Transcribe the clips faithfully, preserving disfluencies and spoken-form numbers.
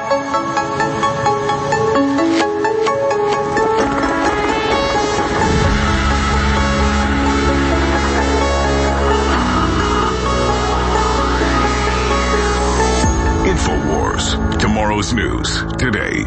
InfoWars, tomorrow's news today.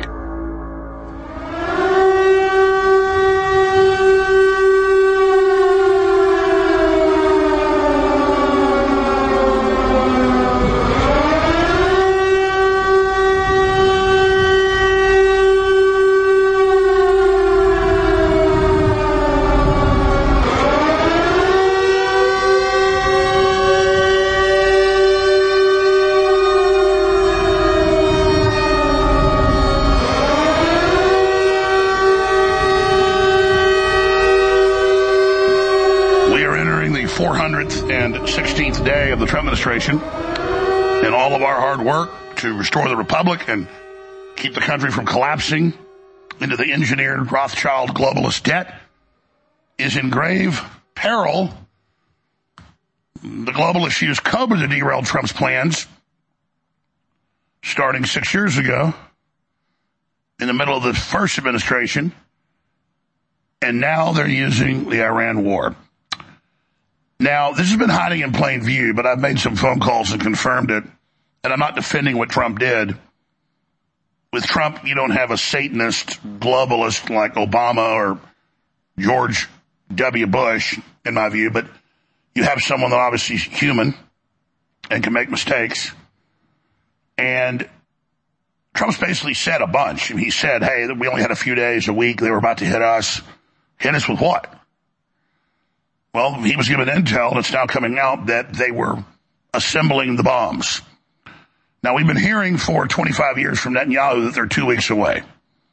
four hundred sixteenth day of the Trump administration, and all of our hard work to restore the republic and keep the country from collapsing into the engineered Rothschild globalist debt is in grave peril. The globalists used COBRA to derail Trump's plans starting six years ago in the middle of the first administration, and now they're using the Iran war. Now, this has been hiding in plain view, but I've made some phone calls and confirmed it, and I'm not defending what Trump did. With Trump, you don't have a Satanist globalist like Obama or George W. Bush, in my view, but you have someone that obviously is human and can make mistakes. And Trump's basically said a bunch. He said, hey, we only had a few days, a week, they were about to hit us. Hit us with what? Well, he was given intel, and it's now coming out that they were assembling the bombs. Now, we've been hearing for twenty-five years from Netanyahu that they're two weeks away.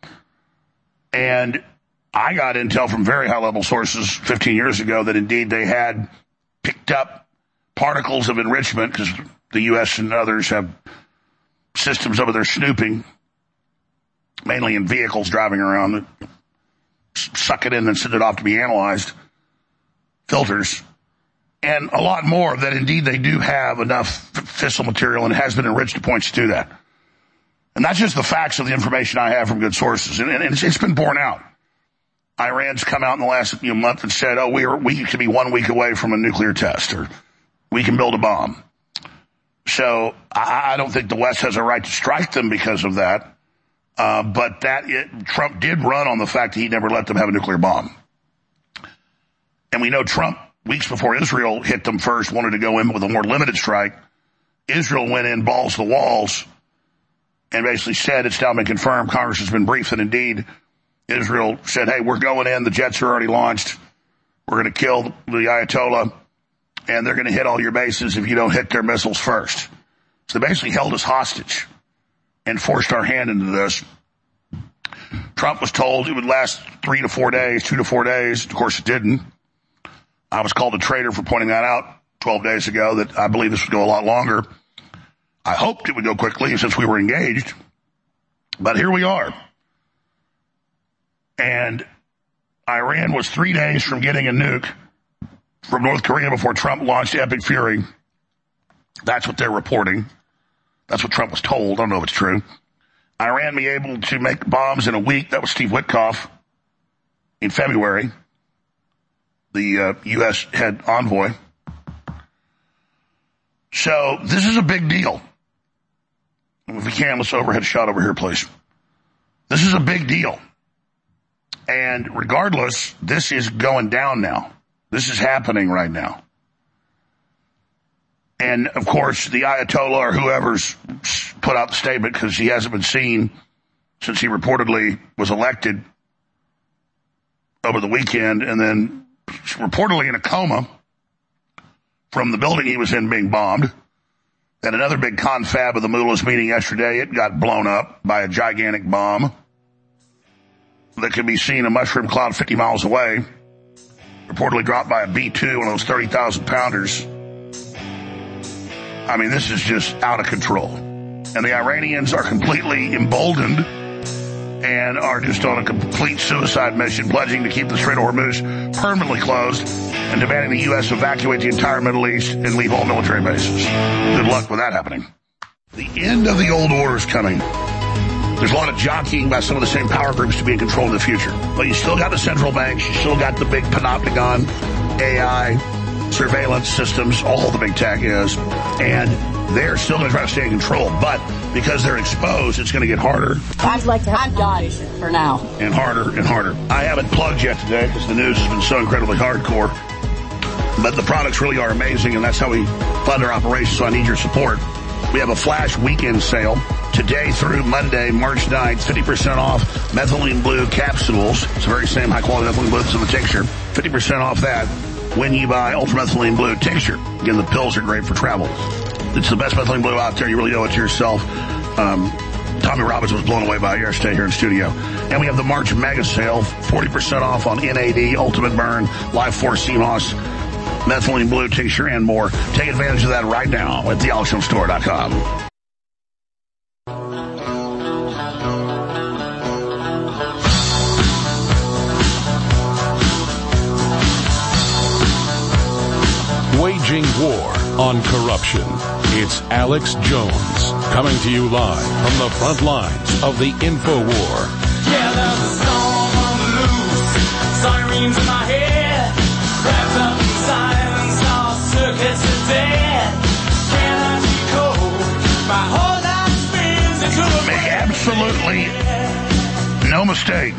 And I got intel from very high-level sources fifteen years ago that indeed they had picked up particles of enrichment, because the U S and others have systems over there snooping, mainly in vehicles driving around that suck it in and send it off to be analyzed. Filters, and a lot more, that indeed they do have enough fissile material and it has been enriched to points to that. And that's just the facts of the information I have from good sources, and, and it's, it's been borne out. Iran's come out in the last you know, month and said, oh, we, are, we could be one week away from a nuclear test, or we can build a bomb. So I, I don't think the West has a right to strike them because of that, uh, but that it, Trump did run on the fact that he never let them have a nuclear bomb. And we know Trump, weeks before Israel hit them first, wanted to go in with a more limited strike. Israel went in balls to the walls and basically said, it's now been confirmed, Congress has been briefed, that indeed Israel said, hey, we're going in, the jets are already launched, we're going to kill the Ayatollah, and they're going to hit all your bases if you don't hit their missiles first. So they basically held us hostage and forced our hand into this. Trump was told it would last three to four days, two to four days. Of course, it didn't. I was called a traitor for pointing that out twelve days ago, that I believe this would go a lot longer. I hoped it would go quickly since we were engaged, but here we are. And Iran was three days from getting a nuke from North Korea before Trump launched Epic Fury. That's what they're reporting. That's what Trump was told. I don't know if it's true. Iran be able to make bombs in a week. That was Steve Witkoff in February, the uh, U S head envoy. So this is a big deal. If we can, let's overhead shot over here, please. This is a big deal. And regardless, this is going down now. This is happening right now. And, of course, the Ayatollah or whoever's put out the statement, because he hasn't been seen since he reportedly was elected over the weekend, and then reportedly in a coma from the building he was in being bombed. And another big confab of the mullahs meeting yesterday, it got blown up by a gigantic bomb that could be seen a mushroom cloud fifty miles away, reportedly dropped by a B two, one of those thirty thousand pounders. I mean, this is just out of control. And the Iranians are completely emboldened and are just on a complete suicide mission, pledging to keep the Strait of Hormuz permanently closed and demanding the U S evacuate the entire Middle East and leave all military bases. Good luck with that happening. The end of the old order is coming. There's a lot of jockeying by some of the same power groups to be in control in the future. But you still got the central banks. You still got the big panopticon, A I, surveillance systems, all the big tech is. And they're still going to try to stay in control. But because they're exposed, it's going to get harder. I'd like to have guys for now. And harder and harder. I haven't plugged yet today because the news has been so incredibly hardcore. But the products really are amazing, and that's how we fund our operations, so I need your support. We have a flash weekend sale today through Monday, March ninth, fifty percent off methylene blue capsules. It's the very same high-quality methylene blue that's in the tincture. fifty percent off that when you buy ultramethylene blue tincture. Again, the pills are great for travel. It's the best methylene blue out there. You really owe it to yourself. Um, Tommy Robbins was blown away by it yesterday here in studio. And we have the March mega sale, forty percent off on N A D, Ultimate Burn, Life Force C M O S, methylene blue tincture, and more. Take advantage of that right now at the alex jones store dot com. Waging war on corruption. It's Alex Jones coming to you live from the front lines of the InfoWar. Yeah, there's a storm on the loose, sirens in my head, wrapped up in silence, all circuits are dead. Can I be cold? My whole life spins into a Make absolutely no mistake.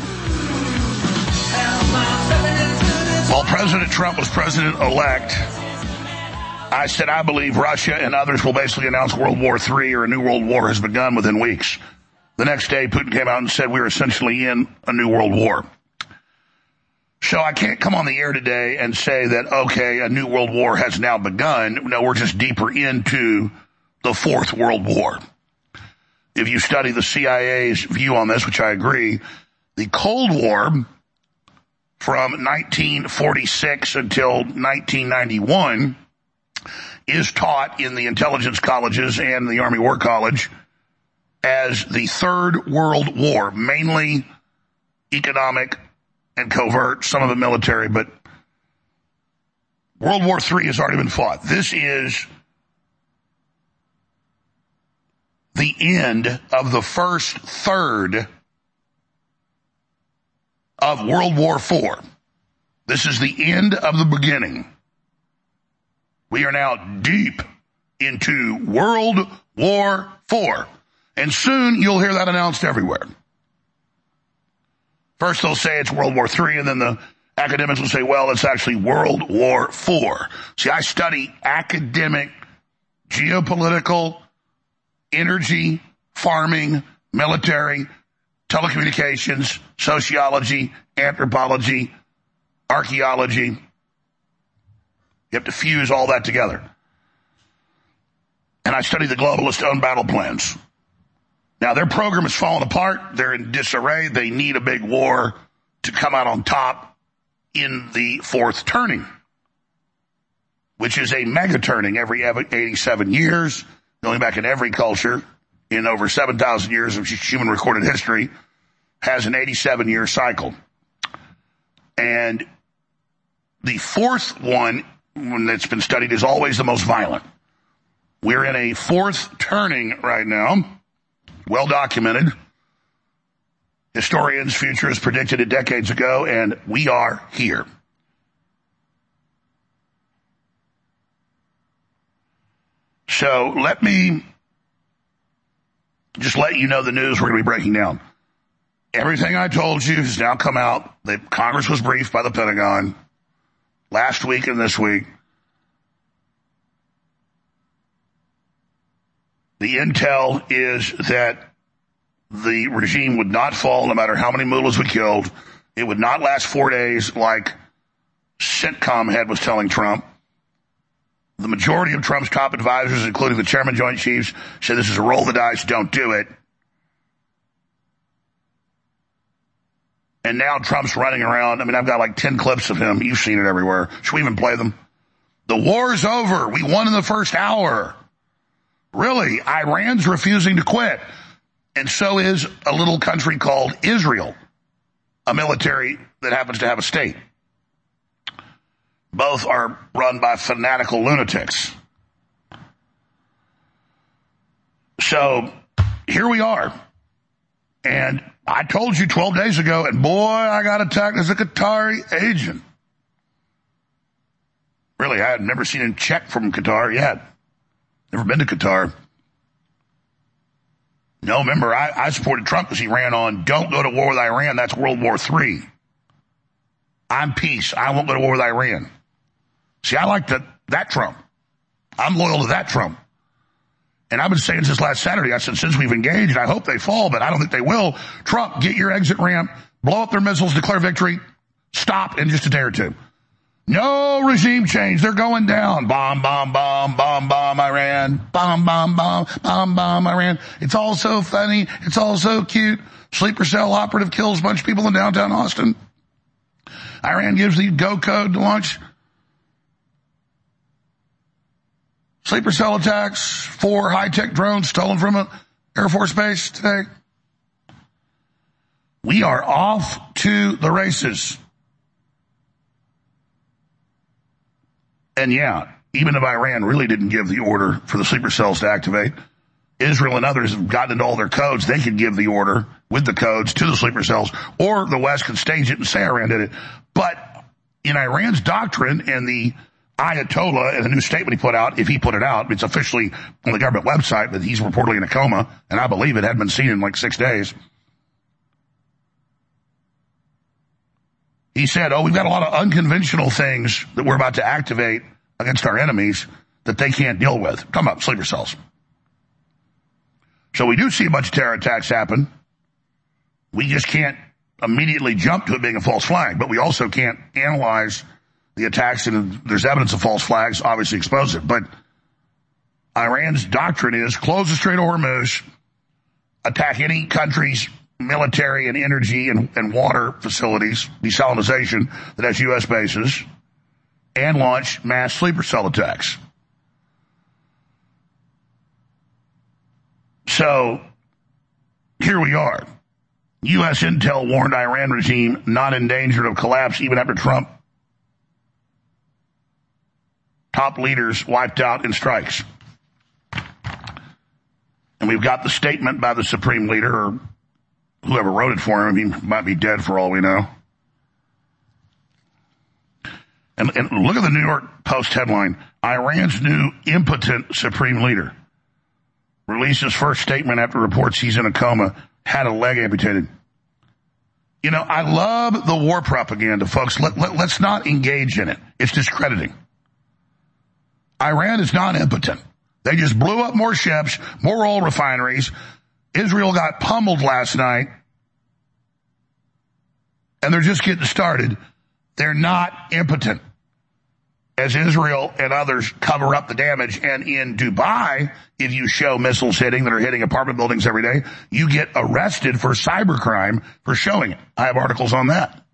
While President Trump was president-elect, I said I believe Russia and others will basically announce World War Three or a new world war has begun within weeks. The next day, Putin came out and said we're essentially in a new world war. So I can't come on the air today and say that, okay, a new world war has now begun. No, we're just deeper into the fourth world war. If you study the C I A's view on this, which I agree, the Cold War from nineteen forty-six until nineteen ninety-one is taught in the intelligence colleges and the Army War College as the Third World War, mainly economic and covert, some of it military, but World War Three has already been fought. This is the end of the first third of World War Four. This is the end of the beginning. We are now deep into World War Four. And soon you'll hear that announced everywhere. First they'll say it's World War Three, and then the academics will say, well, it's actually World War Four. See, I study academic, geopolitical, energy, farming, military, telecommunications, sociology, anthropology, archaeology. You have to fuse all that together. And I study the globalists' own battle plans. Now, their program is falling apart. They're in disarray. They need a big war to come out on top in the fourth turning, which is a mega turning every eighty-seven years, going back in every culture in over seven thousand years of human recorded history, has an eighty-seven year cycle. And the fourth one, when it's been studied, is always the most violent. We're in a fourth turning right now, well documented. Historians, futurists predicted it decades ago, and we are here. So let me just let you know the news we're going to be breaking down. Everything I told you has now come out. The Congress was briefed by the Pentagon last week and this week. The intel is that the regime would not fall no matter how many mullahs we killed. It would not last four days like CENTCOM head was telling Trump. The majority of Trump's top advisors, including the chairman, Joint Chiefs, said this is a roll the dice, don't do it. And now Trump's running around. I mean, I've got like ten clips of him. You've seen it everywhere. Should we even play them? The war's over. We won in the first hour. Really, Iran's refusing to quit. And so is a little country called Israel, a military that happens to have a state. Both are run by fanatical lunatics. So here we are. And I told you twelve days ago, and boy, I got attacked as a Qatari agent. Really, I had never seen a check from Qatar yet. Never been to Qatar. No, remember, I, I supported Trump because he ran on, don't go to war with Iran, that's World War Three. I'm peace, I won't go to war with Iran. See, I like that, that Trump. I'm loyal to that Trump. And I've been saying since last Saturday, I said, since we've engaged, I hope they fall, but I don't think they will. Trump, get your exit ramp, blow up their missiles, declare victory, stop in just a day or two. No regime change. They're going down. Bomb, bomb, bomb, bomb, bomb, Iran. Bomb, bomb, bomb, bomb, bomb, Iran. It's all so funny. It's all so cute. Sleeper cell operative kills a bunch of people in downtown Austin. Iran gives the go code to launch sleeper cell attacks, four high-tech drones stolen from an Air Force base today. We are off to the races. And yeah, even if Iran really didn't give the order for the sleeper cells to activate, Israel and others have gotten into all their codes. They could give the order with the codes to the sleeper cells, or the West could stage it and say Iran did it. But in Iran's doctrine and the Ayatollah and the new statement he put out, if he put it out, it's officially on the government website, but he's reportedly in a coma, and I believe it hadn't been seen in like six days. He said, oh, we've got a lot of unconventional things that we're about to activate against our enemies that they can't deal with. Come up, sleeper cells. So we do see a bunch of terror attacks happen. We just can't immediately jump to it being a false flag, but we also can't analyze the attacks, and there's evidence of false flags, obviously expose it. But Iran's doctrine is close the Strait of Hormuz, attack any country's military and energy and, and water facilities, desalinization that has U S bases, and launch mass sleeper cell attacks. So here we are. U S intel warned Iran regime not in danger of collapse even after Trump top leaders wiped out in strikes. And we've got the statement by the Supreme Leader, or whoever wrote it for him. He might be dead for all we know. And, and look at the New York Post headline, Iran's new impotent Supreme Leader released his first statement after reports he's in a coma, had a leg amputated. You know, I love the war propaganda, folks. Let, let, let's not engage in it. It's discrediting. Iran is not impotent. They just blew up more ships, more oil refineries. Israel got pummeled last night, and they're just getting started. They're not impotent. As Israel and others cover up the damage, and in Dubai, if you show missiles hitting that are hitting apartment buildings every day, you get arrested for cybercrime for showing it. I have articles on that.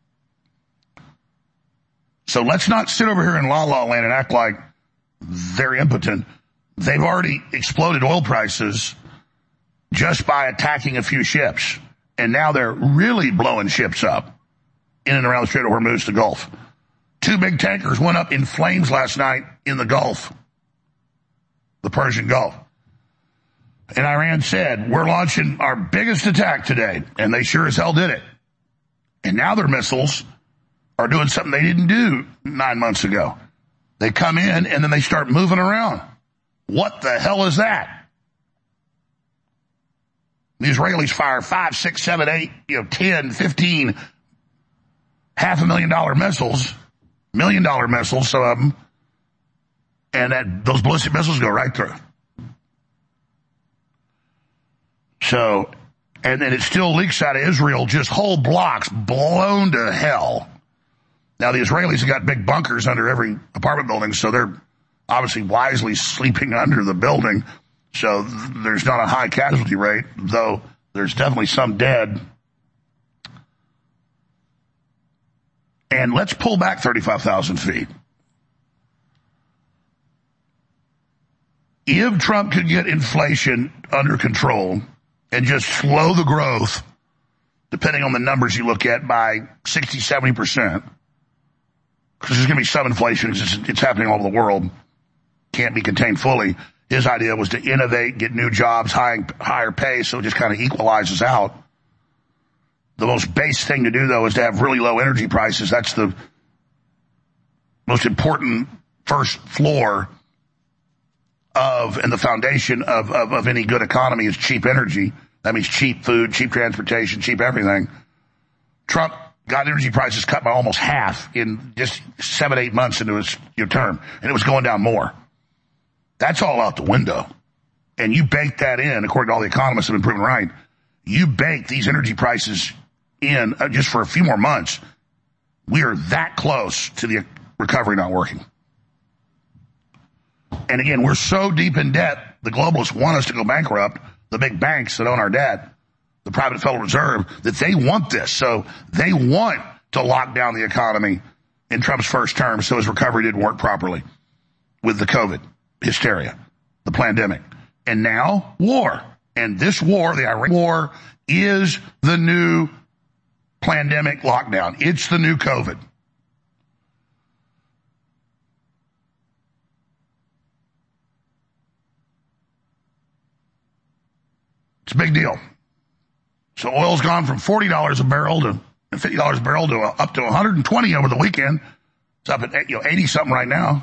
So let's not sit over here in La La Land and act like they're impotent. They've already exploded oil prices just by attacking a few ships. And now they're really blowing ships up in and around the Strait of Hormuz, the Gulf. Two big tankers went up in flames last night in the Gulf, the Persian Gulf. And Iran said, we're launching our biggest attack today. And they sure as hell did it. And now their missiles are doing something they didn't do nine months ago. They come in and then they start moving around. What the hell is that? The Israelis fire five, six, seven, eight, you know, ten, fifteen, half a million dollar missiles, million dollar missiles, some of them, and that, those ballistic missiles go right through. So, and then it still leaks out of Israel, just whole blocks blown to hell. Now, the Israelis have got big bunkers under every apartment building, so they're obviously wisely sleeping under the building. So there's not a high casualty rate, though there's definitely some dead. And let's pull back thirty-five thousand feet. If Trump could get inflation under control and just slow the growth, depending on the numbers you look at, by sixty, seventy percent, because there's going to be some inflation. It's, it's happening all over the world. Can't be contained fully. His idea was to innovate, get new jobs, high, higher pay, so it just kind of equalizes out. The most base thing to do, though, is to have really low energy prices. That's the most important first floor of, and the foundation of, of, of any good economy is cheap energy. That means cheap food, cheap transportation, cheap everything. Trump got energy prices cut by almost half in just seven, eight months into his your term, and it was going down more. That's all out the window. And you bake that in, according to all the economists have been proven right, you bake these energy prices in uh, just for a few more months, we are that close to the recovery not working. And again, we're so deep in debt, the globalists want us to go bankrupt, the big banks that own our debt, the private Federal Reserve, that they want this. So they want to lock down the economy in Trump's first term so his recovery didn't work properly with the COVID hysteria, the pandemic. And now, war. And this war, the Iran war, is the new pandemic lockdown. It's the new COVID. It's a big deal. So oil's gone from forty dollars a barrel to fifty dollars a barrel to up to one hundred twenty over the weekend. It's up at, you know, eighty something right now.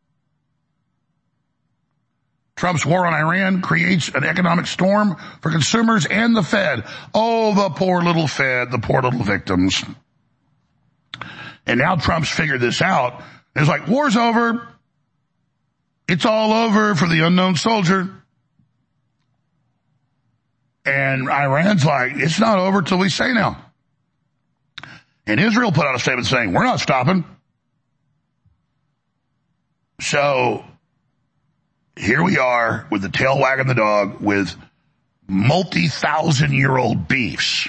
Trump's war on Iran creates an economic storm for consumers and the Fed. Oh, the poor little Fed, the poor little victims. And now Trump's figured this out. It's like, war's over. It's all over for the unknown soldier. And Iran's like, it's not over till we say now. And Israel put out a statement saying, we're not stopping. So here we are with the tail wagging the dog with multi-thousand-year-old beefs.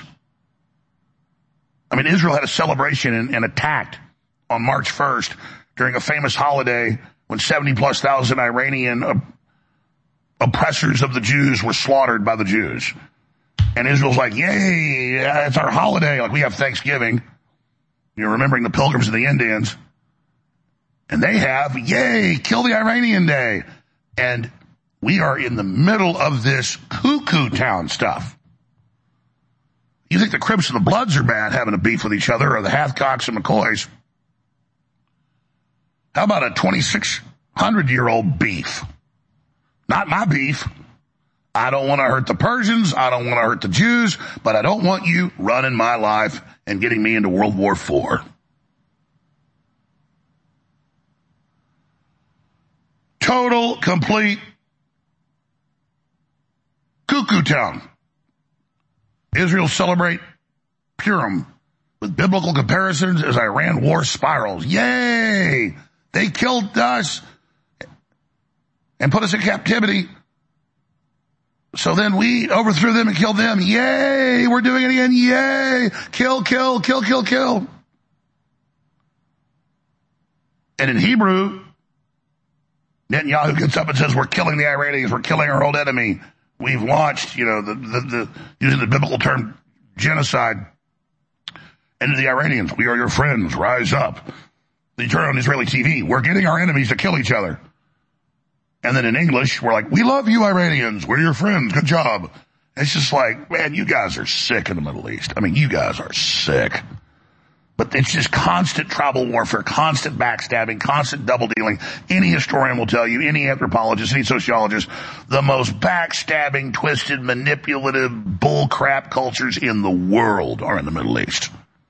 I mean, Israel had a celebration and, and attacked on March first during a famous holiday when seventy plus thousand Iranian uh, oppressors of the Jews were slaughtered by the Jews. And Israel's like, yay, it's our holiday. Like we have Thanksgiving. You're remembering the Pilgrims and the Indians. And they have, yay, kill the Iranian Day. And we are in the middle of this cuckoo town stuff. You think the Crips and the Bloods are bad having a beef with each other, or the Hathcocks and McCoys? How about a twenty-six hundred year old beef? Not my beef. I don't want to hurt the Persians. I don't want to hurt the Jews, but I don't want you running my life and getting me into World War Four. Total, complete cuckoo town. Israel celebrate Purim with biblical comparisons as Iran war spirals. Yay! They killed us and put us in captivity. So then we overthrew them and killed them. Yay! We're doing it again. Yay! Kill, kill, kill, kill, kill. And in Hebrew, Netanyahu gets up and says, we're killing the Iranians. We're killing our old enemy. We've launched, you know, the, the, the using the biblical term genocide. And to the Iranians, we are your friends. Rise up. They turn on Israeli T V. We're getting our enemies to kill each other. And then in English, we're like, we love you Iranians. We're your friends. Good job. It's just like, man, you guys are sick in the Middle East. I mean, you guys are sick. But it's just constant tribal warfare, constant backstabbing, constant double dealing. Any historian will tell you, any anthropologist, any sociologist, the most backstabbing, twisted, manipulative, bullcrap cultures in the world are in the Middle East.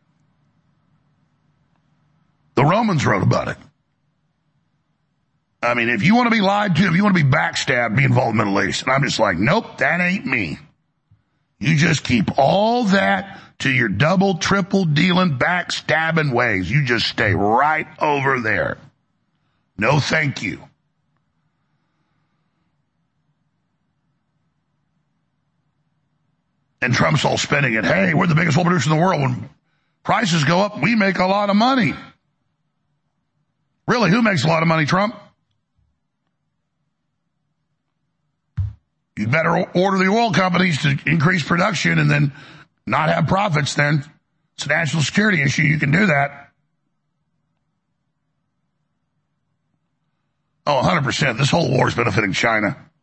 The Romans wrote about it. I mean, if you want to be lied to, if you want to be backstabbed, be involved in the Middle East. And I'm just like, nope, that ain't me. You just keep all that to your double, triple dealing, backstabbing ways. You just stay right over there. No thank you. And Trump's all spinning it. Hey, we're the biggest oil producer in the world. When prices go up, we make a lot of money. Really, who makes a lot of money, Trump? You better order the oil companies to increase production and then not have profits then. It's a national security issue. You can do that. Oh, one hundred percent. This whole war is benefiting China.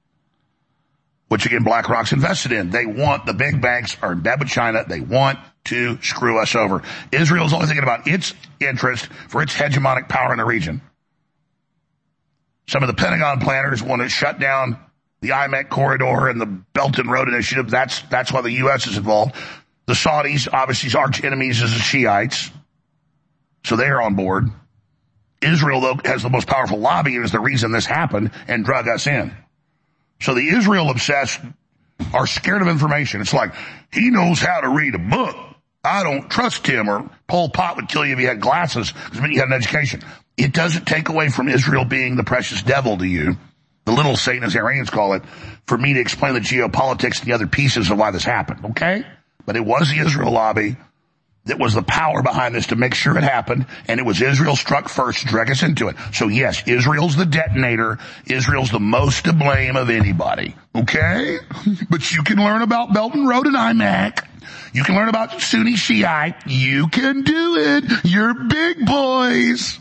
which again BlackRock's invested in. They want, the big banks are in bed with China. They want to screw us over. Israel's only thinking about its interest for its hegemonic power in the region. Some of the Pentagon planners want to shut down the I M E C corridor and the Belt and Road Initiative. That's that's why the U S is involved. The Saudis, obviously, arch enemies is the Shiites, so they are on board. Israel, though, has the most powerful lobby and is the reason this happened and drug us in. So the Israel-obsessed are scared of information. It's like, he knows how to read a book. I don't trust him. Or Pol Pot would kill you if he had glasses, because he had an education. It doesn't take away from Israel being the precious devil to you, the little Satan, as Iranians call it, for me to explain the geopolitics and the other pieces of why this happened, okay? But it was the Israel lobby that was the power behind this to make sure it happened, and it was Israel struck first to drag us into it. So yes, Israel's the detonator. Israel's the most to blame of anybody, okay? But you can learn about Belt and Road and I M E C. You can learn about Sunni Shiite. You can do it. You're big boys.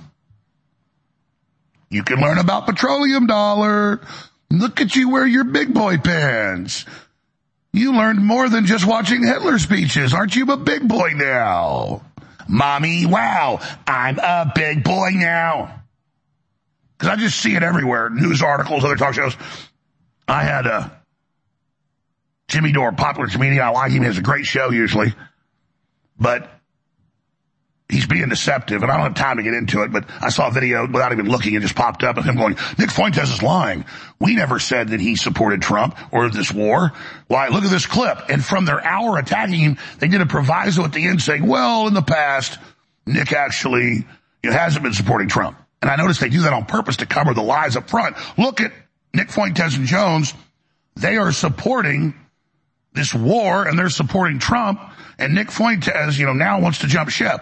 You can learn about petroleum dollar. Look at you wear your big boy pants. You learned more than just watching Hitler speeches. Aren't you a big boy now? Mommy, wow, I'm a big boy now. Because I just see it everywhere. News articles, other talk shows. I had a Jimmy Dore, popular comedian. I like him. He has a great show usually. But he's being deceptive, and I don't have time to get into it, but I saw a video without even looking. It just popped up of him going, Nick Fuentes is lying. We never said that he supported Trump or this war. Why, look at this clip. And from their hour attacking him, they did a proviso at the end saying, well, in the past, Nick actually you know, hasn't been supporting Trump. And I noticed they do that on purpose to cover the lies up front. Look at Nick Fuentes and Jones. They are supporting this war, and they're supporting Trump, and Nick Fuentes, you know, now wants to jump ship.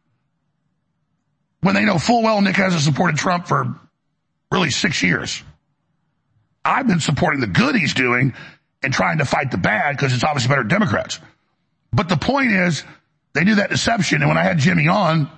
When they know full well Nick hasn't supported Trump for really six years. I've been supporting the good he's doing and trying to fight the bad because it's obviously better Democrats. But the point is, they do that deception, and when I had Jimmy on,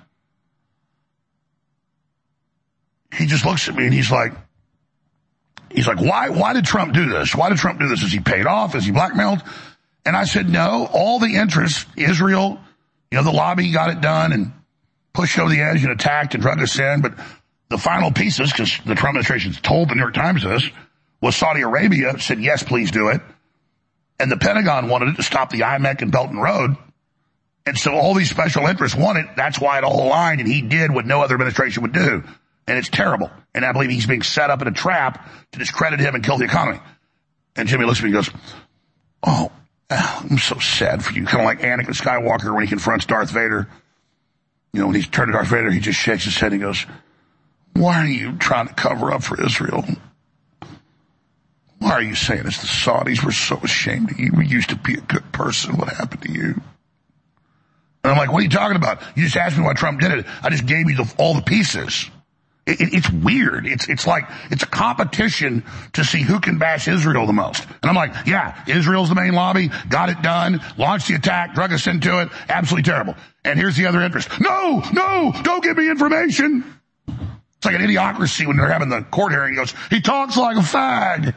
he just looks at me and he's like, he's like, why, why did Trump do this? Why did Trump do this? Is he paid off? Is he blackmailed? And I said, no, all the interests, Israel, you know, the lobby got it done and pushed over the edge and attacked and drug us in. But the final pieces, because the Trump administration's told the New York Times this, was Saudi Arabia said, yes, please do it. And the Pentagon wanted it to stop the I M E C and Belt and Road. And so all these special interests wanted, that's why it all aligned, and he did what no other administration would do. And it's terrible. And I believe he's being set up in a trap to discredit him and kill the economy. And Jimmy looks at me and goes, oh, I'm so sad for you. Kind of like Anakin Skywalker when he confronts Darth Vader. You know, when he's turned to Darth Vader, he just shakes his head and he goes, why are you trying to cover up for Israel? Why are you saying this? The Saudis were so ashamed of you. You used to be a good person. What happened to you? And I'm like, what are you talking about? You just asked me why Trump did it. I just gave you the, all the pieces. It, it, it's weird. It's, it's like, it's a competition to see who can bash Israel the most. And I'm like, yeah, Israel's the main lobby, got it done, launched the attack, drug us into it, absolutely terrible. And here's the other interest. No, no, don't give me information. It's like an idiocracy when they're having the court hearing. He goes, he talks like a fag.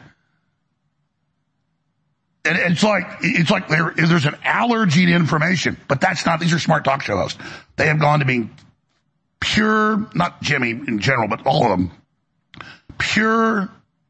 And it's like, it's like there, there's an allergy to information, but that's not, these are smart talk show hosts. They have gone to being pure, not Jimmy in general, but all of them, pure,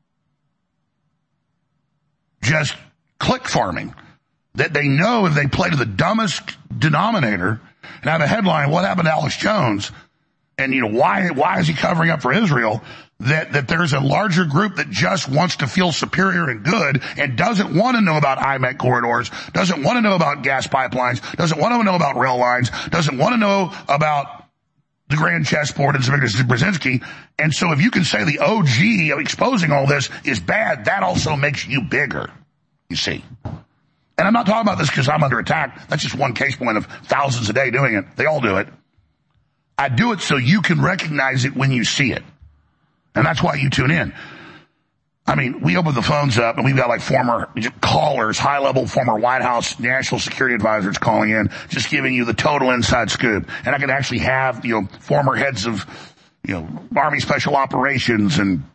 just click farming. That they know if they play to the dumbest denominator and have a headline, what happened to Alex Jones? And, you know, why, why is he covering up for Israel? That, that there's a larger group that just wants to feel superior and good and doesn't want to know about I M E C corridors, doesn't want to know about gas pipelines, doesn't want to know about rail lines, doesn't want to know about the grand chessboard and Zbigniew Brzezinski. And so if you can say the O G of exposing all this is bad, that also makes you bigger, you see. And I'm not talking about this because I'm under attack. That's just one case point of thousands a day doing it. They all do it. I do it so you can recognize it when you see it. And that's why you tune in. I mean, we open the phones up and we've got like former callers, high-level former White House national security advisors calling in, just giving you the total inside scoop. And I could actually have, you know, former heads of, you know, Army Special Operations and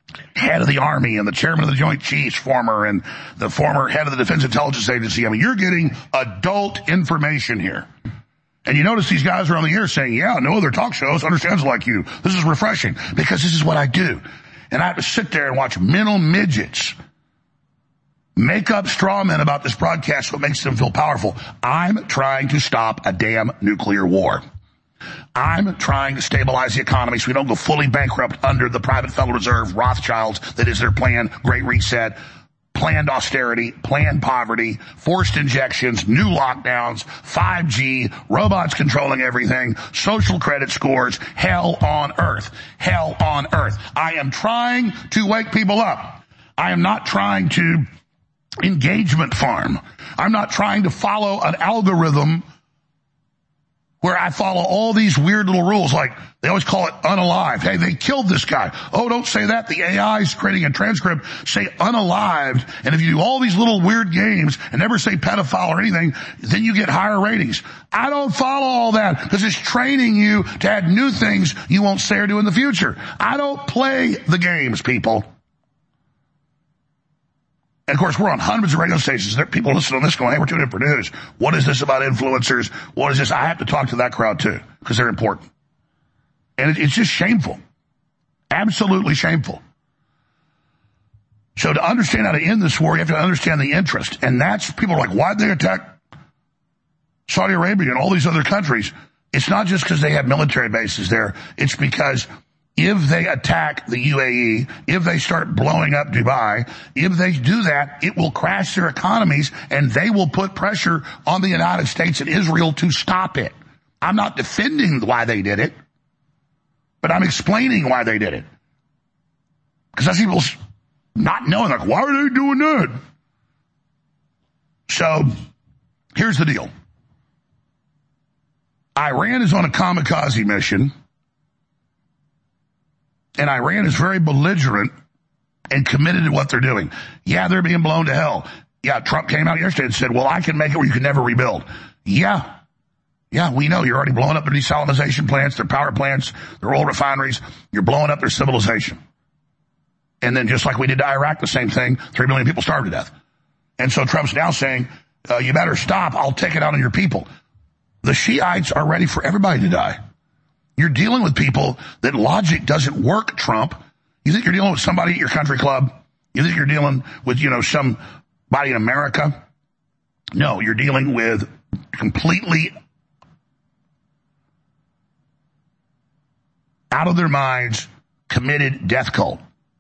head of the Army and the chairman of the Joint Chiefs, former, and the former head of the Defense Intelligence Agency. I mean, you're getting adult information here. And you notice these guys are on the air saying, yeah, no other talk shows understands like you. This is refreshing because this is what I do. And I have to sit there and watch mental midgets make up straw men about this broadcast so it makes them feel powerful. I'm trying to stop a damn nuclear war. I'm trying to stabilize the economy so we don't go fully bankrupt under the private Federal Reserve, Rothschilds, that is their plan, Great Reset, planned austerity, planned poverty, forced injections, new lockdowns, five G, robots controlling everything, social credit scores, hell on earth, hell on earth. I am trying to wake people up. I am not trying to engagement farm. I'm not trying to follow an algorithm where I follow all these weird little rules, like they always call it unalived. Hey, they killed this guy. Oh, don't say that. The A I is creating a transcript. Say unalived. And if you do all these little weird games and never say pedophile or anything, then you get higher ratings. I don't follow all that because it's training you to add new things you won't say or do in the future. I don't play the games, people. And, of course, we're on hundreds of radio stations. There are people listening to this going, hey, we're tuning in for news. What is this about influencers? What is this? I have to talk to that crowd, too, because they're important. And it, it's just shameful. Absolutely shameful. So to understand how to end this war, you have to understand the interest. And that's, people are like, why'd they attack Saudi Arabia and all these other countries? It's not just because they have military bases there. It's because if they attack the U A E, if they start blowing up Dubai, if they do that, it will crash their economies and they will put pressure on the United States and Israel to stop it. I'm not defending why they did it, but I'm explaining why they did it. Because that's people not knowing, like, why are they doing that? So, here's the deal. Iran is on a kamikaze mission. And Iran is very belligerent and committed to what they're doing. Yeah, they're being blown to hell. Yeah, Trump came out yesterday and said, well, I can make it where you can never rebuild. Yeah. Yeah, we know you're already blowing up their desalinization plants, their power plants, their oil refineries. You're blowing up their civilization. And then just like we did to Iraq, the same thing, three million people starved to death. And so Trump's now saying, uh, you better stop. I'll take it out on your people. The Shiites are ready for everybody to die. You're dealing with people that logic doesn't work, Trump. You think you're dealing with somebody at your country club? You think you're dealing with, you know, somebody in America? No, you're dealing with completely out of their minds, committed death cult.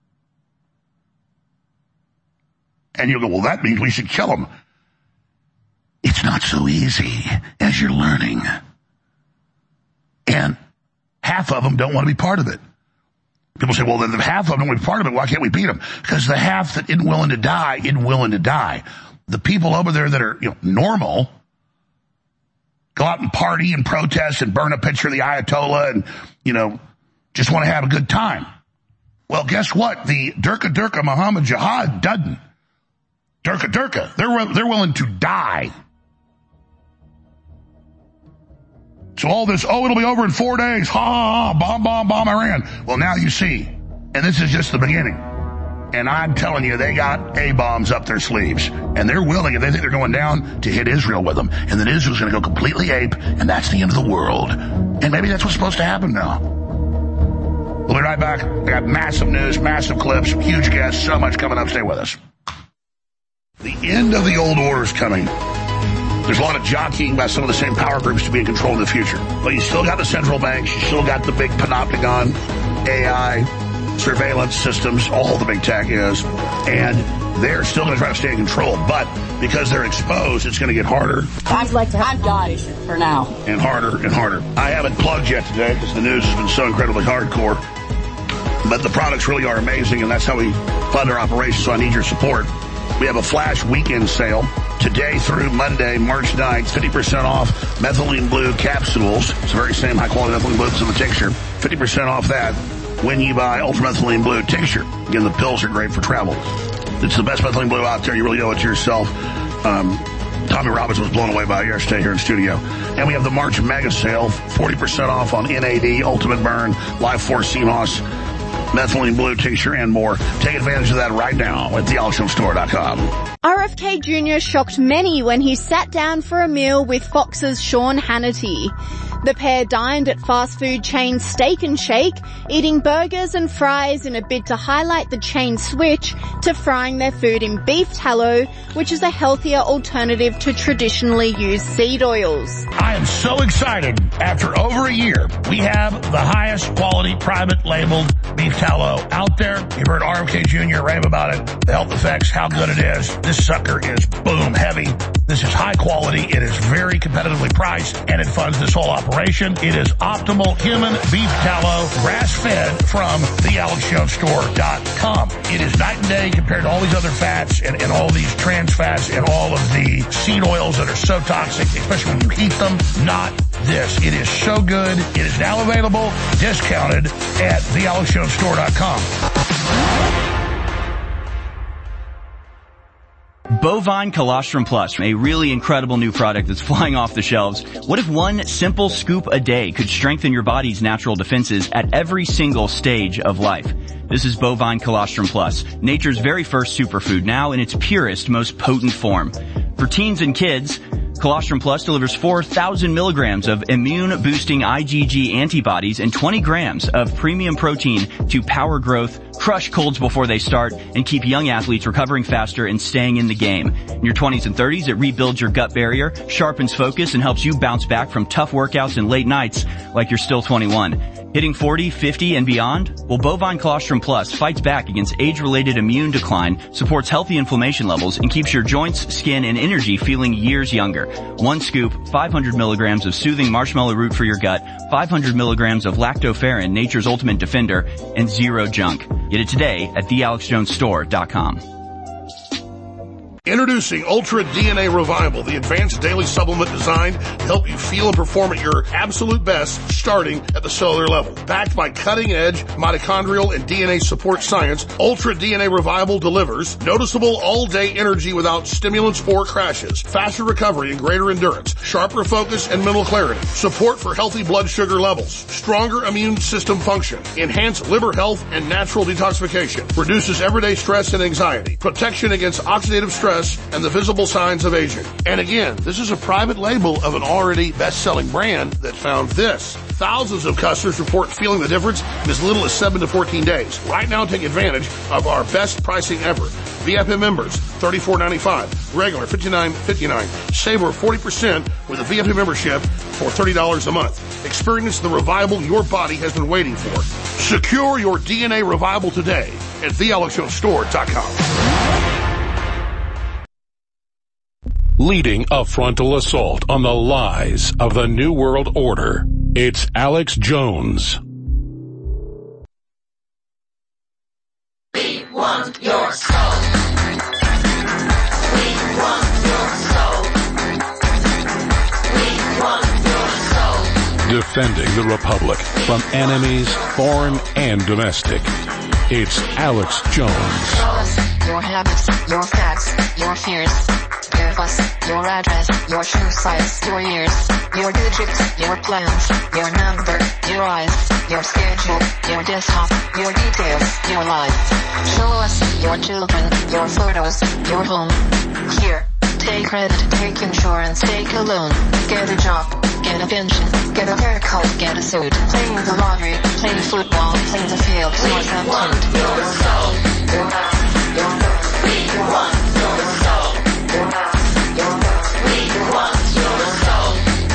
And you'll go, well, that means we should kill them. It's not so easy as you're learning. And half of them don't want to be part of it. People say, well, then the half of them don't want to be part of it. Why can't we beat them? Because the half that isn't willing to die isn't willing to die. The people over there that are, you know, normal go out and party and protest and burn a picture of the Ayatollah and, you know, just want to have a good time. Well, guess what? The Durka Durka Muhammad Jihad doesn't. Durka Durka. They're, they're willing to die. So all this, oh, it'll be over in four days. Ha, ha, ha, bomb, bomb, bomb Iran. Well, now you see. And this is just the beginning. And I'm telling you, they got A-bombs up their sleeves. And they're willing, if they think they're going down, to hit Israel with them. And then Israel's going to go completely ape, and that's the end of the world. And maybe that's what's supposed to happen now. We'll be right back. I got massive news, massive clips, huge guests, so much coming up. Stay with us. The end of the old order is coming. There's a lot of jockeying by some of the same power groups to be in control in the future. But you still got the central banks. You still got the big panopticon, A I, surveillance systems, all the big tech is. And they're still going to try to stay in control. But because they're exposed, it's going to get harder. I'd like to have die for now. And harder and harder. I haven't plugged yet today because the news has been so incredibly hardcore. But the products really are amazing, and that's how we fund our operations, so I need your support. We have a flash weekend sale today through Monday, March ninth, fifty percent off methylene blue capsules. It's the very same high-quality methylene blue that's in the tincture. fifty percent off that when you buy ultramethylene blue tincture. Again, the pills are great for travel. It's the best methylene blue out there. You really owe it to yourself. Um, Tommy Robbins was blown away by it yesterday here in studio. And we have the March mega sale, forty percent off on N A D, Ultimate Burn, Life Force C M O S, methylene blue tincture, and more. Take advantage of that right now at the alex jones store dot com. R F K Junior shocked many when he sat down for a meal with Fox's Sean Hannity. The pair dined at fast food chain Steak and Shake, eating burgers and fries in a bid to highlight the chain's switch to frying their food in beef tallow, which is a healthier alternative to traditionally used seed oils. I am so excited. After over a year, we have the highest quality private labeled beef tallow out there. You've heard R F K Junior rave about it, the health effects, how good it is. This sucker is boom heavy. This is high quality. It is very competitively priced, and it funds this whole operation. It is optimal human beef tallow, grass-fed from the alex jones store dot com. It is night and day compared to all these other fats and, and all these trans fats and all of the seed oils that are so toxic, especially when you heat them. Not this. It is so good. It is now available, discounted at the alex jones store dot com. Bovine Colostrum Plus, a really incredible new product that's flying off the shelves. What if one simple scoop a day could strengthen your body's natural defenses at every single stage of life? This is Bovine Colostrum Plus, nature's very first superfood, now in its purest, most potent form. For teens and kids, Colostrum Plus delivers four thousand milligrams of immune-boosting IgG antibodies and twenty grams of premium protein to power growth, crush colds before they start, and keep young athletes recovering faster and staying in the game. In your twenties and thirties, it rebuilds your gut barrier, sharpens focus, and helps you bounce back from tough workouts and late nights like you're still twenty-one. Hitting forty, fifty, and beyond? Well, Bovine Colostrum Plus fights back against age-related immune decline, supports healthy inflammation levels, and keeps your joints, skin, and energy feeling years younger. One scoop, five hundred milligrams of soothing marshmallow root for your gut, five hundred milligrams of lactoferrin, nature's ultimate defender, and zero junk. Get it today at the alex jones store dot com. Introducing Ultra D N A Revival, the advanced daily supplement designed to help you feel and perform at your absolute best, starting at the cellular level. Backed by cutting-edge mitochondrial and D N A support science, Ultra D N A Revival delivers noticeable all-day energy without stimulants or crashes, faster recovery and greater endurance, sharper focus and mental clarity, support for healthy blood sugar levels, stronger immune system function, enhanced liver health and natural detoxification, reduces everyday stress and anxiety, protection against oxidative stress, and the visible signs of aging. And again, this is a private label of an already best-selling brand that found this. Thousands of customers report feeling the difference in as little as seven to fourteen days. Right now, take advantage of our best pricing ever. V I P members, thirty-four ninety-five. Regular, fifty-nine fifty-nine. Save over forty percent with a V I P membership for thirty dollars a month. Experience the revival your body has been waiting for. Secure your D N A revival today at the alex jones store dot com. Leading a frontal assault on the lies of the New World Order, it's Alex Jones. We want your soul. We want your soul. We want your soul. Defending the Republic from enemies, foreign and domestic. It's Alex Jones. Show us your habits, your facts, your fears. Give us your address, your shoe size, your years, your digits, your plans, your number, your eyes, your schedule, your desktop, your details, your life. Show us your children, your photos, your home. Here, take credit, take insurance, take a loan, get a job, get a pension, get a haircut, get a suit, play the lottery, play football, play the field, Northampton. We want your soul. We want your soul. We want your soul.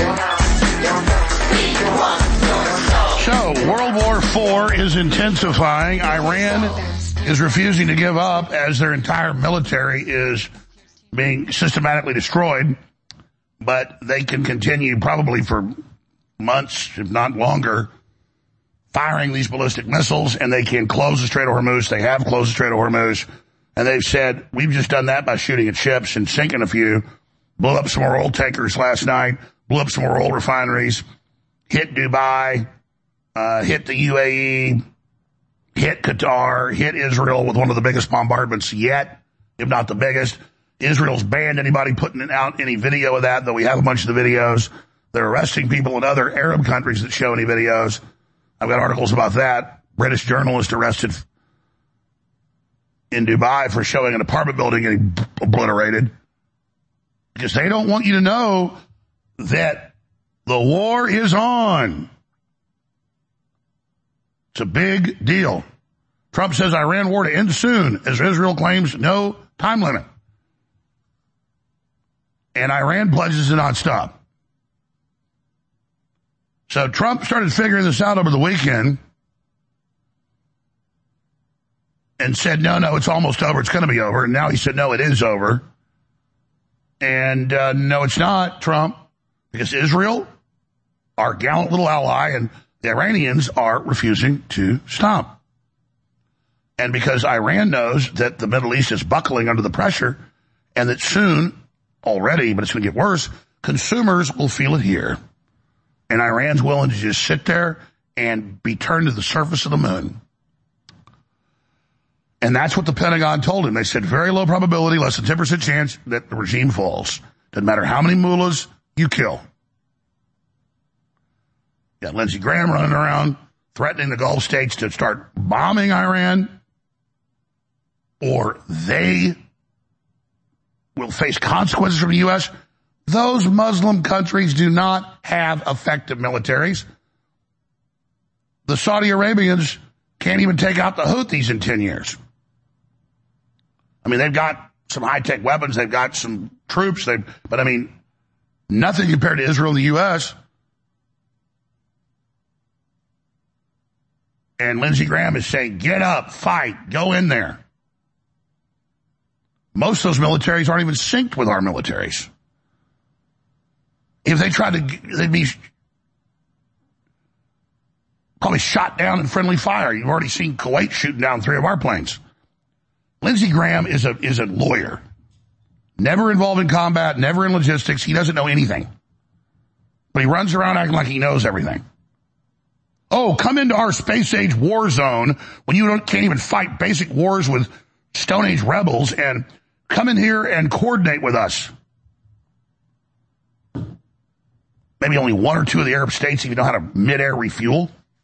We want your soul. So, World War Four is intensifying. Iran is refusing to give up as their entire military is being systematically destroyed. But they can continue probably for months, if not longer, firing these ballistic missiles, and they can close the Strait of Hormuz. They have closed the Strait of Hormuz. And they've said, we've just done that by shooting at ships and sinking a few, blew up some more oil tankers last night, blew up some more oil refineries, hit Dubai, uh, hit the U A E, hit Qatar, hit Israel with one of the biggest bombardments yet, if not the biggest. Israel's banned anybody putting out any video of that, though we have a bunch of the videos. They're arresting people in other Arab countries that show any videos. I've got articles about that. British journalist arrested in Dubai for showing an apartment building getting obliterated. Because they don't want you to know that the war is on. It's a big deal. Trump says Iran war to end soon, as Israel claims no time limit. And Iran pledges to not stop. So Trump started figuring this out over the weekend and said, no, no, it's almost over. It's going to be over. And now he said, no, it is over. And uh, no, it's not, Trump, because Israel, our gallant little ally, and the Iranians are refusing to stop. And because Iran knows that the Middle East is buckling under the pressure and that soon, already, but it's going to get worse, consumers will feel it here. And Iran's willing to just sit there and be turned to the surface of the moon. And that's what the Pentagon told him. They said very low probability, less than ten percent chance that the regime falls. Doesn't matter how many mullahs you kill. You got Lindsey Graham running around threatening the Gulf states to start bombing Iran, or they will face consequences from the U S. Those Muslim countries do not have effective militaries. The Saudi Arabians can't even take out the Houthis in ten years. I mean, they've got some high-tech weapons, they've got some troops, they've, but I mean, nothing compared to Israel and the U S. And Lindsey Graham is saying, get up, fight, go in there. Most of those militaries aren't even synced with our militaries. If they tried to, they'd be probably shot down in friendly fire. You've already seen Kuwait shooting down three of our planes. Lindsey Graham is a, is a lawyer. Never involved in combat, never in logistics. He doesn't know anything. But he runs around acting like he knows everything. Oh, come into our space age war zone when you don't, can't even fight basic wars with Stone Age rebels, and come in here and coordinate with us. Maybe only one or two of the Arab states even know how to mid-air refuel.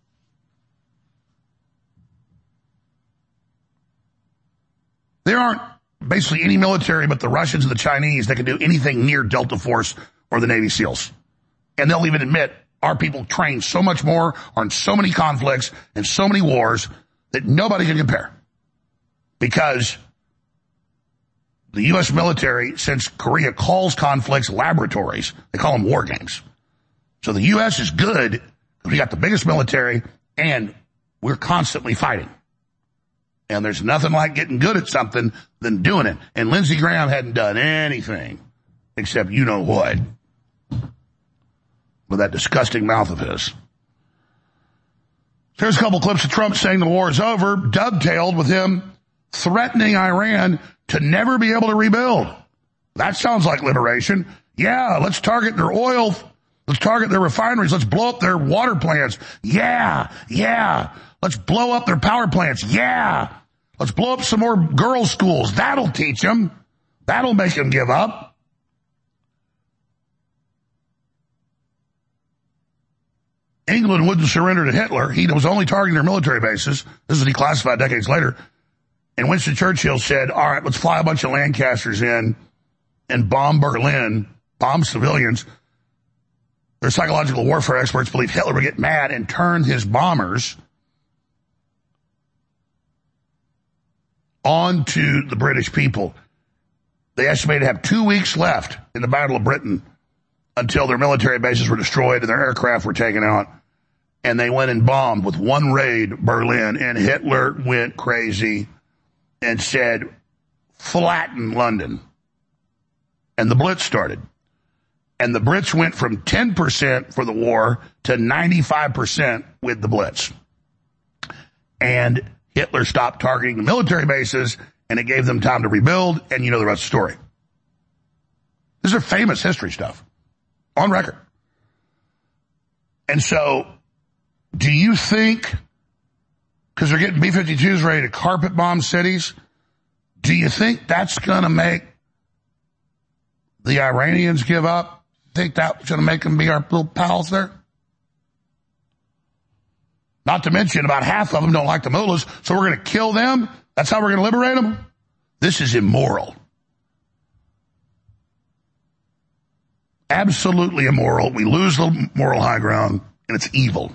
There aren't basically any military but the Russians and the Chinese that can do anything near Delta Force or the Navy SEALs. And they'll even admit our people train so much more, are in so many conflicts and so many wars that nobody can compare. Because the U S military, since Korea, calls conflicts laboratories. They call them war games. So the U S is good because we got the biggest military and we're constantly fighting. And there's nothing like getting good at something than doing it. And Lindsey Graham hadn't done anything except you know what. With that disgusting mouth of his. Here's a couple clips of Trump saying the war is over, dovetailed with him threatening Iran to never be able to rebuild. That sounds like liberation. Yeah, let's target their oil. Let's target their refineries. Let's blow up their water plants. Yeah, yeah. Let's blow up their power plants. Yeah. Let's blow up some more girls' schools. That'll teach them. That'll make them give up. England wouldn't surrender to Hitler. He was only targeting their military bases. This is declassified decades later. And Winston Churchill said, all right, let's fly a bunch of Lancasters in and bomb Berlin, bomb civilians. Their psychological warfare experts believe Hitler would get mad and turn his bombers onto the British people. They estimated to have two weeks left in the Battle of Britain until their military bases were destroyed and their aircraft were taken out. And they went and bombed with one raid Berlin, and Hitler went crazy and said, flatten London. And the Blitz started. And the Brits went from ten percent for the war to ninety-five percent with the Blitz. And Hitler stopped targeting the military bases, and it gave them time to rebuild, and you know the rest of the story. These are famous history stuff. On record. And so, do you think, because they're getting B fifty-twos ready to carpet bomb cities, do you think that's going to make the Iranians give up? Think that's going to make them be our little pals there? Not to mention about half of them don't like the mullahs, so we're going to kill them? That's how we're going to liberate them? This is immoral. Absolutely immoral. We lose the moral high ground, and it's evil.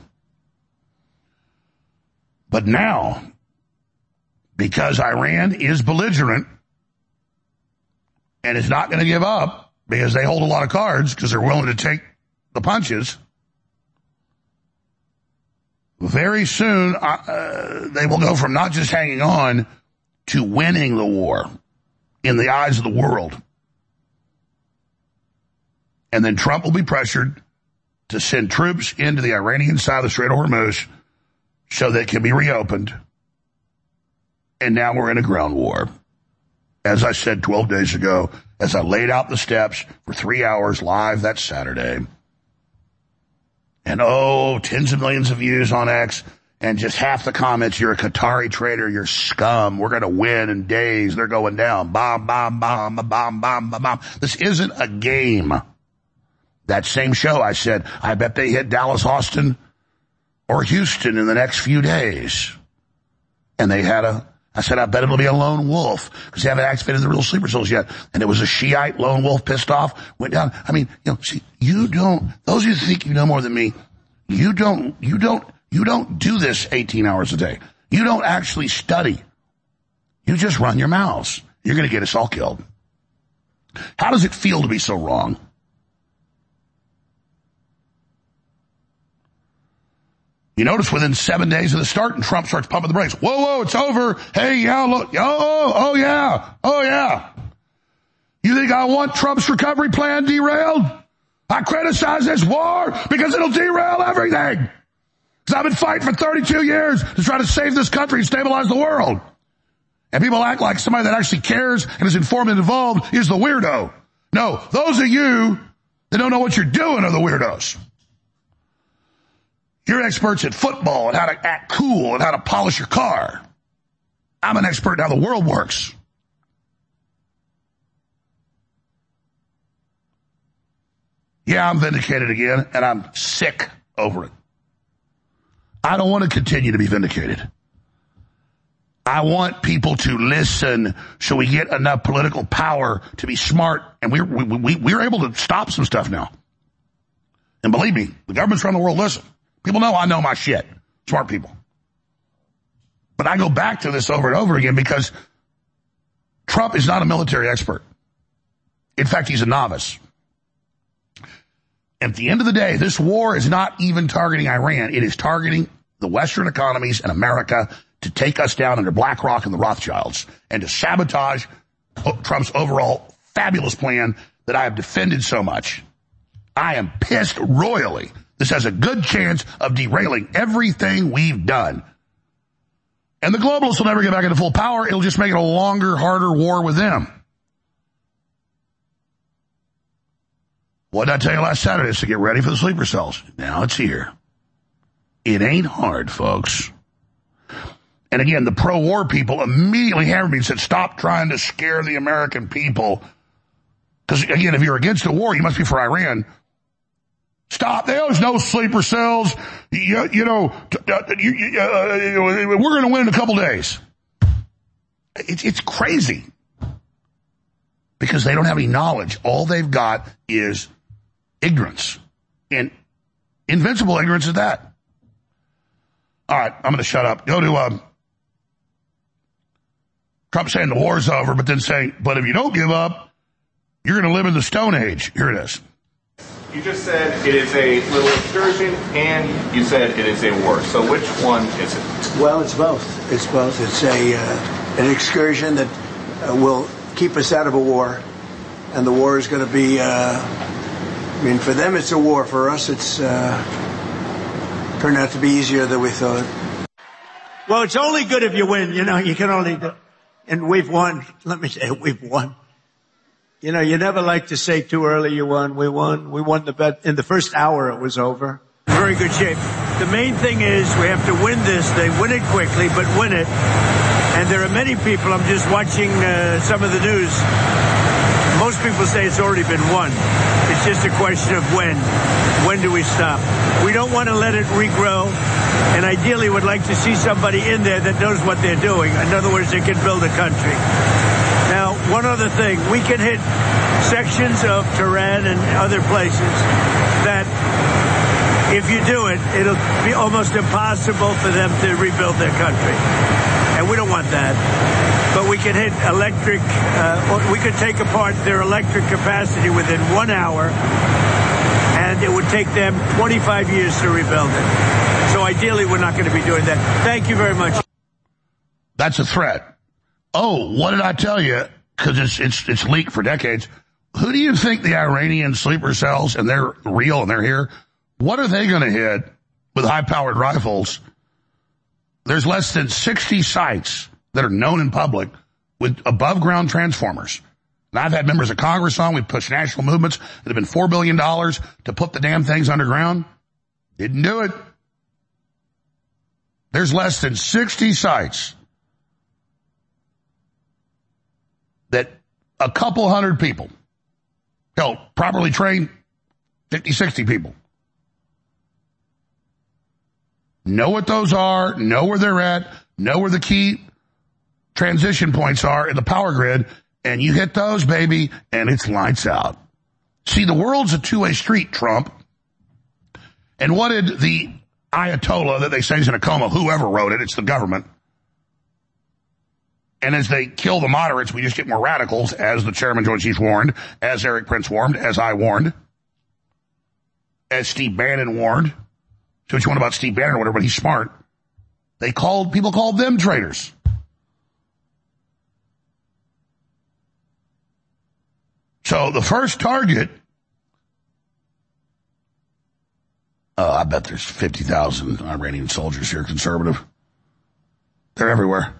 But now, because Iran is belligerent and is not going to give up because they hold a lot of cards because they're willing to take the punches, very soon uh, they will go from not just hanging on to winning the war in the eyes of the world. And then Trump will be pressured to send troops into the Iranian side of the Strait of Hormuz so that it can be reopened. And now we're in a ground war. As I said twelve days ago, as I laid out the steps for three hours live that Saturday. And oh, tens of millions of views on X, and just half the comments, you're a Qatari traitor, you're scum, we're going to win in days, they're going down. Bomb, bomb, bomb, bomb, bomb, bomb, bomb. This isn't a game. That same show, I said, I bet they hit Dallas, Austin, or Houston in the next few days. And they had a, I said, I bet it'll be a lone wolf, because they haven't activated the real sleeper cells yet. And it was a Shiite lone wolf pissed off, went down. I mean, you know, see, you don't, those of you who think you know more than me, you don't, you don't, you don't do this eighteen hours a day. You don't actually study. You just run your mouths. You're going to get us all killed. How does it feel to be so wrong? You notice within seven days of the start, and Trump starts pumping the brakes. Whoa, whoa, it's over. Hey, yeah, look. Oh, oh, yeah. Oh, yeah. You think I want Trump's recovery plan derailed? I criticize this war because it'll derail everything. Because I've been fighting for thirty-two years to try to save this country and stabilize the world. And people act like somebody that actually cares and is informed and involved is the weirdo. No, those of you that don't know what you're doing are the weirdos. You're experts at football and how to act cool and how to polish your car. I'm an expert in how the world works. Yeah, I'm vindicated again, and I'm sick over it. I don't want to continue to be vindicated. I want people to listen so we get enough political power to be smart, and we're, we, we, we're able to stop some stuff now. And believe me, the governments around the world listen. People know I know my shit. Smart people. But I go back to this over and over again because Trump is not a military expert. In fact, he's a novice. At the end of the day, this war is not even targeting Iran. It is targeting the Western economies and America to take us down under BlackRock and the Rothschilds and to sabotage Trump's overall fabulous plan that I have defended so much. I am pissed royally. This has a good chance of derailing everything we've done. And the globalists will never get back into full power. It'll just make it a longer, harder war with them. What did I tell you last Saturday? Is to get ready for the sleeper cells. Now it's here. It ain't hard, folks. And again, the pro-war people immediately hammered me and said, stop trying to scare the American people. Because, again, if you're against the war, you must be for Iran. Stop. There's no sleeper cells. You, you know, you, you, uh, we're going to win in a couple days. It's, it's crazy. Because they don't have any knowledge. All they've got is ignorance. And invincible ignorance is that. All right, I'm going to shut up. Go to um, Trump saying the war's over, but then saying, but if you don't give up, you're going to live in the Stone Age. Here it is. You just said it is a little excursion, and you said it is a war. So which one is it? Well, it's both. It's both. It's a uh, an excursion that uh, will keep us out of a war, and the war is going to be, uh, I mean, for them it's a war. For us, it's uh, turned out to be easier than we thought. Well, it's only good if you win. You know, you can only do, and we've won. Let me say, we've won. You know, you never like to say too early you won. We won. We won the bet. In the first hour, it was over. Very good shape. The main thing is we have to win this. They win it quickly, but win it. And there are many people, I'm just watching uh, some of the news, Most people say it's already been won. It's just a question of when. When do we stop? We don't want to let it regrow, and ideally would like to see somebody in there that knows what they're doing. In other words, they can build a country. Now, one other thing. We can hit sections of Tehran and other places that, if you do it, it'll be almost impossible for them to rebuild their country. And we don't want that. But we can hit electric, uh, we could take apart their electric capacity within one hour, and it would take them twenty-five years to rebuild it. So ideally, we're not going to be doing that. Thank you very much. That's a threat. Oh, what did I tell you? Because it's, it's, it's leaked for decades. Who do you think the Iranian sleeper cells, and they're real and they're here, what are they going to hit with high-powered rifles? There's less than sixty sites that are known in public with above-ground transformers. And I've had members of Congress on. We've pushed national movements that have been four billion dollars to put the damn things underground. Didn't do it. There's less than sixty sites that a couple hundred people, hell, properly trained, fifty, sixty people, know what those are, know where they're at, know where the key transition points are in the power grid, and you hit those, baby, and it's lights out. See, the world's a two-way street, Trump. And what did the Ayatollah that they say is in a coma, whoever wrote it, it's the government. And as they kill the moderates, we just get more radicals, as the chairman, George Chief, warned, as Eric Prince warned, as I warned, as Steve Bannon warned. So what you want about Steve Bannon or whatever, but he's smart. They called, people called them traitors. So the first target, uh, I bet there's fifty thousand Iranian soldiers here, conservative. They're everywhere.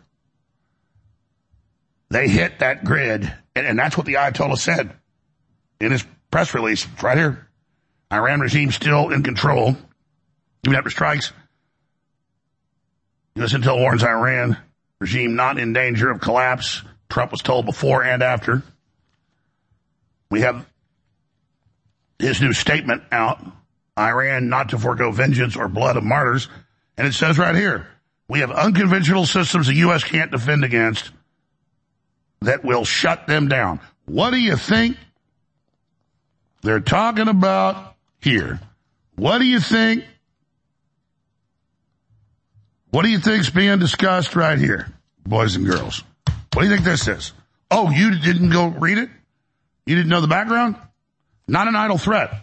They hit that grid, and, and that's what the Ayatollah said in his press release. It's right here. Iran regime still in control, even after strikes. U S intel warns Iran regime not in danger of collapse. Trump was told before and after. We have his new statement out, Iran not to forego vengeance or blood of martyrs. And it says right here, we have unconventional systems the U S can't defend against that will shut them down. What do you think they're talking about here? What do you think? What do you think's being discussed right here, boys and girls? What do you think this is? Oh, you didn't go read it? You didn't know the background? Not an idle threat.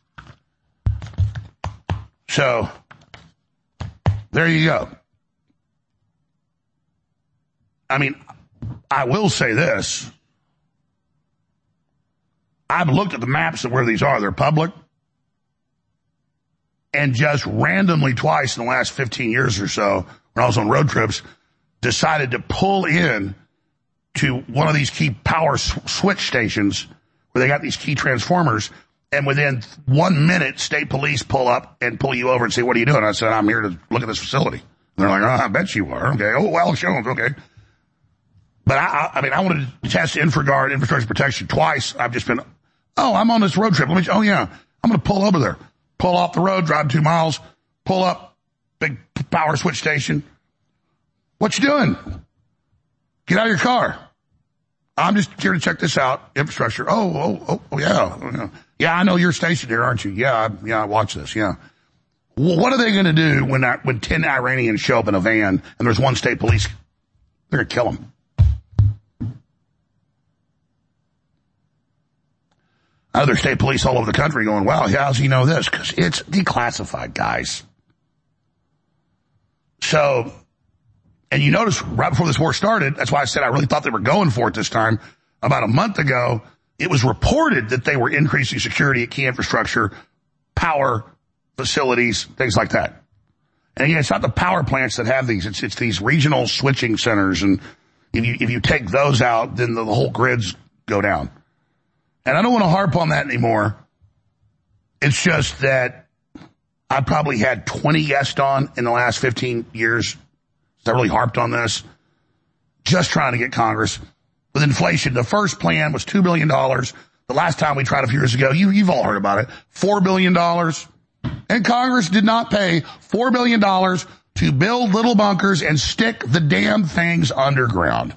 So, there you go. I mean, I will say this. I've looked at the maps of where these are. They're public. And just randomly twice in the last fifteen years or so, when I was on road trips, decided to pull in to one of these key power switch stations where they got these key transformers, and within one minute, state police pull up and pull you over and say, what are you doing? I said, I'm here to look at this facility. And they're like, oh, I bet you are. Okay. Oh, well, Jones. Okay. But I, I mean, I wanted to test InfraGard, infrastructure protection, twice. I've just been, oh, I'm on this road trip. Let me, oh yeah, I'm going to pull over there. Pull off the road, drive two miles, pull up, big power switch station. What you doing? Get out of your car. I'm just here to check this out. Infrastructure. Oh, oh, oh, oh yeah. Yeah, I know you're stationed here, aren't you? Yeah, I, yeah, I watch this, yeah. Well, what are they going to do when I, when ten Iranians show up in a van and there's one state police? They're going to kill them. Other state police all over the country going, wow, how's he know this? Because it's declassified, guys. So, and you notice right before this war started, that's why I said I really thought they were going for it this time. About a month ago, it was reported that they were increasing security at key infrastructure, power facilities, things like that. And again, it's not the power plants that have these. It's, it's these regional switching centers. And if you, if you take those out, then the, the whole grids go down. And I don't want to harp on that anymore. It's just that I probably had twenty guests on in the last fifteen years. I really harped on this. Just trying to get Congress. with inflation. The first plan was two billion dollars. The last time we tried a few years ago, you, you've all heard about it, four billion dollars. And Congress did not pay four billion dollars to build little bunkers and stick the damn things underground.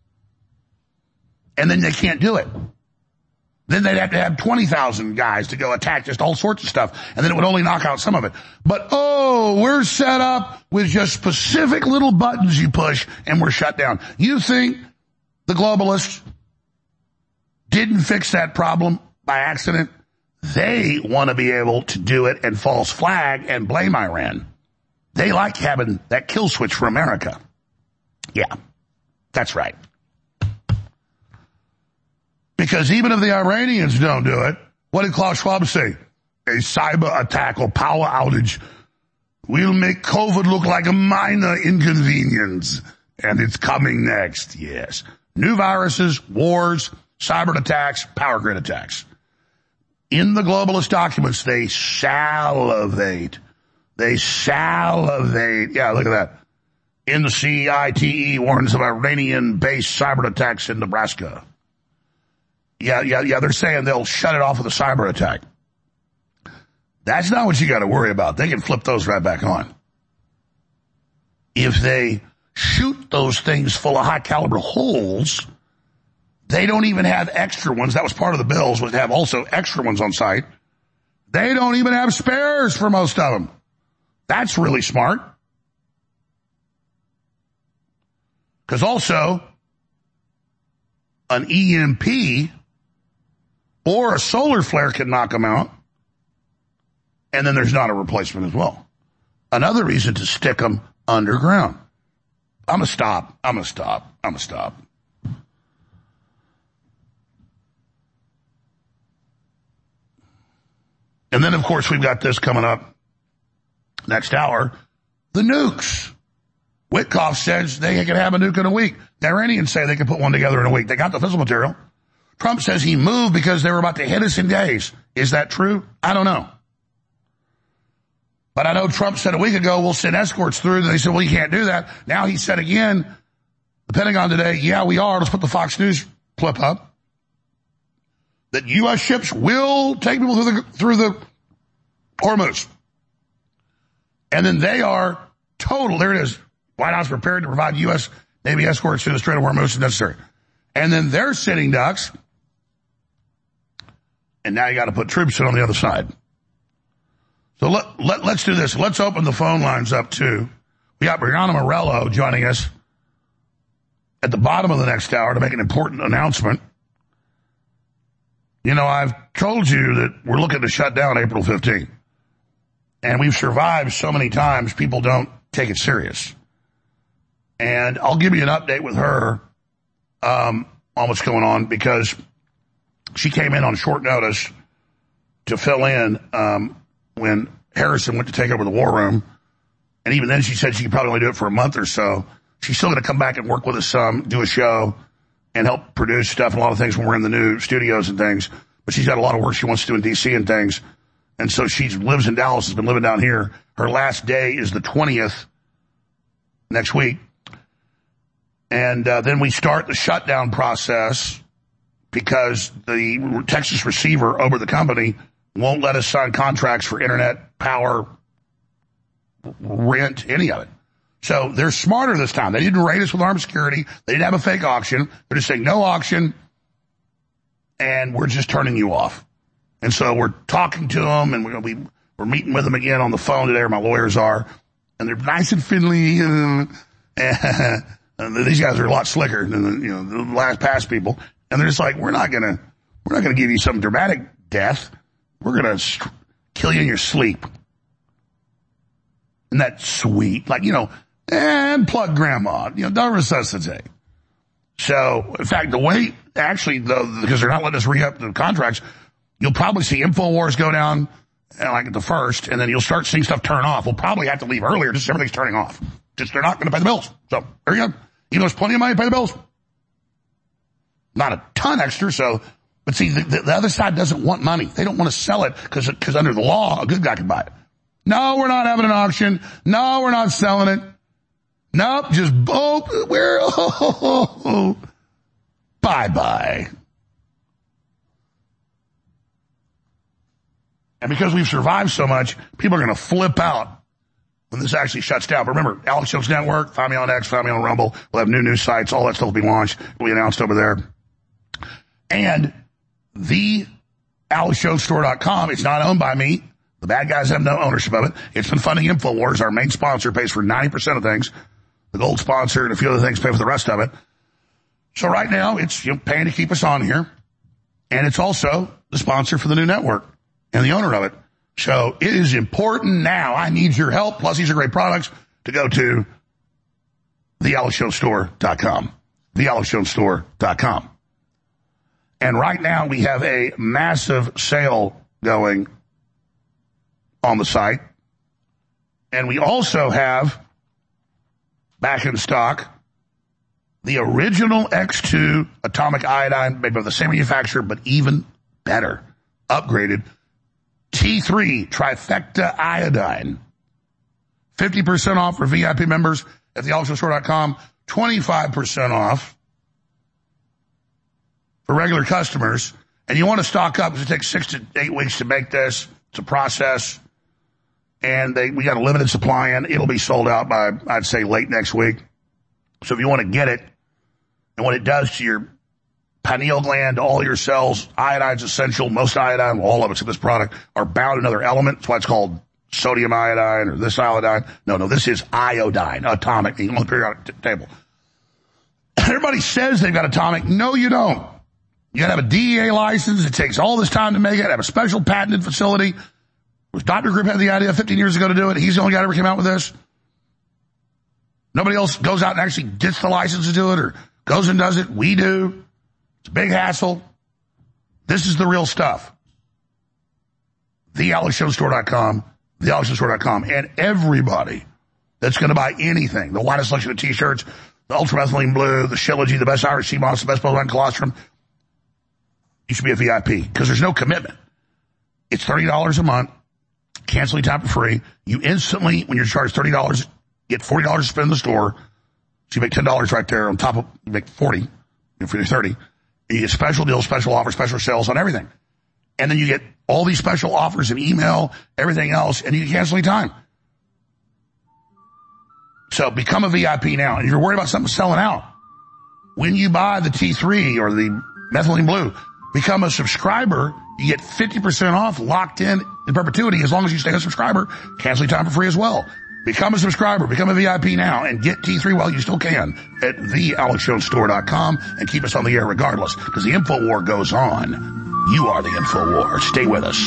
And then they can't do it. Then they'd have to have twenty thousand guys to go attack just all sorts of stuff. And then it would only knock out some of it. But, oh, we're set up with just specific little buttons you push and we're shut down. You think the globalists didn't fix that problem by accident? They want to be able to do it and false flag and blame Iran. They like having that kill switch for America. Yeah, that's right. Because even if the Iranians don't do it, what did Klaus Schwab say? A cyber attack or power outage will make COVID look like a minor inconvenience. And it's coming next, yes. New viruses, wars, cyber attacks, power grid attacks. In the globalist documents, they salivate. They salivate. Yeah, look at that. In the C I T E warns of Iranian-based cyber attacks in Nebraska. Yeah, yeah, yeah, they're saying they'll shut it off with a cyber attack. That's not what you got to worry about. They can flip those right back on. If they shoot those things full of high-caliber holes, they don't even have extra ones. That was part of the bills, was to have also extra ones on site. They don't even have spares for most of them. That's really smart. Because also, an E M P or a solar flare can knock them out, and then there's not a replacement as well. Another reason to stick them underground. I'm going to stop. I'm going to stop. I'm going to stop. And then, of course, we've got this coming up next hour, the nukes. Witkoff says they can have a nuke in a week. The Iranians say they can put one together in a week. They got the fissile material. Trump says he moved because they were about to hit us in days. Is that true? I don't know. But I know Trump said a week ago, we'll send escorts through. And they said, well, you can't do that. Now he said again, the Pentagon today, yeah, we are. Let's put the Fox News clip up. That U S ships will take people through the, through the Hormuz. And then they are total. There it is. White House prepared to provide U S Navy escorts through the Strait of Hormuz if necessary. And then they're sitting ducks. And now you got to put troops in on the other side. So let, let, let's do this. Let's open the phone lines up too. We got Brianna Morello joining us at the bottom of the next hour to make an important announcement. You know, I've told you that we're looking to shut down April fifteenth. And we've survived so many times, people don't take it serious. And I'll give you an update with her um, on what's going on, because she came in on short notice to fill in um, when Harrison went to take over the war room. And even then she said she could probably only do it for a month or so. She's still going to come back and work with us some, do a show, and help produce stuff and a lot of things when we're in the new studios and things. But she's got a lot of work she wants to do in D C and things. And so she lives in Dallas, has been living down here. Her last day is the twentieth next week. And uh, then we start the shutdown process because the Texas receiver over the company won't let us sign contracts for internet, power, rent, any of it. So they're smarter this time. They didn't raid us with armed security. They didn't have a fake auction. They're just saying no auction, and we're just turning you off. And so we're talking to them, and we're, we, we're meeting with them again on the phone today, where my lawyers are, and they're nice and friendly. And, and, and these guys are a lot slicker than the, you know, the last past people. And they're just like, we're not gonna, we're not gonna give you some dramatic death. We're gonna st- kill you in your sleep. And that's sweet, like, you know, and plug grandma, you know, don't resuscitate. So, in fact, the way, actually, though, because they're not letting us re-up the contracts, you'll probably see InfoWars go down, uh, like at the first, and then you'll start seeing stuff turn off. We'll probably have to leave earlier, just everything's turning off. Just they're not going to pay the bills. So, there you go. Even though there's plenty of money to pay the bills. Not a ton extra, so, but see, the, the, the other side doesn't want money. They don't want to sell it because because under the law, a good guy can buy it. No, we're not having an auction. No, we're not selling it. Nope, just, oh, we're, oh, oh, oh. bye-bye. And because we've survived so much, people are going to flip out when this actually shuts down. But remember, Alex Jones Network, find me on X, find me on Rumble. We'll have new news sites. All that stuff will be launched. Will be announced over there. And the alex jones store dot com, it's not owned by me. The bad guys have no ownership of it. It's been funding InfoWars. Our main sponsor pays for ninety percent of things. The gold sponsor and a few other things pay for the rest of it. So right now, it's you know, paying to keep us on here. And it's also the sponsor for the new network and the owner of it. So it is important now. I need your help. Plus, these are great products to go to the alex jones store dot com. the alex jones store dot com. And right now, we have a massive sale going on the site. And we also have back in stock the original X two atomic iodine made by the same manufacturer, but even better, upgraded T three trifecta iodine. fifty percent off for V I P members at the alex jones store dot com, twenty-five percent off for regular customers. And you want to stock up because it takes six to eight weeks to make this. It's a process. And they, we got a limited supply in. It'll be sold out by, I'd say, late next week. So if you want to get it and what it does to your pineal gland, all your cells, iodine's essential. Most iodine, all of it's in this product, are bound in another element. That's why it's called sodium iodine or this iodine. No, no, this is iodine, atomic, on the periodic t- table. Everybody says they've got atomic. No, you don't. You got to have a D E A license. It takes all this time to make it. Have a special patented facility. Doctor Group had the idea fifteen years ago to do it. He's the only guy that ever came out with this. Nobody else goes out and actually gets the license to do it or goes and does it. We do. It's a big hassle. This is the real stuff. the alex jones store dot com, the alex jones store dot com, and everybody that's going to buy anything, the widest selection of T-shirts, the ultramethylene blue, the Shilajit, the best Irish sea moss, the best bovine colostrum, you should be a V I P because there's no commitment. It's thirty dollars a month. Canceling time for free. You instantly, when you're charged thirty dollars, get forty dollars to spend in the store. So you make ten dollars right there on top of, you make forty for your thirty. And you get special deals, special offers, special sales on everything. And then you get all these special offers in email, everything else, and you can cancel any time. So become a V I P now. And if you're worried about something selling out, when you buy the T three or the methylene blue, become a subscriber. You get fifty percent off locked in in perpetuity as long as you stay a subscriber. Canceling time for free as well. Become a subscriber. Become a V I P now and get T three while you still can at the alex jones store dot com and keep us on the air regardless because the info war goes on. You are the info war. Stay with us.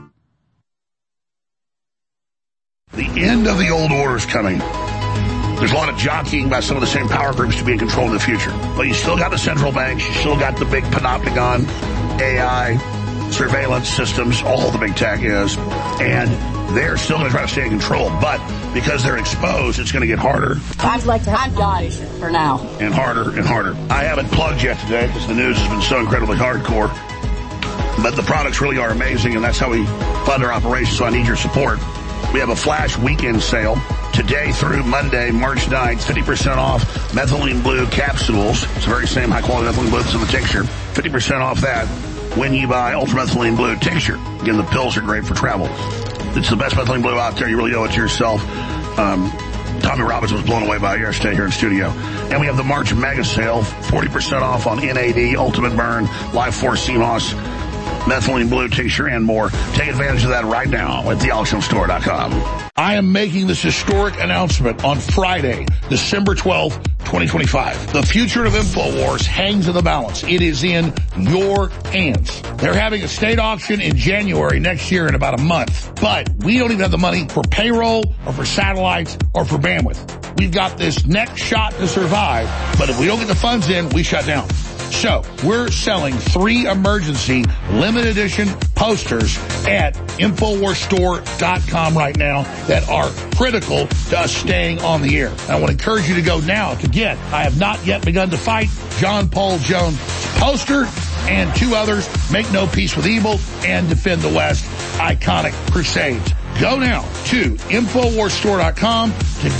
The end of the old order is coming. There's a lot of jockeying by some of the same power groups to be in control in the future. But you still got the central banks. You still got the big panopticon, A I, surveillance systems, all the big tech is. And they're still going to try to stay in control. But because they're exposed, it's going to get harder. I'd like to have guys for now. And harder and harder. I haven't plugged yet today because the news has been so incredibly hardcore. But the products really are amazing, and that's how we fund our operations, so I need your support. We have a flash weekend sale today through Monday, March ninth, fifty percent off methylene blue capsules. It's the very same high-quality methylene blue that's in the tincture. fifty percent off that when you buy ultramethylene blue tincture. Again, the pills are great for travel. It's the best methylene blue out there. You really owe it to yourself. Um, Tommy Robbins was blown away by it yesterday here in studio. And we have the March mega sale, forty percent off on N A D, Ultimate Burn, Life Force C M O S, methylene blue tincture, and more. Take advantage of that right now at the alex jones store dot com. I am making this historic announcement on Friday, December twelfth, twenty twenty-five. The future of InfoWars hangs in the balance. It is in your hands. They're having a state auction in January next year in about a month. But we don't even have the money for payroll or for satellites or for bandwidth. We've got this next shot to survive, but if we don't get the funds in, we shut down. So we're selling three emergency limited edition posters at infowars store dot com right now that are critical to us staying on the air. And I want to encourage you to go now to get I Have Not Yet Begun to Fight, John Paul Jones poster, and two others, Make No Peace with Evil and Defend the West, Iconic Crusades. Go now to infowars store dot com to get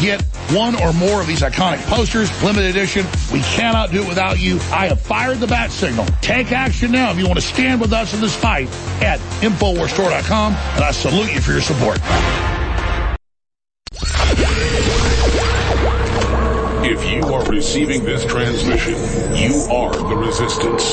one or more of these iconic posters, limited edition. We cannot do it without you. I have fired the bat signal. Take action now if you want to stand with us in this fight at Infowars Store dot com, and I salute you for your support. If you are receiving this transmission, you are the resistance.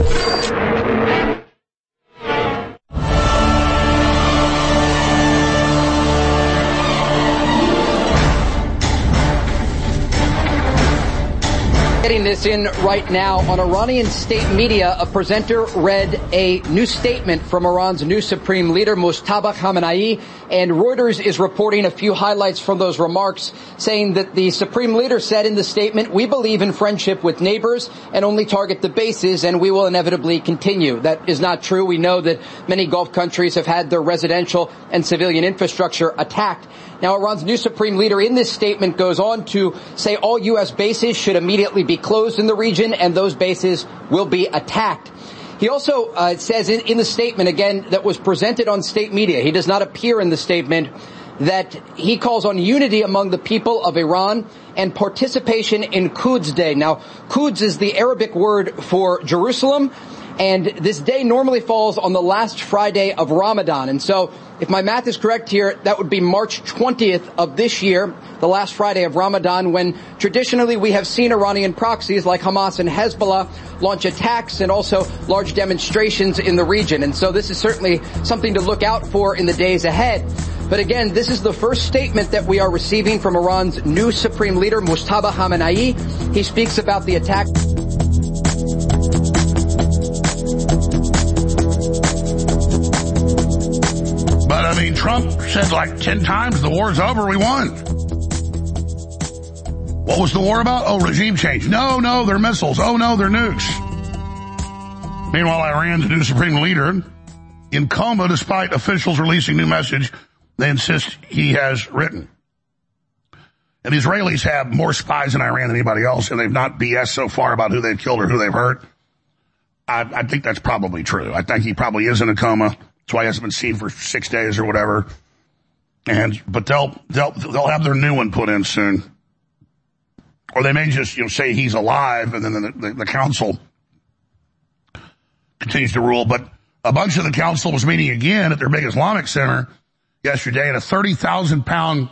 Getting this in right now on Iranian state media, a presenter read a new statement from Iran's new supreme leader, Mojtaba Khamenei, and Reuters is reporting a few highlights from those remarks, saying that the supreme leader said in the statement, "We believe in friendship with neighbors and only target the bases, and we will inevitably continue." That is not true. We know that many Gulf countries have had their residential and civilian infrastructure attacked. Now, Iran's new supreme leader in this statement goes on to say all U S bases should immediately be closed in the region, and those bases will be attacked. He also uh, says in, in the statement, again, that was presented on state media, he does not appear in the statement, that he calls on unity among the people of Iran and participation in Quds Day. Now, Quds is the Arabic word for Jerusalem, and this day normally falls on the last Friday of Ramadan. And so, if my math is correct here, that would be March twentieth of this year, the last Friday of Ramadan, when traditionally we have seen Iranian proxies like Hamas and Hezbollah launch attacks and also large demonstrations in the region. And so this is certainly something to look out for in the days ahead. But again, this is the first statement that we are receiving from Iran's new supreme leader, Mojtaba Khamenei. He speaks about the attack. But, I mean, Trump said like ten times the war's over, we won. What was the war about? Oh, regime change. No, no, they're missiles. Oh, no, they're nukes. Meanwhile, Iran's new supreme leader in coma despite officials releasing new message they insist he has written. And the Israelis have more spies in Iran than anybody else, and they've not B S so far about who they've killed or who they've hurt. I, I think that's probably true. I think he probably is in a coma. That's why he hasn't been seen for six days or whatever. And, but they'll, they'll, they'll have their new one put in soon. Or they may just, you know, say he's alive and then the, the, the council continues to rule. But a bunch of the council was meeting again at their big Islamic center yesterday, and a thirty thousand pound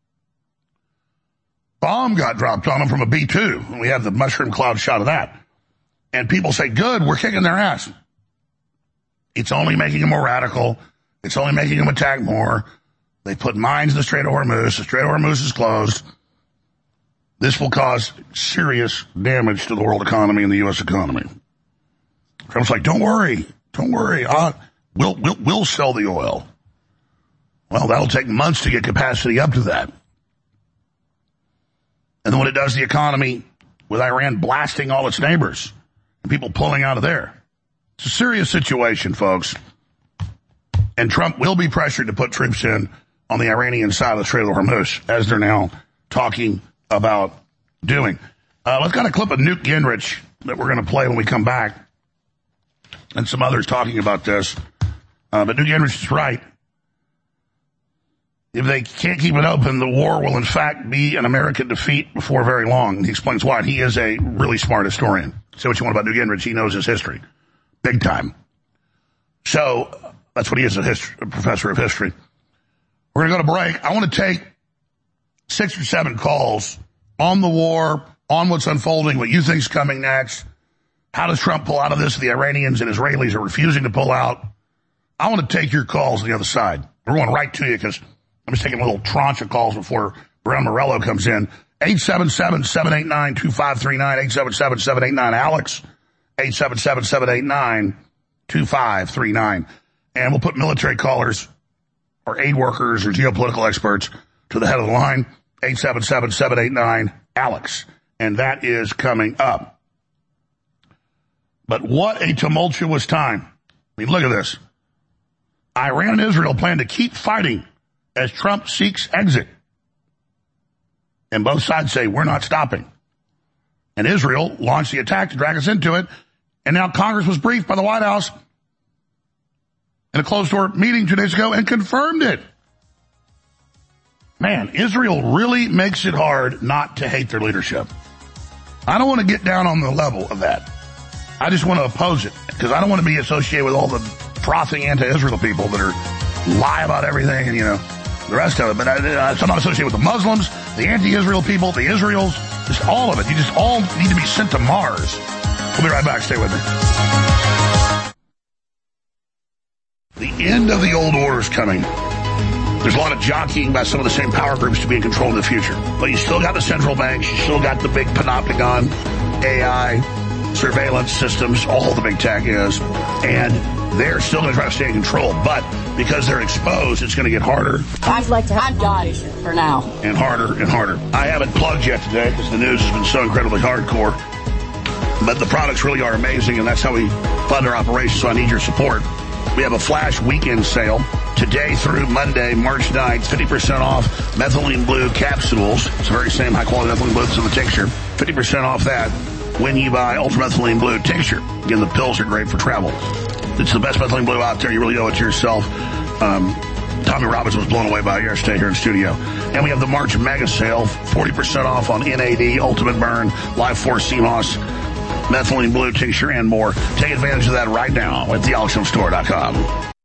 bomb got dropped on them from a B two. And we have the mushroom cloud shot of that. And people say, good, we're kicking their ass. It's only making them more radical. It's only making them attack more. They put mines in the Strait of Hormuz. The Strait of Hormuz is closed. This will cause serious damage to the world economy and the U S economy. Trump's like, don't worry. Don't worry. Uh, we'll, we'll, we'll sell the oil. Well, that'll take months to get capacity up to that. And then when it does the economy, with Iran blasting all its neighbors and people pulling out of there. It's a serious situation, folks. And Trump will be pressured to put troops in on the Iranian side of the Strait of Hormuz, as they're now talking about doing. Uh, let's got a clip of Newt Gingrich that we're going to play when we come back, and some others talking about this. Uh, but Newt Gingrich is right. If they can't keep it open, the war will in fact be an American defeat before very long. He explains why. He is a really smart historian. Say what you want about Newt Gingrich. He knows his history. Big time. So, that's what he is, a, history, a professor of history. We're going to go to break. I want to take six or seven calls on the war, on what's unfolding, what you think's coming next. How does Trump pull out of this? The Iranians and Israelis are refusing to pull out. I want to take your calls on the other side. We're going right to you because I'm just taking a little tranche of calls before Brown Morello comes in. eight seven seven, seven eight nine, two five three nine, eight seven seven, seven eight nine, Alex, eight seven seven, seven eight nine, two five three nine. And we'll put military callers or aid workers or geopolitical experts to the head of the line, eight seven seven, seven eight nine, Alex. And that is coming up. But what a tumultuous time. I mean, look at this. Iran and Israel plan to keep fighting as Trump seeks exit. And both sides say, we're not stopping. And Israel launched the attack to drag us into it. And now Congress was briefed by the White House in a closed-door meeting two days ago and confirmed it. Man, Israel really makes it hard not to hate their leadership. I don't want to get down on the level of that. I just want to oppose it because I don't want to be associated with all the frothing anti-Israel people that are lie about everything and, you know, the rest of it. But I, I, so I'm not associated with the Muslims, the anti-Israel people, the Israels, just all of it. You just all need to be sent to Mars. We'll be right back. Stay with me. The end of the old order is coming. There's a lot of jockeying by some of the same power groups to be in control in the future. But you still got the central banks. You still got the big panopticon, A I, surveillance systems, all the big tech is. And they're still going to try to stay in control. But because they're exposed, it's going to get harder. I'd like to have guys for now. And harder and harder. I haven't plugged yet today because the news has been so incredibly hardcore. But the products really are amazing, and that's how we fund our operations, so I need your support. We have a flash weekend sale today through Monday, March ninth, fifty percent off methylene blue capsules. It's the very same high-quality methylene blue that's in the tincture. fifty percent off that when you buy ultramethylene blue tincture. Again, the pills are great for travel. It's the best methylene blue out there. You really owe it to yourself. Um, Tommy Robbins was blown away by it yesterday here in studio. And we have the March mega sale, forty percent off on N A D, Ultimate Burn, Life Force C M O S, methylene blue tincture, and more. Take advantage of that right now at the alex jones store dot com.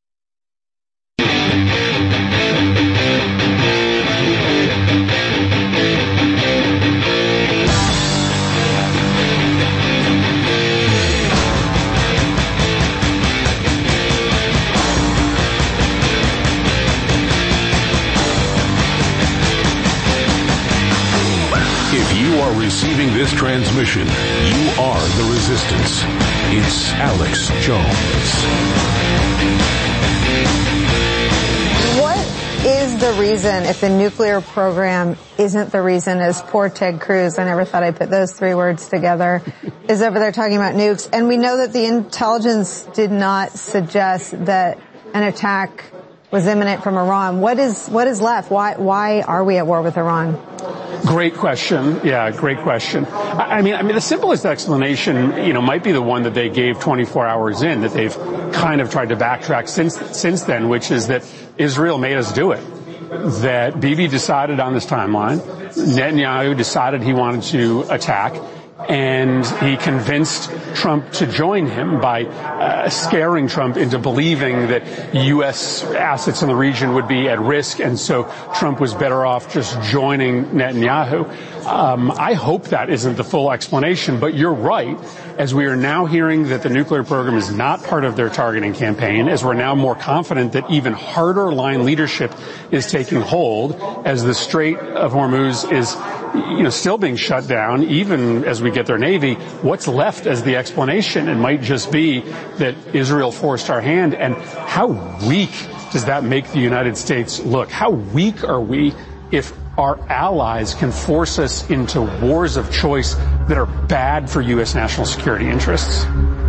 If you are receiving this transmission, you are the resistance. It's Alex Jones. What is the reason, if the nuclear program isn't the reason, as poor Ted Cruz, I never thought I'd put those three words together, is over there talking about nukes? And we know that the intelligence did not suggest that an attack was imminent from Iran. What is what is left? Why why are we at war with Iran? Great question. Yeah, great question. I, I mean, I mean, the simplest explanation, you know, might be the one that they gave twenty-four hours in, that they've kind of tried to backtrack since since then, which is that Israel made us do it. That Bibi decided on this timeline, Netanyahu decided he wanted to attack, and he convinced Trump to join him by uh, scaring Trump into believing that U S assets in the region would be at risk, and so Trump was better off just joining Netanyahu. Um, I hope that isn't the full explanation, but you're right. As we are now hearing that the nuclear program is not part of their targeting campaign, as we're now more confident that even harder line leadership is taking hold, as the Strait of Hormuz is, you know, still being shut down, even as we get their Navy, what's left as the explanation? It might just be that Israel forced our hand. And how weak does that make the United States look? How weak are we if our allies can force us into wars of choice that are bad for U S national security interests?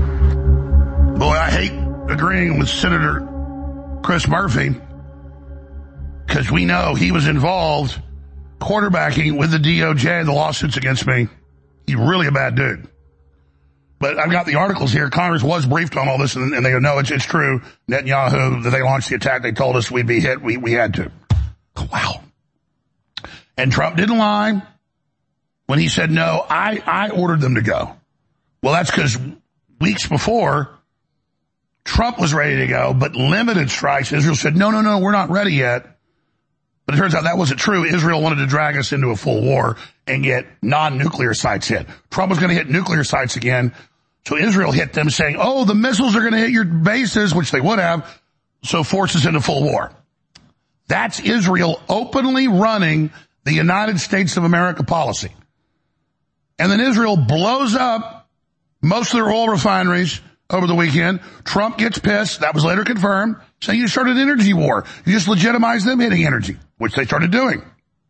Boy, I hate agreeing with Senator Chris Murphy because we know he was involved quarterbacking with the D O J and the lawsuits against me. He's really a bad dude. But I've got the articles here. Congress was briefed on all this, and, and they go, no, it's, it's true. Netanyahu, that they launched the attack, they told us we'd be hit. We, we had to. Wow. And Trump didn't lie when he said, no, I, I ordered them to go. Well, that's because weeks before, Trump was ready to go, but limited strikes. Israel said, no, no, no, we're not ready yet. But it turns out that wasn't true. Israel wanted to drag us into a full war and get non-nuclear sites hit. Trump was going to hit nuclear sites again. So Israel hit them saying, oh, the missiles are going to hit your bases, which they would have. So force us into full war. That's Israel openly running the United States of America policy. And then Israel blows up most of their oil refineries over the weekend. Trump gets pissed. That was later confirmed, saying you started an energy war. You just legitimized them hitting energy, which they started doing.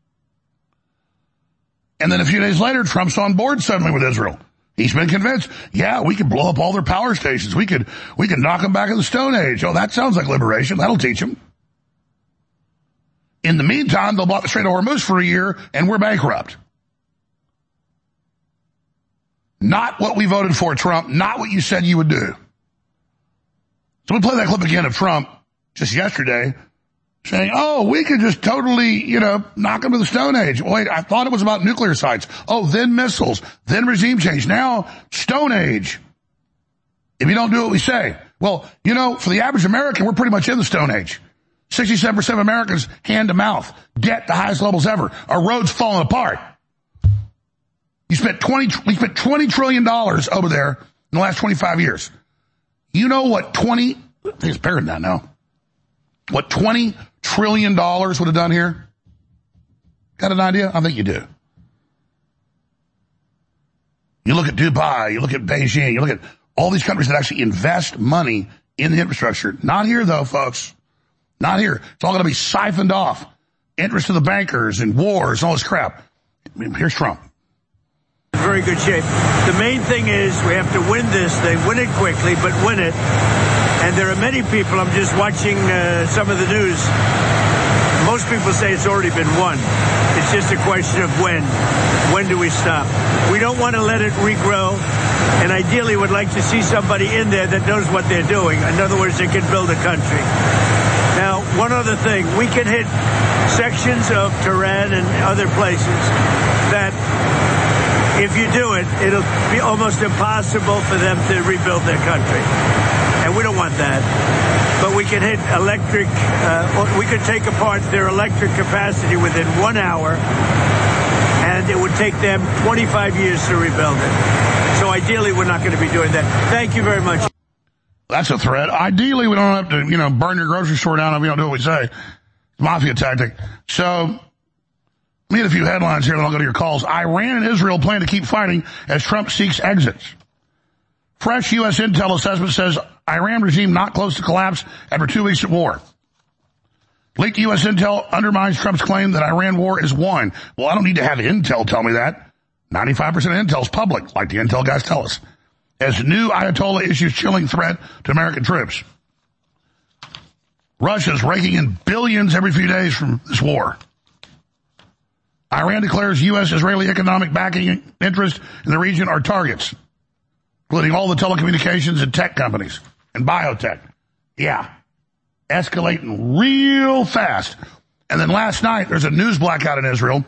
And then a few days later, Trump's on board suddenly with Israel. He's been convinced, yeah, we could blow up all their power stations. We could, we could knock them back in the Stone Age. Oh, that sounds like liberation. That'll teach them. In the meantime, they'll block the Strait of Hormuz for a year, and we're bankrupt. Not what we voted for, Trump. Not what you said you would do. So we play that clip again of Trump just yesterday saying, oh, we could just totally, you know, knock them to the Stone Age. Wait, I thought it was about nuclear sites. Oh, then missiles, then regime change. Now, Stone Age. If you don't do what we say. Well, you know, for the average American, we're pretty much in the Stone Age. sixty-seven percent of Americans hand to mouth, debt the highest levels ever. Our roads falling apart. You spent twenty, we spent twenty trillion dollars over there in the last twenty-five years. You know what twenty, I think it's bigger than that now. What twenty trillion dollars would have done here? Got an idea? I think you do. You look at Dubai, you look at Beijing, you look at all these countries that actually invest money in the infrastructure. Not here, though, folks. Not here. It's all going to be siphoned off. Interest of the bankers and wars and all this crap. I mean, here's Trump. Very good shape. The main thing is we have to win this thing. Win it quickly, but win it. And there are many people, I'm just watching uh, some of the news. Most people say it's already been won. It's just a question of when. When do we stop? We don't want to let it regrow. And ideally would like to see somebody in there that knows what they're doing. In other words, they can build a country. Now, one other thing. We can hit sections of Tehran and other places that, if you do it, it'll be almost impossible for them to rebuild their country. And we don't want that. But we can hit electric, uh, we could take apart their electric capacity within one hour, and it would take them twenty-five years to rebuild it. So ideally, we're not going to be doing that. Thank you very much. That's a threat. Ideally, we don't have to, you know, burn your grocery store down if we don't do what we say. Mafia tactic. So, let me hit a few headlines here, and I'll go to your calls. Iran and Israel plan to keep fighting as Trump seeks exits. Fresh U S intel assessment says Iran regime not close to collapse after two weeks of war. Leaked U S intel undermines Trump's claim that Iran war is won. Well, I don't need to have intel tell me that. ninety-five percent of intel is public, like the intel guys tell us. As new Ayatollah issues chilling threat to American troops. Russia's raking in billions every few days from this war. Iran declares U S-Israeli economic backing interest in the region are targets, including all the telecommunications and tech companies and biotech. Yeah. Escalating real fast. And then last night, there's a news blackout in Israel.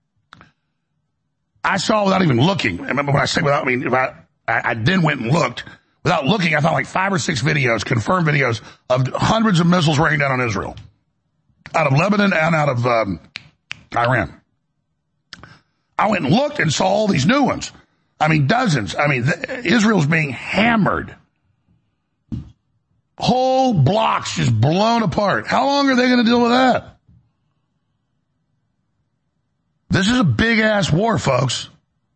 I saw without even looking. I remember when I say without, I mean, if I, I, I then went and looked. Without looking, I found like five or six videos, confirmed videos, of hundreds of missiles raining down on Israel. Out of Lebanon and out of um, Iran. I went and looked and saw all these new ones. I mean, dozens. I mean, the, Israel's being hammered. Whole blocks just blown apart. How long are they going to deal with that? This is a big-ass war, folks.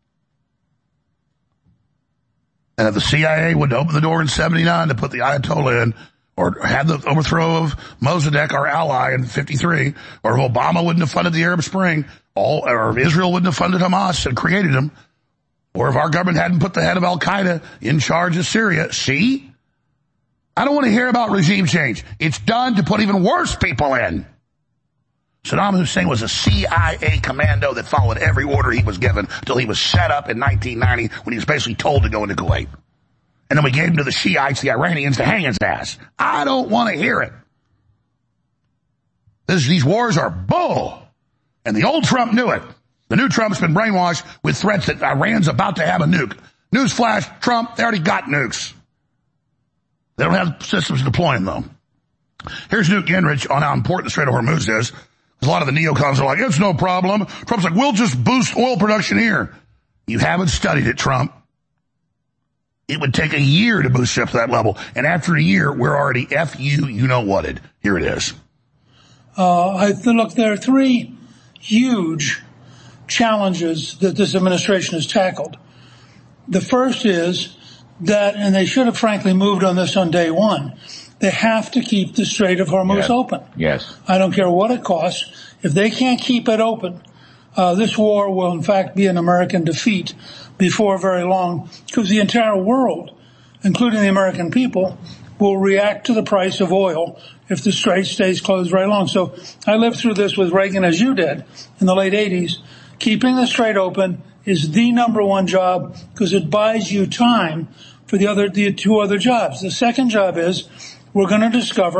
And if the C I A would open the door in seventy-nine to put the Ayatollah in, or had the overthrow of Mossadegh, our ally, in fifty-three, or if Obama wouldn't have funded the Arab Spring, all, or if Israel wouldn't have funded Hamas and created them, or if our government hadn't put the head of Al-Qaeda in charge of Syria, see? I don't want to hear about regime change. It's done to put even worse people in. Saddam Hussein was a C I A commando that followed every order he was given until he was set up in nineteen ninety when he was basically told to go into Kuwait. And then we gave him to the Shiites, the Iranians, to hang his ass. I don't want to hear it. This, these wars are bull. And the old Trump knew it. The new Trump's been brainwashed with threats that Iran's about to have a nuke. Newsflash, Trump, they already got nukes. They don't have systems deploying them. Here's Newt Gingrich on how important the Strait of Hormuz is. A lot of the neocons are like, it's no problem. Trump's like, we'll just boost oil production here. You haven't studied it, Trump. It would take a year to boost it up to that level. And after a year, we're already F U, you know whatted. Here it is. Uh, I look, there are three huge challenges that this administration has tackled. The first is that, and they should have frankly moved on this on day one, they have to keep the Strait of Hormuz yes. open. Yes. I don't care what it costs. If they can't keep it open, uh, this war will in fact be an American defeat before very long, because the entire world, including the American people, will react to the price of oil if the Strait stays closed very long. So I lived through this with Reagan, as you did, in the late eighties. Keeping the Strait open is the number one job because it buys you time for the other, the two other jobs. The second job is we're going to discover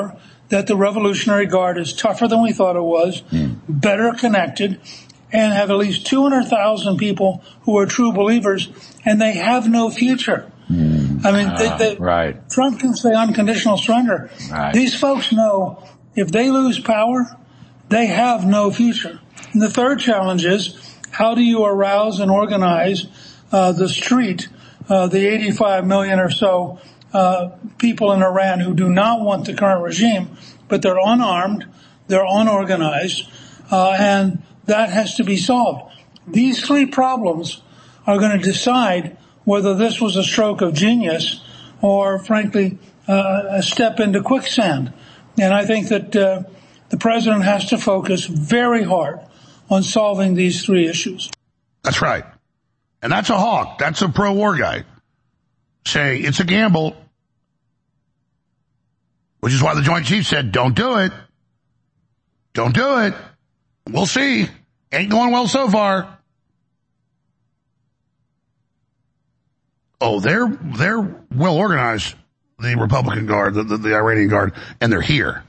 that the Revolutionary Guard is tougher than we thought it was, mm. better connected, and have at least two hundred thousand people who are true believers, and they have no future. Mm. I mean, they, Ah, they, right. Trump can say unconditional surrender. Right. These folks know if they lose power, they have no future. And the third challenge is, how do you arouse and organize uh, the street, uh, the eighty-five million or so uh, people in Iran who do not want the current regime, but they're unarmed, they're unorganized, uh, and that has to be solved. These three problems are going to decide whether this was a stroke of genius or, frankly, uh, a step into quicksand. And I think that uh, the president has to focus very hard on solving these three issues. That's right. And that's a hawk. That's a pro-war guy. Say, it's a gamble. Which is why the Joint Chiefs said, don't do it. Don't do it. We'll see. Ain't going well so far. Oh, they're, they're well organized, the Republican Guard, the, the, the Iranian Guard, and they're here.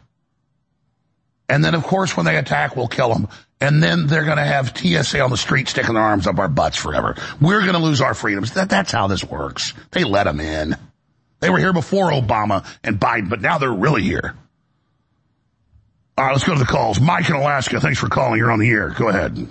And then, of course, when they attack, we'll kill them. And then they're going to have T S A on the street sticking their arms up our butts forever. We're going to lose our freedoms. That, that's how this works. They let them in. They were here before Obama and Biden, but now they're really here. All right, let's go to the calls. Mike in Alaska, thanks for calling. You're on the air. Go ahead.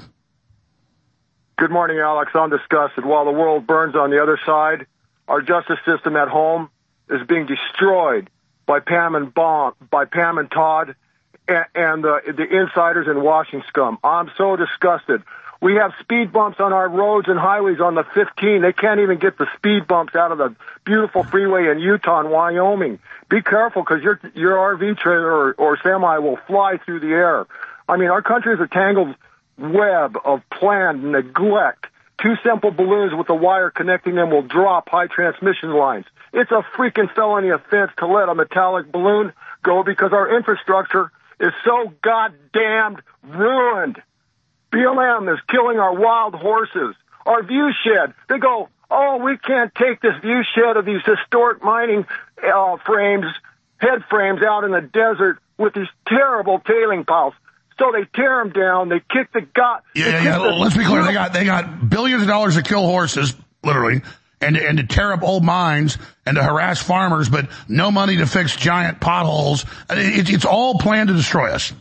Good morning, Alex. I'm disgusted. While the world burns on the other side, our justice system at home is being destroyed by Pam and Bon, by Pam and Todd and, and the, the insiders in washing scum. I'm so disgusted. We have speed bumps on our roads and highways on the fifteen. They can't even get the speed bumps out of the beautiful freeway in Utah and Wyoming. Be careful, because your your R V trailer or, or semi will fly through the air. I mean, our country is a tangled web of planned neglect. Two simple balloons with a wire connecting them will drop high transmission lines. It's a freaking felony offense to let a metallic balloon go because our infrastructure is so goddamn ruined. B L M is killing our wild horses. Our view shed, they go, oh, we can't take this view shed of these historic mining uh, frames, head frames out in the desert with these terrible tailing piles. So they tear them down. They kick the gut. Yeah, yeah, yeah. Let's be clear. They got they got billions of dollars to kill horses, literally, and and to tear up old mines and to harass farmers, but no money to fix giant potholes. It, it's all planned to destroy us.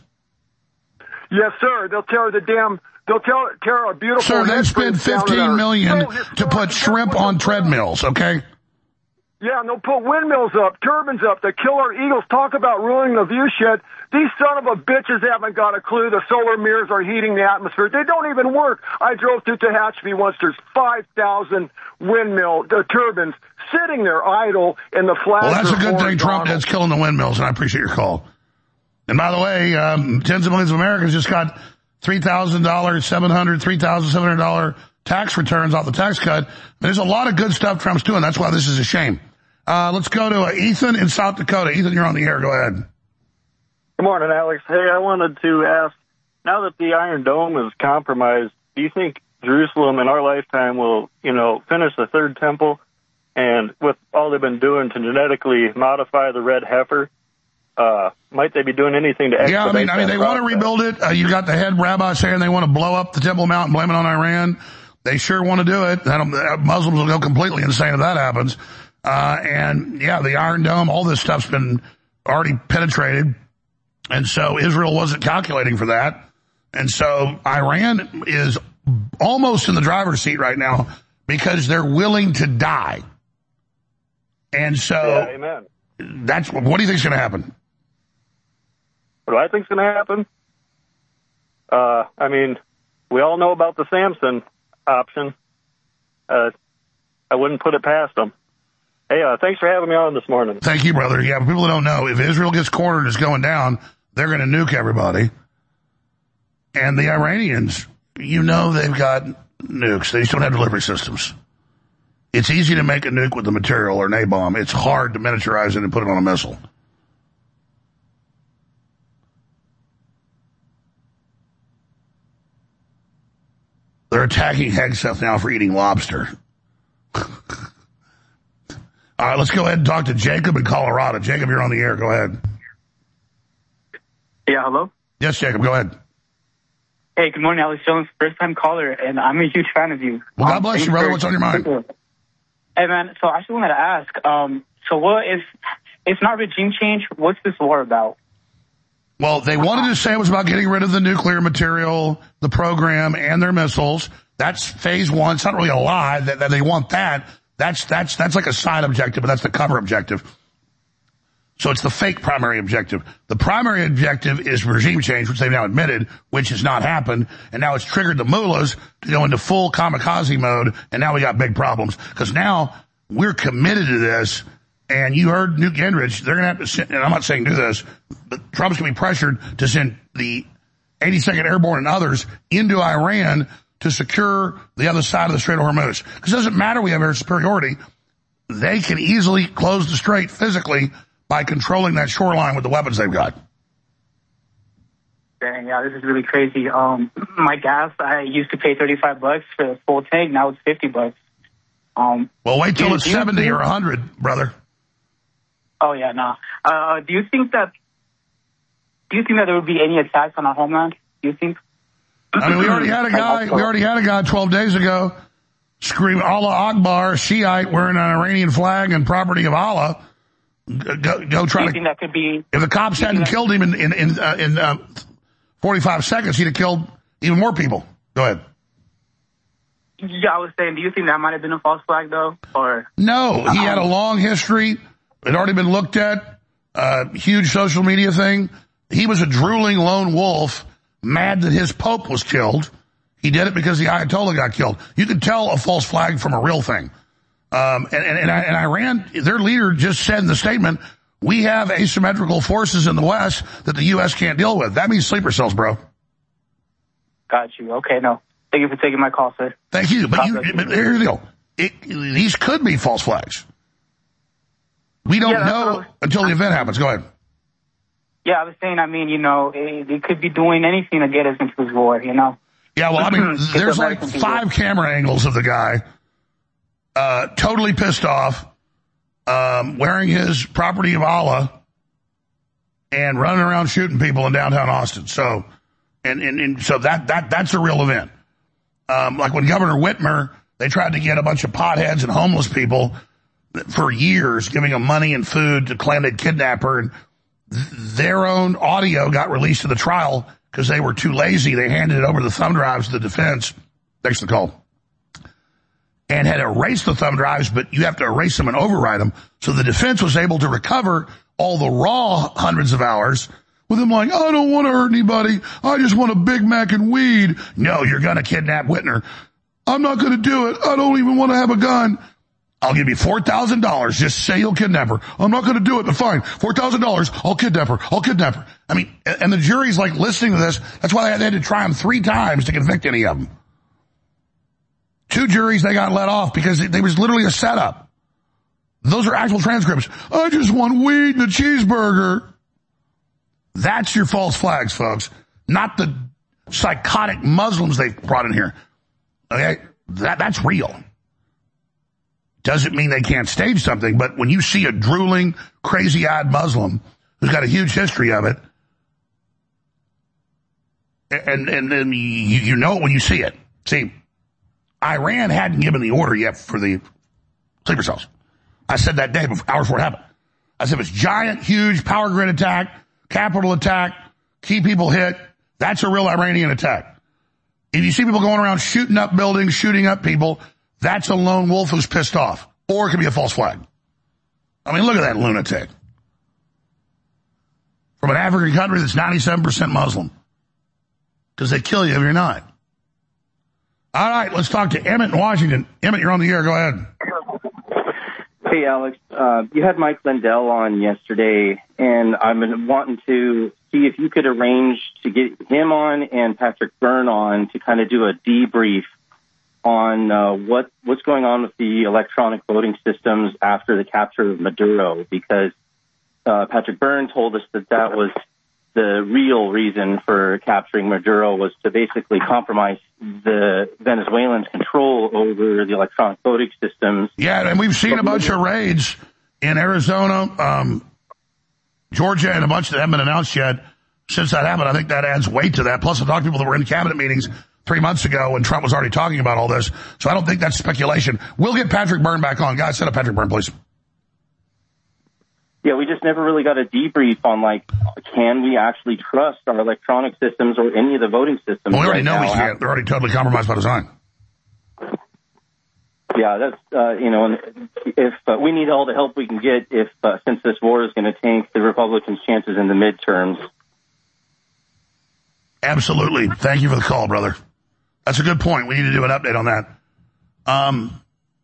Yes, sir. They'll tear the damn. They'll tear, tear a beautiful. Sir, they spend fifteen million to put shrimp on treadmills. Okay. Yeah, and they'll put windmills up, turbines up. The killer eagles talk about ruining the view shed. These son of a bitches haven't got a clue. The solar mirrors are heating the atmosphere. They don't even work. I drove through Tehachapi once. There's five thousand windmill uh, turbines sitting there idle in the flat. Well, that's a good thing Trump that's killing the windmills, and I appreciate your call. And by the way, um, tens of millions of Americans just got three thousand dollars, seven hundred dollars, three thousand seven hundred dollars tax returns off the tax cut. There's a lot of good stuff Trump's doing. That's why this is a shame. Uh, let's go to uh, Ethan in South Dakota. Ethan, you're on the air. Go ahead. Good morning, Alex. Hey, I wanted to ask, now that the Iron Dome is compromised, do you think Jerusalem in our lifetime will, you know, finish the third temple? And with all they've been doing to genetically modify the red heifer, uh, might they be doing anything to expedite Yeah, I mean, I mean, they process? want to rebuild it. Uh, you got the head rabbi saying they want to blow up the Temple Mount and blame it on Iran. They sure want to do it. I don't, uh, Muslims will go completely insane if that happens. Uh, and yeah, the Iron Dome, all this stuff's been already penetrated. And so Israel wasn't calculating for that. And so Iran is almost in the driver's seat right now because they're willing to die. And so Yeah, amen. that's, what do you think's going to happen? What do I think's going to happen? Uh, I mean, we all know about the Samson option. Uh, I wouldn't put it past them. Hey, uh, thanks for having me on this morning. Thank you, brother. Yeah, but people don't know, if Israel gets cornered and is going down, they're going to nuke everybody. And the Iranians, you know they've got nukes. They just don't have delivery systems. It's easy to make a nuke with the material or an A-bomb. It's hard to miniaturize it and put it on a missile. They're attacking Hegseth now for eating lobster. All right, let's go ahead and talk to Jacob in Colorado. Jacob, you're on the air. Go ahead. Yeah, hello? Yes, Jacob, go ahead. Hey, good morning, Alex Jones, first-time caller, and I'm a huge fan of you. Well, God um, bless you, brother. What's on your mind? Hey, man, so I just wanted to ask, um, so what if, if not regime change, what's this war about? Well, they wanted to say it was about getting rid of the nuclear material, the program, and their missiles. That's phase one. It's not really a lie that, that they want that. That's, that's, that's like a side objective, but that's the cover objective. So it's the fake primary objective. The primary objective is regime change, which they've now admitted, which has not happened. And now it's triggered the mullahs to go into full kamikaze mode. And now we got big problems because now we're committed to this. And you heard Newt Gingrich, they're going to have to send, and I'm not saying do this, but Trump's going to be pressured to send the eighty-second Airborne and others into Iran to secure the other side of the Strait of Hormuz. Because it doesn't matter we have air superiority. They can easily close the strait physically by controlling that shoreline with the weapons they've got. Dang, yeah, this is really crazy. Um, my gas, I used to pay thirty-five bucks for a full tank. Now it's fifty bucks. Um, well, wait till do, it's do seventy think, or one hundred, brother. Oh, yeah, no. Uh, do you think that, do you think that there would be any attacks on our homeland? Do you think? I mean, we already had a guy, we already had a guy twelve days ago scream Allah Akbar, Shiite, wearing an Iranian flag and property of Allah. Go, go try do you to, think that could be, if the cops hadn't killed him in, in, in, uh, in uh, forty-five seconds, he'd have killed even more people. Go ahead. Yeah, I was saying, do you think that might have been a false flag, though? Or no, he had a long history. It had already been looked at. Uh, huge social media thing. He was a drooling lone wolf, mad that his pope was killed. He did it because the Ayatollah got killed. You could tell a false flag from a real thing. Um, and, and, and, and Iran, their leader just said in the statement, we have asymmetrical forces in the West that the U S can't deal with. That means sleeper cells, bro. Got you. Okay, no. Thank you for taking my call, sir. Thank you. But, you, but here's the deal. It, these could be false flags. We don't yeah, know was, until the event happens. Go ahead. Yeah, I was saying, I mean, you know, they could be doing anything to get us into this war, you know? Yeah, well, I mean, there's like five camera angles of the guy, uh, totally pissed off, um, wearing his property of Allah and running around shooting people in downtown Austin. So, and, and, and so that, that, that's a real event. Um, like when Governor Whitmer, they tried to get a bunch of potheads and homeless people for years, giving them money and food to claim they'd kidnap her, and th- their own audio got released to the trial because they were too lazy. They handed it over the thumb drives to the defense. Thanks for the call. And had erased the thumb drives, but you have to erase them and override them. So the defense was able to recover all the raw hundreds of hours with them like, I don't want to hurt anybody. I just want a Big Mac and weed. No, you're going to kidnap Whitmer. I'm not going to do it. I don't even want to have a gun. I'll give you four thousand dollars. Just say you'll kidnap her. I'm not going to do it, but fine. four thousand dollars. I'll kidnap her. I'll kidnap her. I mean, and the jury's like listening to this. That's why they had to try them three times to convict any of them. Two juries, they got let off because it, it was literally a setup. Those are actual transcripts. I just want weed and a cheeseburger. That's your false flags, folks. Not the psychotic Muslims they've brought in here. Okay? That, that's real. Doesn't mean they can't stage something, but when you see a drooling, crazy-eyed Muslim who's got a huge history of it, and and then you, you know it when you see it. See, Iran hadn't given the order yet for the sleeper cells. I said that day, before, hours before it happened. I said, if it's giant, huge power grid attack, capital attack, key people hit, that's a real Iranian attack. If you see people going around shooting up buildings, shooting up people, that's a lone wolf who's pissed off. Or it could be a false flag. I mean, look at that lunatic. From an African country that's ninety-seven percent Muslim. Because they kill you if you're not. All right, let's talk to Emmett in Washington. Emmett, you're on the air. Go ahead. Hey, Alex. Uh, you had Mike Lindell on yesterday, and I've been wanting to see if you could arrange to get him on and Patrick Byrne on to kind of do a debrief on uh, what what's going on with the electronic voting systems after the capture of Maduro, because uh, Patrick Byrne told us that that was the real reason for capturing Maduro, was to basically compromise the Venezuelans' control over the electronic voting systems. Yeah, and we've seen a bunch of raids in Arizona, um, Georgia, and a bunch that haven't been announced yet. since that happened. I think that adds weight to that. Plus, I talked to people that were in cabinet meetings three months ago when Trump was already talking about all this. So I don't think that's speculation. We'll get Patrick Byrne back on. Guys, set up Patrick Byrne, please. Yeah, we just never really got a debrief on, like, can we actually trust our electronic systems or any of the voting systems? Well, we already right know now? we can't. They're already totally compromised by design. Yeah, that's, uh, you know, and if uh, we need all the help we can get if, uh, since this war is going to tank the Republicans' chances in the midterms. Absolutely. Thank you for the call, brother. That's a good point. We need to do an update on that. Um,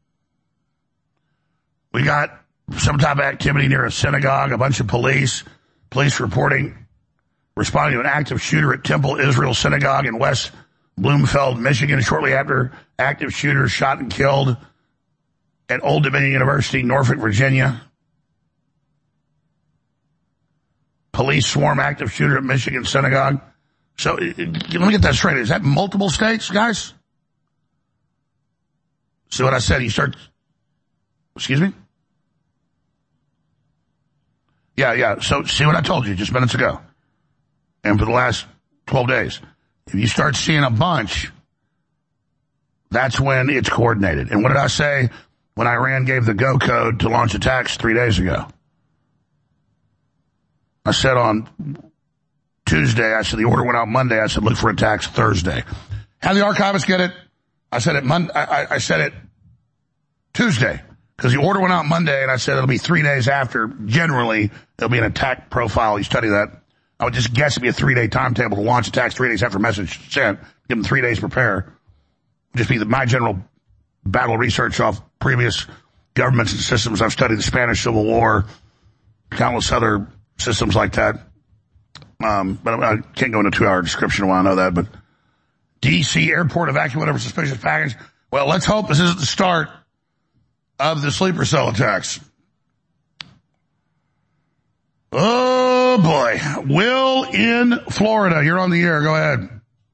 we got some type of activity near a synagogue, a bunch of police, police reporting, responding to an active shooter at Temple Israel Synagogue in West Bloomfield, Michigan, shortly after active shooter shot and killed at Old Dominion University, Norfolk, Virginia. Police swarm active shooter at Michigan synagogue. So let me get that straight. Is that multiple states, guys? See what I said? You start, excuse me? Yeah, yeah. So see what I told you just minutes ago. And for the last twelve days. If you start seeing a bunch, that's when it's coordinated. And what did I say when Iran gave the go code to launch attacks three days ago? I said on Tuesday, I said the order went out Monday. I said look for attacks Thursday. How the archivists get it? I said it Monday. I, I said it Tuesday because the order went out Monday, and I said it'll be three days after. Generally, there'll be an attack profile. You study that. I would just guess it'd be a three-day timetable to launch attacks three days after message sent. Give them three days to prepare. Just be the, my general battle research off previous governments and systems. I've studied the Spanish Civil War, countless other systems like that. Um, but I can't go into a two-hour description while I know that. But D C airport evacuated over suspicious package. Well, let's hope this isn't the start of the sleeper cell attacks. Oh, boy. Will in Florida. You're on the air. Go ahead.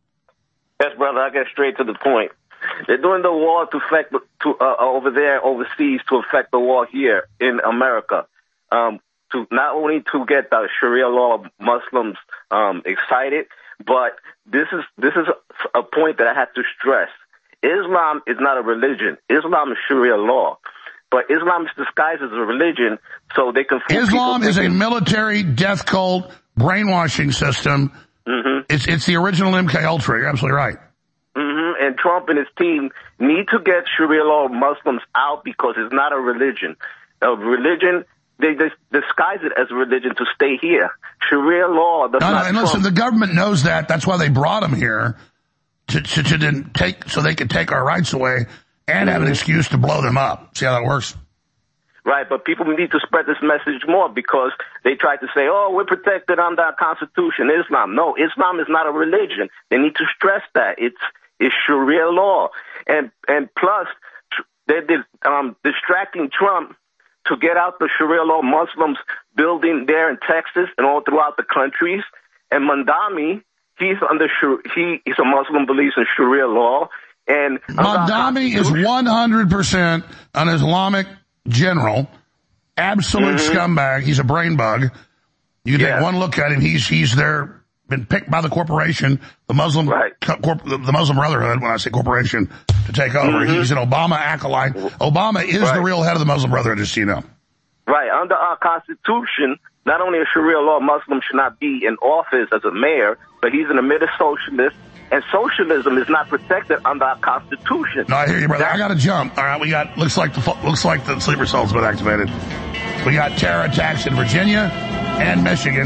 Yes, brother. I get straight to the point. They're doing the war to affect to uh, over there overseas to affect the war here in America. Um, to not only to get the Sharia law Muslims um, excited, but this is this is a point that I have to stress. Islam is not a religion. Islam is Sharia law. But Islam is disguised as a religion, so they can... Islam is a military death cult brainwashing system. Mm-hmm. It's it's the original M K Ultra. You're absolutely right. Mm-hmm. And Trump and his team need to get Sharia law Muslims out because it's not a religion. A religion, they, they disguise it as a religion to stay here. Sharia law does no, not... No, and listen, the government knows that. That's why they brought them here, to, to, to then take, so they could take our rights away and have an excuse to blow them up. See how that works? Right, but people need to spread this message more because they try to say, oh, we're protected under our Constitution, Islam. No, Islam is not a religion. They need to stress that. It's it's Sharia law. And and plus, they're um, distracting Trump to get out the Sharia law Muslims building there in Texas and all throughout the countries. And Mandami, he's under he he's a Muslim, believes in Sharia law. And Mandami is one hundred percent an Islamic general, absolute mm-hmm. scumbag. He's a brain bug. You can yeah. take one look at him. He's he's there, been picked by the corporation, the Muslim right. corp, the, the Muslim Brotherhood. When I say corporation, to take over, mm-hmm. he's an Obama acolyte. Obama is right. the real head of the Muslim Brotherhood, just so you know. Right. Under our Constitution, not only a Sharia law Muslim should not be in office as a mayor, but he's an admitted socialist. And socialism is not protected under our Constitution. No, I hear you, brother. I got to jump. All right, we got looks like the looks like the sleeper cell's been activated. We got terror attacks in Virginia and Michigan.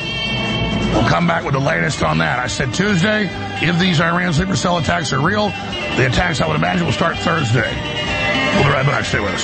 We'll come back with the latest on that. I said Tuesday, if these Iran sleeper cell attacks are real, the attacks I would imagine will start Thursday. We'll be right back. Stay with us.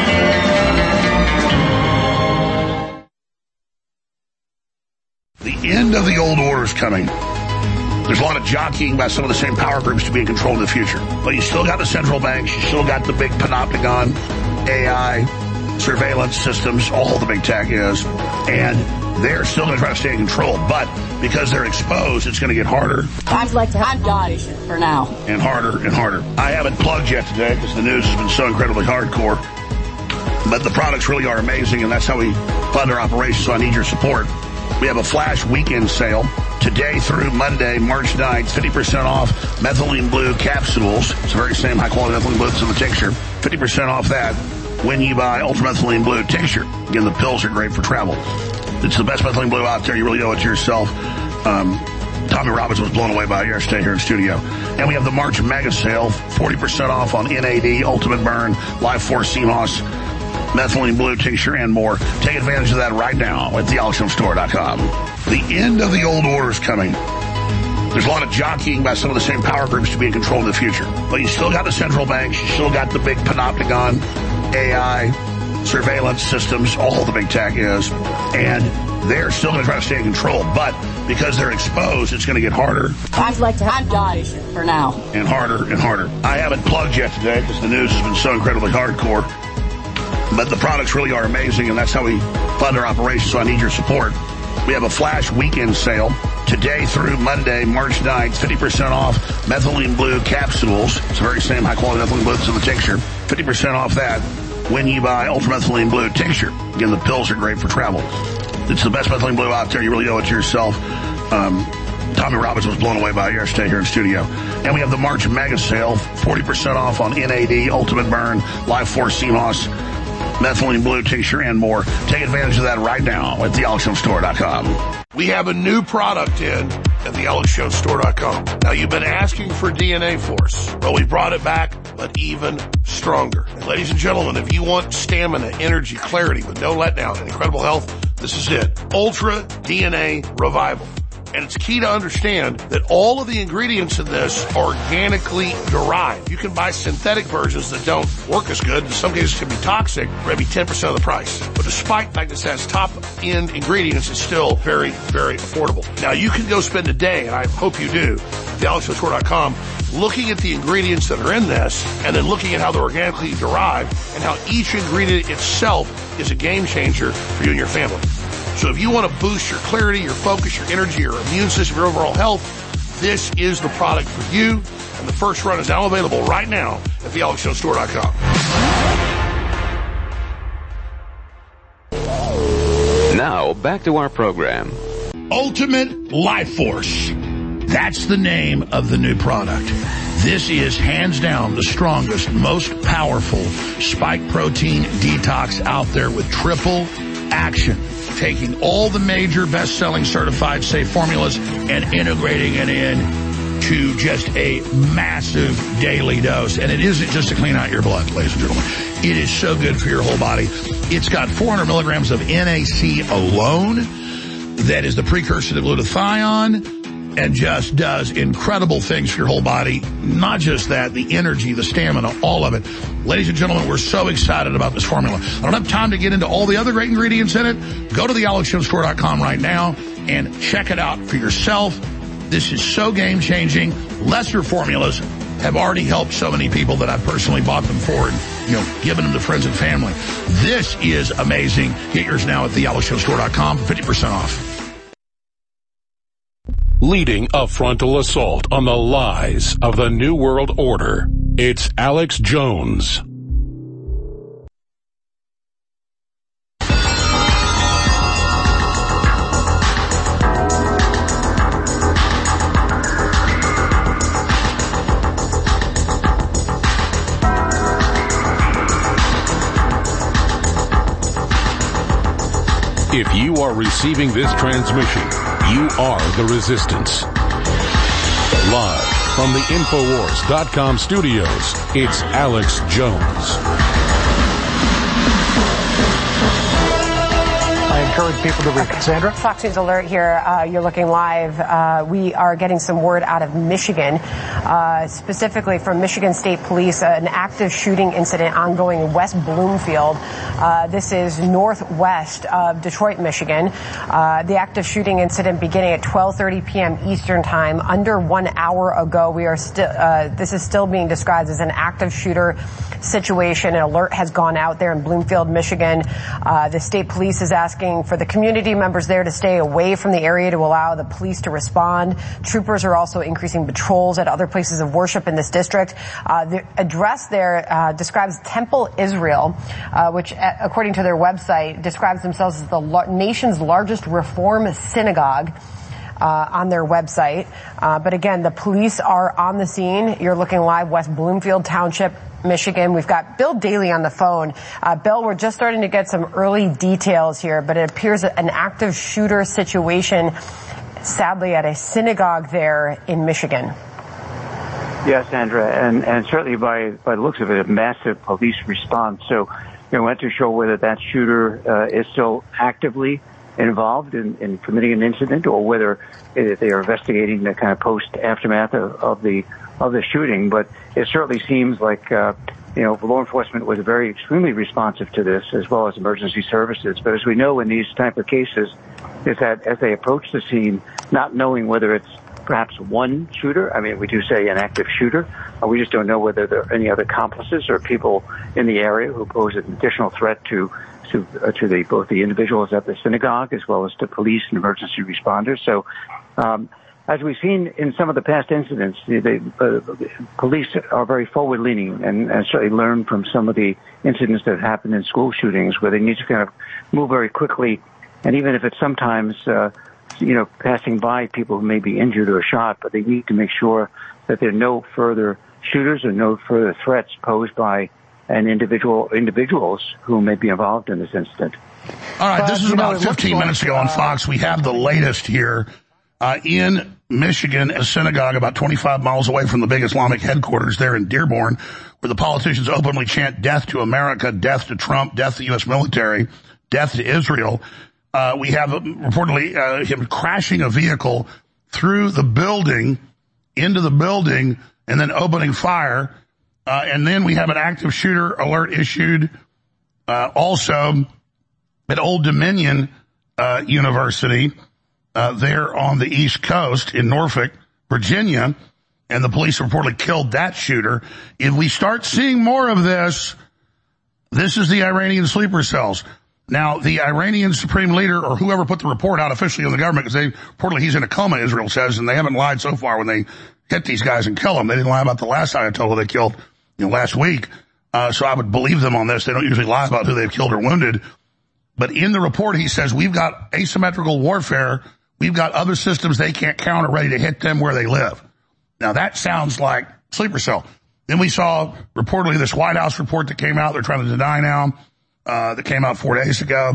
The end of the old order is coming. There's a lot of jockeying by some of the same power groups to be in control in the future. But you still got the central banks. You still got the big panopticon, A I, surveillance systems, all the big tech is. And they're still going to try to stay in control. But because they're exposed, it's going to get harder. I'd like to have God for now. And harder and harder. I haven't plugged yet today because the news has been so incredibly hardcore. But the products really are amazing, and that's how we fund our operations, so I need your support. We have a flash weekend sale today through Monday, March ninth, fifty percent off methylene blue capsules. It's the very same high-quality methylene blue that's in the tincture. fifty percent off that when you buy ultramethylene blue tincture. Again, the pills are great for travel. It's the best methylene blue out there. You really owe it to yourself. Um, Tommy Robbins was blown away by it yesterday here in studio. And we have the March mega sale, forty percent off on N A D, Ultimate Burn, Life Force C M O S, methylene blue tincture, and more. Take advantage of that right now at the alex jones store dot com. The end of the old order is coming. There's a lot of jockeying by some of the same power groups to be in control in the future. But you still got the central banks. You still got the big panopticon, A I, surveillance systems, all the big tech is. And they're still going to try to stay in control. But because they're exposed, it's going to get harder. I'd like to have died for now. And harder and harder. I haven't plugged yet today because the news has been so incredibly hardcore. But the products really are amazing, and that's how we fund our operations, so I need your support. We have a flash weekend sale today through Monday, March ninth, fifty percent off methylene blue capsules. It's the very same high-quality methylene blue that's in the tincture. fifty percent off that when you buy ultramethylene blue tincture. Again, the pills are great for travel. It's the best methylene blue out there. You really owe it to yourself. Um, Tommy Robbins was blown away by it yesterday here in studio. And we have the March mega sale, forty percent off on N A D, Ultimate Burn, Life Force C M O S, methylene blue tincture, and more. Take advantage of that right now at the alex jones store dot com. We have a new product in at the alex jones store dot com. Now, you've been asking for D N A Force. Well, we brought it back, but even stronger. And ladies and gentlemen, if you want stamina, energy, clarity with no letdown and incredible health, this is it. Ultra D N A Revival. And it's key to understand that all of the ingredients in this are organically derived. You can buy synthetic versions that don't work as good. In some cases, can be toxic, maybe ten percent of the price. But despite the fact that it has top-end ingredients, it's still very, very affordable. Now, you can go spend a day, and I hope you do, at the alex jones store dot com, looking at the ingredients that are in this, and then looking at how they're organically derived, and how each ingredient itself is a game changer for you and your family. So if you want to boost your clarity, your focus, your energy, your immune system, your overall health, this is the product for you. And the first run is now available right now at the alex jones store dot com. Now, back to our program. Ultimate Life Force. That's the name of the new product. This is hands down the strongest, most powerful spike protein detox out there with triple action. Taking all the major best-selling certified safe formulas and integrating it in to just a massive daily dose. And it isn't just to clean out your blood, ladies and gentlemen. It is so good for your whole body. It's got four hundred milligrams of N A C alone. That is the precursor to glutathione. And just does incredible things for your whole body. Not just that, the energy, the stamina, all of it. Ladies and gentlemen, we're so excited about this formula. I don't have time to get into all the other great ingredients in it. Go to the alex jones store dot com right now and check it out for yourself. This is so game-changing. Lesser formulas have already helped so many people that I've personally bought them for and, you know, given them to friends and family. This is amazing. Get yours now at the alex jones store dot com for fifty percent off. Leading a frontal assault on the lies of the New World Order, it's Alex Jones. If you are receiving this transmission, you are the resistance. Live from the infowars dot com studios, it's Alex Jones. I encourage people to read. Cassandra? Fox News Alert here. Uh, you're looking live. Uh, we are getting some word out of Michigan, uh, specifically from Michigan State Police, uh, an active shooting incident ongoing in West Bloomfield. Uh, this is northwest of Detroit, Michigan. Uh, the active shooting incident beginning at twelve thirty p.m. Eastern Time, under one hour ago. We are still. Uh, this is still being described as an active shooter situation. An alert has gone out there in Bloomfield, Michigan. Uh, the state police is asking asking for the community members there to stay away from the area to allow the police to respond. Troopers are also increasing patrols at other places of worship in this district. Uh, the address there uh, describes Temple Israel, uh, which, uh, according to their website, describes themselves as the lo- nation's largest Reform synagogue. Uh, on their website. Uh, but again, the police are on the scene. You're looking live, West Bloomfield Township, Michigan. We've got Bill Daly on the phone. Uh, Bill, we're just starting to get some early details here, but it appears an active shooter situation, sadly, at a synagogue there in Michigan. Yes, Sandra, and, and certainly by, by the looks of it, a massive police response. So, you know, we want to show whether that shooter uh, is still actively involved in, in committing an incident, or whether uh, they are investigating the kind of post aftermath of, of the of the shooting. But it certainly seems like uh, you know law enforcement was very extremely responsive to this, as well as emergency services. But as we know in these type of cases, is that as they approach the scene, not knowing whether it's perhaps one shooter, I mean, we do say an active shooter, or we just don't know whether there are any other accomplices or people in the area who pose an additional threat to to, uh, to the, both the individuals at the synagogue as well as to police and emergency responders. So, um, as we've seen in some of the past incidents, the, the uh, police are very forward-leaning and, and certainly learn from some of the incidents that happened in school shootings, where they need to kind of move very quickly, and even if it's sometimes, uh, you know, passing by people who may be injured or shot, but they need to make sure that there are no further shooters or no further threats posed by and individual individuals who may be involved in this incident. All right, this is about fifteen minutes ago on Fox. We have the latest here. Uh, in Michigan, a synagogue about twenty-five miles away from the big Islamic headquarters there in Dearborn, where the politicians openly chant death to America, death to Trump, death to the U S military, death to Israel. Uh, we have uh, reportedly uh, him crashing a vehicle through the building, into the building, and then opening fire. Uh, and then we have an active shooter alert issued uh, also at Old Dominion uh, University uh, there on the East Coast in Norfolk, Virginia, and the police reportedly killed that shooter. If we start seeing more of this, this is the Iranian sleeper cells. Now, the Iranian supreme leader, or whoever put the report out officially in the government, because they reportedly he's in a coma, Israel says, and they haven't lied so far when they hit these guys and kill them. They didn't lie about the last Ayatollah they killed, you know, last week. Uh, so I would believe them on this. They don't usually lie about who they've killed or wounded. But in the report, he says, we've got asymmetrical warfare. We've got other systems they can't counter ready to hit them where they live. Now, that sounds like sleeper cell. Then we saw reportedly this White House report that came out. They're trying to deny now. Uh, that came out four days ago,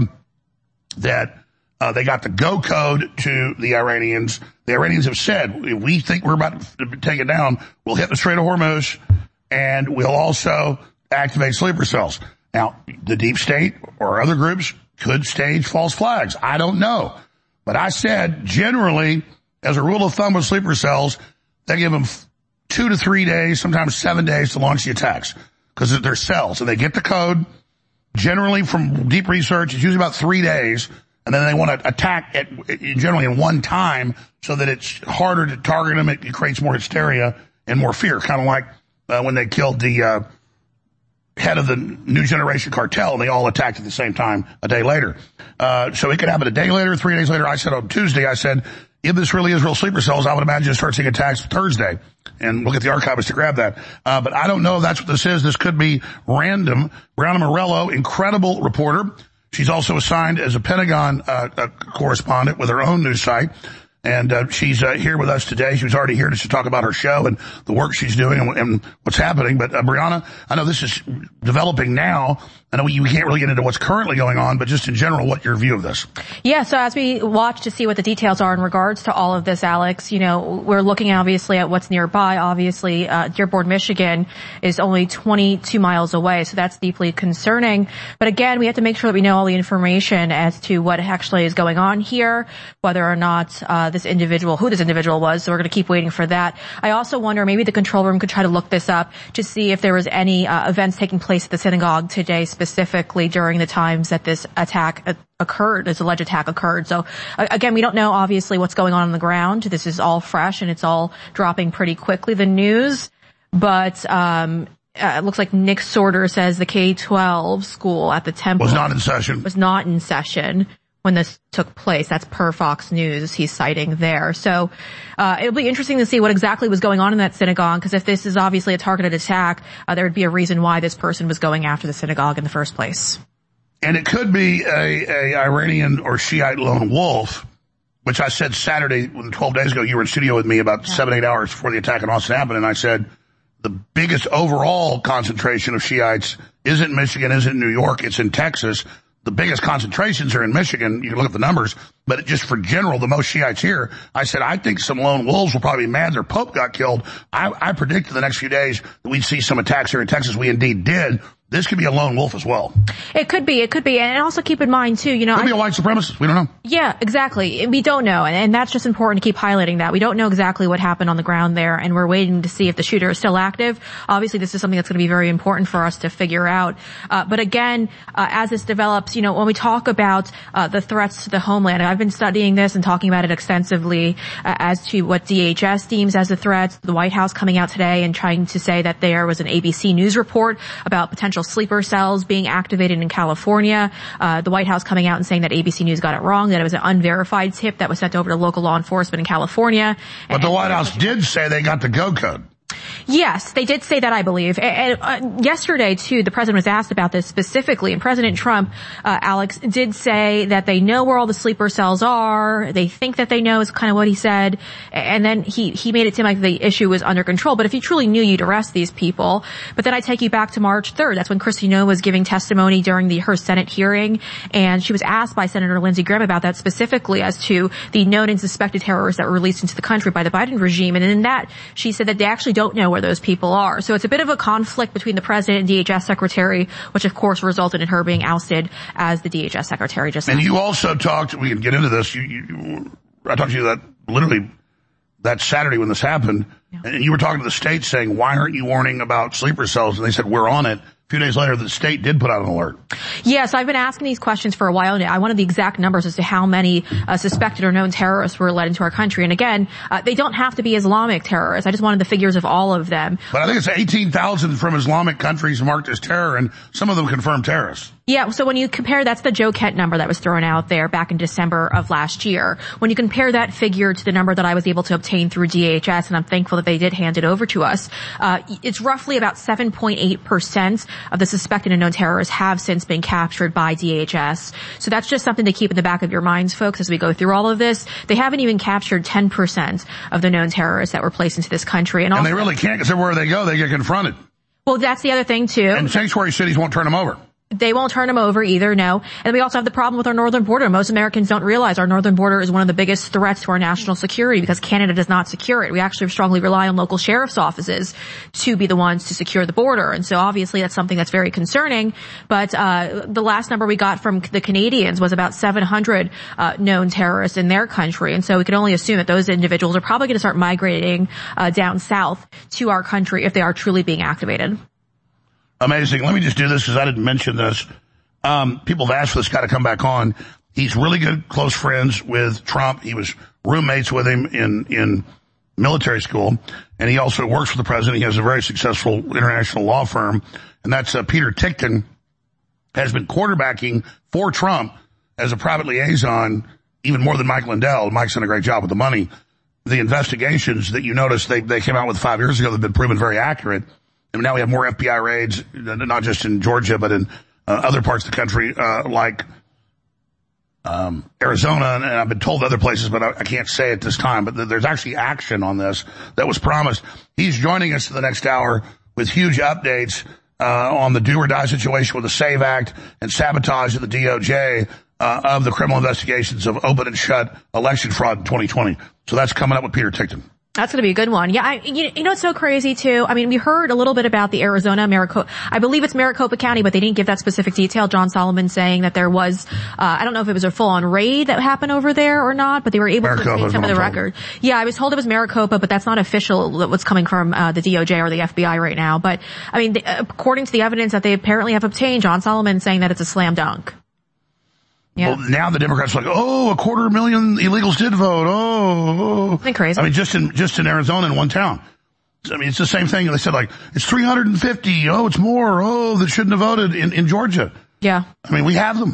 that uh, they got the go code to the Iranians. The Iranians have said, if we think we're about to take it down, we'll hit the Strait of Hormuz, and we'll also activate sleeper cells. Now, the deep state or other groups could stage false flags. I don't know. But I said, generally, as a rule of thumb with sleeper cells, they give them two to three days, sometimes seven days to launch the attacks, because they're cells, and they get the code. Generally, from deep research, it's usually about three days, and then they want to attack it generally in one time so that it's harder to target them. It, it creates more hysteria and more fear, kind of like uh, when they killed the uh, head of the New Generation Cartel, and they all attacked at the same time a day later. Uh, so it could happen a day later, three days later. I said on Tuesday, I said, if this really is real sleeper cells, I would imagine you'll start seeing attacks Thursday. And we'll get the archivist to grab that. Uh, but I don't know if that's what this is. This could be random. Brianna Morello, incredible reporter. She's also assigned as a Pentagon uh, a correspondent with her own news site. And uh, she's uh, here with us today. She was already here to talk about her show and the work she's doing and, and what's happening. But uh, Brianna, I know this is developing now. I know you can't really get into what's currently going on, but just in general, what's your view of this? Yeah, so as we watch to see what the details are in regards to all of this, Alex, you know, we're looking obviously at what's nearby. Obviously, uh, Dearborn, Michigan is only twenty-two miles away, so that's deeply concerning. But again, we have to make sure that we know all the information as to what actually is going on here, whether or not uh, this individual, who this individual was, so we're going to keep waiting for that. I also wonder, maybe the control room could try to look this up to see if there was any uh, events taking place at the synagogue today, specifically during the times that this attack occurred, this alleged attack occurred. So again, we don't know obviously what's going on on the ground. This is all fresh and it's all dropping pretty quickly, the news. But um uh, it looks like Nick Sorter says the K twelve school at the Temple was not in session. Was not in session. when this took place. That's per Fox News he's citing there. So uh it'll be interesting to see what exactly was going on in that synagogue, because if this is obviously a targeted attack, uh, there would be a reason why this person was going after the synagogue in the first place. And it could be a, a Iranian or Shiite lone wolf, which I said Saturday, twelve days ago, you were in studio with me about yeah. seven, eight hours before the attack in Austin happened, and I said the biggest overall concentration of Shiites isn't in Michigan, isn't in New York, it's in Texas. The biggest concentrations are in Michigan. You can look at the numbers, but just for general, the most Shiites here, I said, I think some lone wolves will probably be mad their Pope got killed. I, I predicted the next few days that we'd see some attacks here in Texas. We indeed did. This could be a lone wolf as well. It could be. It could be. And also keep in mind, too, you know. It could I, be a white supremacist. We don't know. Yeah, exactly. We don't know. And, and that's just important to keep highlighting that. We don't know exactly what happened on the ground there, and we're waiting to see if the shooter is still active. Obviously, this is something that's going to be very important for us to figure out. Uh, but again, uh, as this develops, you know, when we talk about uh, the threats to the homeland, I've been studying this and talking about it extensively uh, as to what D H S deems as a threat. The White House coming out today and trying to say that there was an A B C News report about potential sleeper cells being activated in California. Uh, the White House coming out and saying that A B C News got it wrong, that it was an unverified tip that was sent over to local law enforcement in California. But the White House did say they got the go code. Yes, they did say that, I believe. And, uh, yesterday, too, the president was asked about this specifically, and President Trump, uh, Alex, did say that they know where all the sleeper cells are. They think that they know is kind of what he said. And then he, he made it seem like the issue was under control. But if you truly knew, you'd arrest these people. But then I take you back to March third. That's when Kristi Noem was giving testimony during the, her Senate hearing. And she was asked by Senator Lindsey Graham about that specifically as to the known and suspected terrorists that were released into the country by the Biden regime. And in that, she said that they actually don't know where those people are. So it's a bit of a conflict between the president and D H S secretary, which of course resulted in her being ousted as the D H S secretary just And now. you also talked, we can get into this, you, you, I talked to you that literally that Saturday when this happened, yeah. and you were talking to the state saying, why aren't you warning about sleeper cells? And they said, we're on it. A few days later, the state did put out an alert. Yes, I've been asking these questions for a while now. I wanted the exact numbers as to how many uh, suspected or known terrorists were led into our country. And again, uh, they don't have to be Islamic terrorists. I just wanted the figures of all of them. But I think it's eighteen thousand from Islamic countries marked as terror, and some of them confirmed terrorists. Yeah, so when you compare, that's the Joe Kent number that was thrown out there back in December of last year. When you compare that figure to the number that I was able to obtain through D H S, and I'm thankful that they did hand it over to us, uh, it's roughly about seven point eight percent of the suspected and known terrorists have since been captured by D H S. So that's just something to keep in the back of your minds, folks, as we go through all of this. They haven't even captured ten percent of the known terrorists that were placed into this country. And, and also, they really can't, because everywhere they go, they get confronted. Well, that's the other thing, too. And sanctuary cities won't turn them over. They won't turn them over either, no. And we also have the problem with our northern border. Most Americans don't realize our northern border is one of the biggest threats to our national security because Canada does not secure it. We actually strongly rely on local sheriff's offices to be the ones to secure the border. And so obviously that's something that's very concerning. But uh the last number we got from the Canadians was about seven hundred uh known terrorists in their country. And so we can only assume that those individuals are probably going to start migrating uh down south to our country if they are truly being activated. Amazing. Let me just do this because I didn't mention this. Um, people have asked for this guy to come back on. He's really good, close friends with Trump. He was roommates with him in, in military school. And he also works for the president. He has a very successful international law firm. And that's uh, Peter Tickton, has been quarterbacking for Trump as a private liaison, even more than Mike Lindell. Mike's done a great job with the money. The investigations that you noticed they, they came out with five years ago that have been proven very accurate. And now we have more F B I raids, not just in Georgia, but in uh, other parts of the country, uh, like um, Arizona. And I've been told other places, but I, I can't say it this time. But th- there's actually action on this that was promised. He's joining us in the next hour with huge updates uh, on the do or die situation with the SAVE Act and sabotage of the D O J uh, of the criminal investigations of open and shut election fraud in twenty twenty. So that's coming up with Peter Tickton. That's going to be a good one. Yeah, I, you, you know what's so crazy too? I mean, we heard a little bit about the Arizona, Maricopa, I believe it's Maricopa County, but they didn't give that specific detail. John Solomon saying that there was, uh, I don't know if it was a full-on raid that happened over there or not, but they were able Maricopa to obtain some of the record. Yeah, I was told it was Maricopa, but that's not official, what's coming from, uh, the D O J or the F B I right now. But, I mean, the, according to the evidence that they apparently have obtained, John Solomon saying that it's a slam dunk. Yeah. Well, now the Democrats are like, oh, a quarter million illegals did vote. Oh, oh. Isn't that crazy? I mean, just in, just in Arizona in one town. I mean, it's the same thing. They said like, it's three hundred fifty. Oh, it's more. Oh, that shouldn't have voted in, in Georgia. Yeah. I mean, we have them.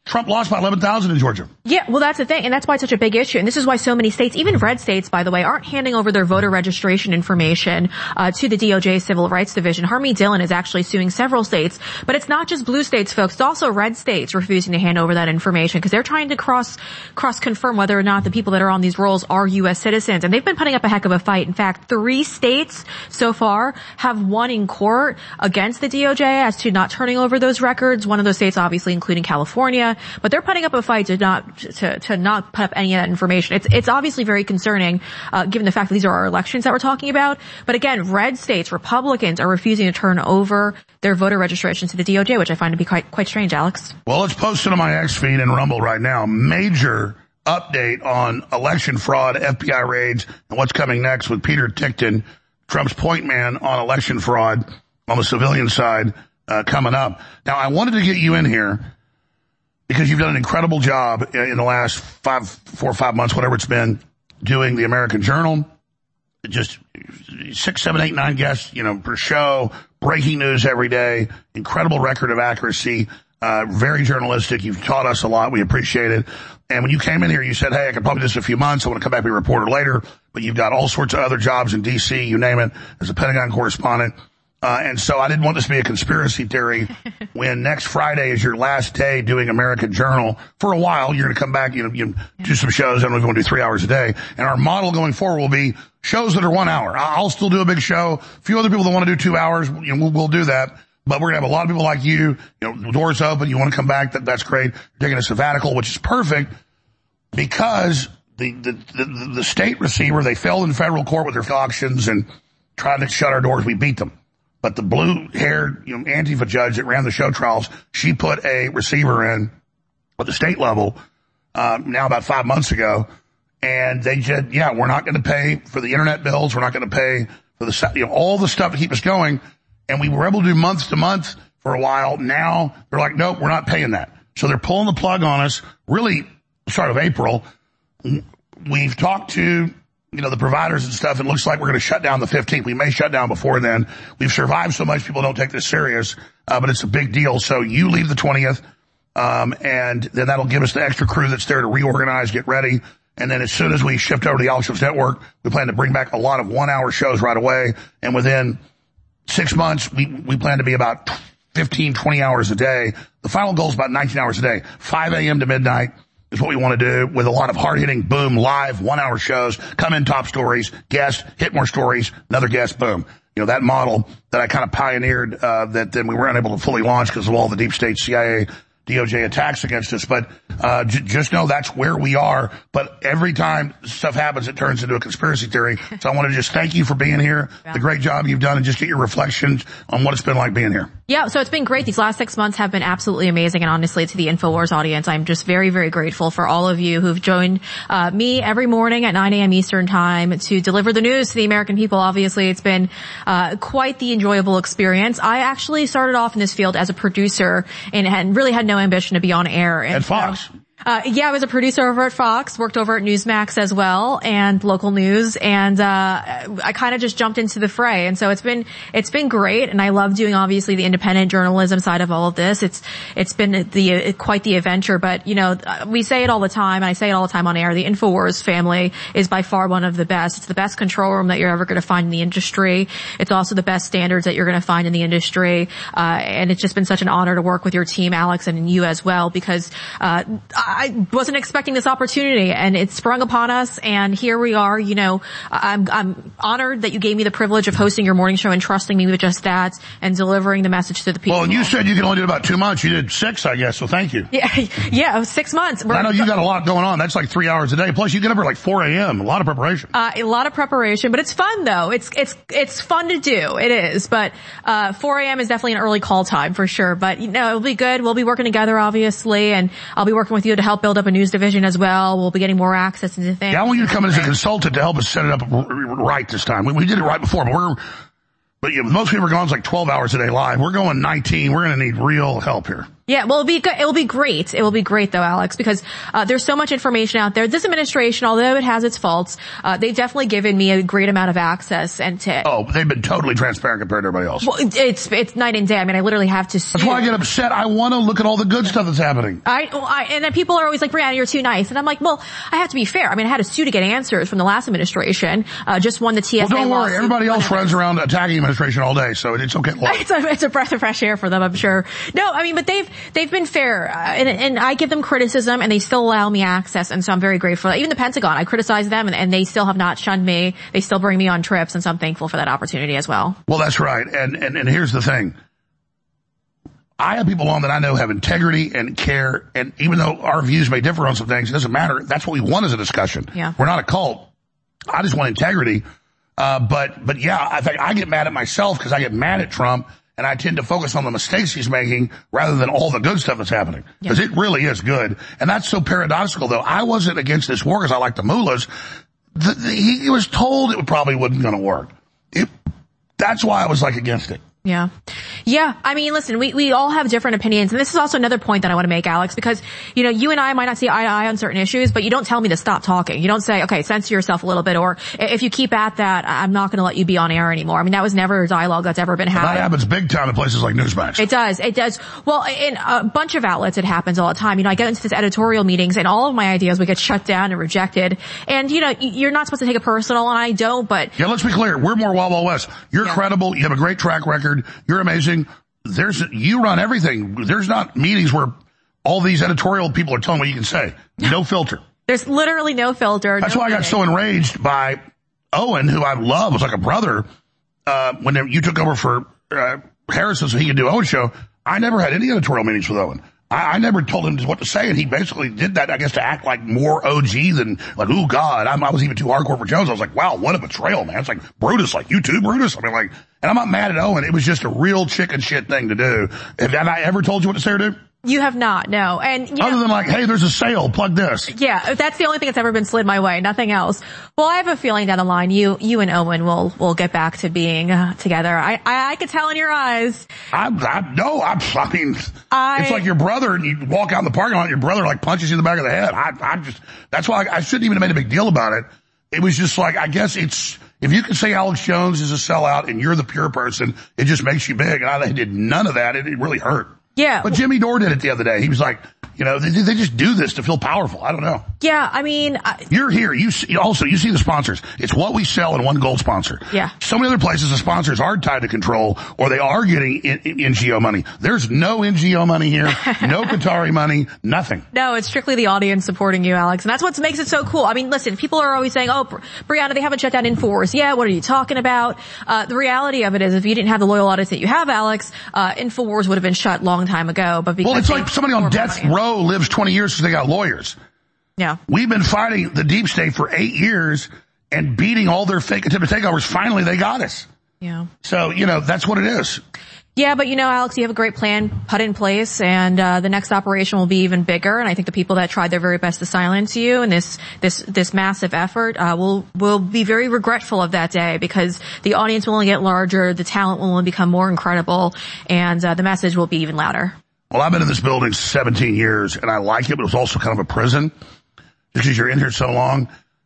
Trump lost by eleven thousand in Georgia. Yeah, well, that's the thing, and that's why it's such a big issue. And this is why so many states, even red states, by the way, aren't handing over their voter registration information uh, to the D O J Civil Rights Division. Harmeet Dillon is actually suing several states, but it's not just blue states, folks. It's also red states refusing to hand over that information because they're trying to cross cross confirm whether or not the people that are on these rolls are U S citizens. And they've been putting up a heck of a fight. In fact, three states so far have won in court against the D O J as to not turning over those records. One of those states, obviously, including California. But they're putting up a fight to not to, to not put up any of that information. It's it's obviously very concerning, uh, given the fact that these are our elections that we're talking about. But again, red states, Republicans, are refusing to turn over their voter registrations to the D O J, which I find to be quite quite strange, Alex. Well, let's post it on my X feed and Rumble right now. Major update on election fraud, F B I raids, and what's coming next with Peter Tickton, Trump's point man on election fraud on the civilian side, uh, coming up. Now, I wanted to get you in here because you've done an incredible job in the last five, four or five months, whatever it's been, doing the American Journal. Just six, seven, eight, nine guests, you know, per show, breaking news every day, incredible record of accuracy, uh, very journalistic. You've taught us a lot. We appreciate it. And when you came in here, you said, hey, I could probably do this in a few months. I want to come back and be a reporter later. But you've got all sorts of other jobs in D C, you name it, as a Pentagon correspondent. Uh, and so I didn't want this to be a conspiracy theory when next Friday is your last day doing American Journal. For a while, you're going to come back, you know, you do some shows. I don't know if you want to do three hours a day. And our model going forward will be shows that are one hour. I'll still do a big show. A few other people that want to do two hours, you know, we'll, we'll do that. But we're going to have a lot of people like you, you know, doors open. You want to come back. That, that's great. You're taking a sabbatical, which is perfect because the, the, the, the state receiver, they failed in federal court with their auctions and tried to shut our doors. We beat them. But the blue-haired, you know, Antifa judge that ran the show trials, she put a receiver in at the state level, uh, now about five months ago. And they said, yeah, we're not going to pay for the internet bills. We're not going to pay for the, you know, all the stuff to keep us going. And we were able to do month to month for a while. Now they're like, nope, we're not paying that. So they're pulling the plug on us. Really, start of April. We've talked to, you know, the providers and stuff. It looks like we're going to shut down the fifteenth. We may shut down before then. We've survived so much, people don't take this serious, uh, but it's a big deal. So you leave the twentieth, um, and then that'll give us the extra crew that's there to reorganize, get ready. And then as soon as we shift over to the Alex Jones Network, we plan to bring back a lot of one-hour shows right away. And within six months, we, we plan to be about fifteen, twenty hours a day. The final goal is about nineteen hours a day, five a.m. to midnight. Is what we want to do with a lot of hard-hitting, boom, live, one-hour shows, come in, top stories, guest, hit more stories, another guest, boom. You know, that model that I kind of pioneered, uh, that then we weren't able to fully launch because of all the deep state C I A, D O J attacks against us. But, uh, j- just know that's where we are. But every time stuff happens, it turns into a conspiracy theory. So I want to just thank you for being here, yeah. the great job you've done, and just get your reflections on what it's been like being here. Yeah, so it's been great. These last six months have been absolutely amazing. And honestly, to the InfoWars audience, I'm just very, very grateful for all of you who've joined uh, me every morning at nine a.m. Eastern time to deliver the news to the American people. Obviously, it's been uh, quite the enjoyable experience. I actually started off in this field as a producer and had really had no ambition to be on air. And at Fox. So, Uh, yeah, I was a producer over at Fox, worked over at Newsmax as well, and local news, and, uh, I kind of just jumped into the fray. And so it's been, it's been great, and I love doing, obviously, the independent journalism side of all of this. It's, it's been the, quite the adventure, but, you know, we say it all the time, and I say it all the time on air, the InfoWars family is by far one of the best. It's the best control room that you're ever going to find in the industry. It's also the best standards that you're going to find in the industry, uh, and it's just been such an honor to work with your team, Alex, and you as well, because, uh, I wasn't expecting this opportunity, and it sprung upon us, and here we are. You know, I'm, I'm honored that you gave me the privilege of hosting your morning show and trusting me with just that and delivering the message to the people. Well, and you said you could only do about two months. You did six, I guess, so thank you. Yeah, yeah, six months. I know you got a lot going on. That's like three hours a day. Plus, you get up at like four a.m. A lot of preparation. Uh, a lot of preparation, but it's fun, though. It's, it's, it's fun to do. It is. But, uh, four a.m. is definitely an early call time for sure. But, you know, it'll be good. We'll be working together, obviously, and I'll be working with you to help build up a news division as well. We'll be getting more access into things. Yeah, I want you to come in as a consultant to help us set it up right this time. We, we did it right before, but we're, but you know, most people are going like twelve hours a day live. We're going nineteen. We're going to need real help here. Yeah, well, it'll be good. It'll be great. It will be great, though, Alex, because uh, there's so much information out there. This administration, although it has its faults, uh, they've definitely given me a great amount of access. And to oh, they've been totally transparent compared to everybody else. Well, it's it's night and day. I mean, I literally have to. That's why I get upset. I want to look at all the good stuff that's happening. I, well, I and then people are always like, Brianna, you're too nice, and I'm like, well, I have to be fair. I mean, I had to sue to get answers from the last administration. Uh, just won the T S A. Well, don't worry. Everybody else whatever. runs around attacking administration all day, so it's okay. It's a, it's a breath of fresh air for them, I'm sure. No, I mean, but they've they've been fair. Uh, and, and I give them criticism, and they still allow me access, and so I'm very grateful. Even the Pentagon, I criticize them, and, and they still have not shunned me. They still bring me on trips, and so I'm thankful for that opportunity as well. Well, that's right. And, and, and here's the thing. I have people on that I know have integrity and care, and even though our views may differ on some things, it doesn't matter. That's what we want as a discussion. Yeah. We're not a cult. I just want integrity. Uh, but, but yeah, in fact, I get mad at myself because I get mad at Trump. And I tend to focus on the mistakes he's making rather than all the good stuff that's happening. Because yeah. it really is good. And that's so paradoxical, though. I wasn't against this war because I like the mullahs. The, the, he, he was told it probably wasn't going to work. It, that's why I was like against it. Yeah. Yeah. I mean, listen, we, we all have different opinions. And this is also another point that I want to make, Alex, because, you know, you and I might not see eye to eye on certain issues, but you don't tell me to stop talking. You don't say, okay, censor yourself a little bit, or if you keep at that, I'm not going to let you be on air anymore. I mean, that was never a dialogue that's ever been had. That happens big time in places like Newsmax. It does. It does. Well, in a bunch of outlets, it happens all the time. You know, I get into these editorial meetings and all of my ideas would get shut down and rejected. And, you know, you're not supposed to take it personal, and I don't, but. Yeah, let's be clear. We're more Wild Wild West. You're yeah. credible. You have a great track record. You're amazing. There's, you run everything. There's not meetings where all these editorial people are telling what you can say. No filter. There's literally no filter. That's no why I got meeting. so enraged by Owen, who I love, was like a brother, uh, when you took over for, uh, Harrison so he could do Owen's show. I never had any editorial meetings with Owen. I, I never told him what to say, and he basically did that, I guess, to act like more O G than, like, ooh, God, I'm, I was even too hardcore for Jones. I was like, wow, what a betrayal, man. It's like Brutus, like, you too, Brutus? I mean, like, and I'm not mad at Owen. It was just a real chicken shit thing to do. Have, have I ever told you what to say or do? You have not, no. And you Other know, than like, hey, there's a sale, plug this. Yeah, that's the only thing that's ever been slid my way, nothing else. Well, I have a feeling down the line, you, you and Owen will, will get back to being uh, together. I, I, I could tell in your eyes. I, I, no, I, I mean, I, it's like your brother and you walk out in the parking lot and your brother like punches you in the back of the head. I, I just, that's why I, I shouldn't even have made a big deal about it. It was just like, I guess it's, if you can say Alex Jones is a sellout and you're the pure person, it just makes you big. And I did none of that. It, it really hurt. Yeah. But Jimmy Dore did it the other day. He was like, you know, they, they just do this to feel powerful. I don't know. Yeah, I mean. I, You're here. You see, also, you see the sponsors. It's what we sell and one gold sponsor. Yeah. So many other places the sponsors are tied to control or they are getting in, in, N G O money. There's no N G O money here. No Qatari money. Nothing. No, it's strictly the audience supporting you, Alex. And that's what makes it so cool. I mean, listen, people are always saying, oh, Brianna, they haven't shut down InfoWars yet. What are you talking about? Uh, the reality of it is if you didn't have the loyal audience that you have, Alex, uh, InfoWars would have been shut long time ago. But because well, it's like somebody on death money. row lives twenty years because they got lawyers. Yeah. We've been fighting the deep state for eight years and beating all their fake attempted takeovers. Finally, they got us. Yeah. So, you know, that's what it is. Yeah, but you know, Alex, you have a great plan put in place, and uh the next operation will be even bigger. And I think the people that tried their very best to silence you and this this this massive effort uh will will be very regretful of that day, because the audience will only get larger, the talent will only become more incredible, and uh the message will be even louder. Well, I've been in this building seventeen years, and I like it, but it was also kind of a prison just because you're in here so long.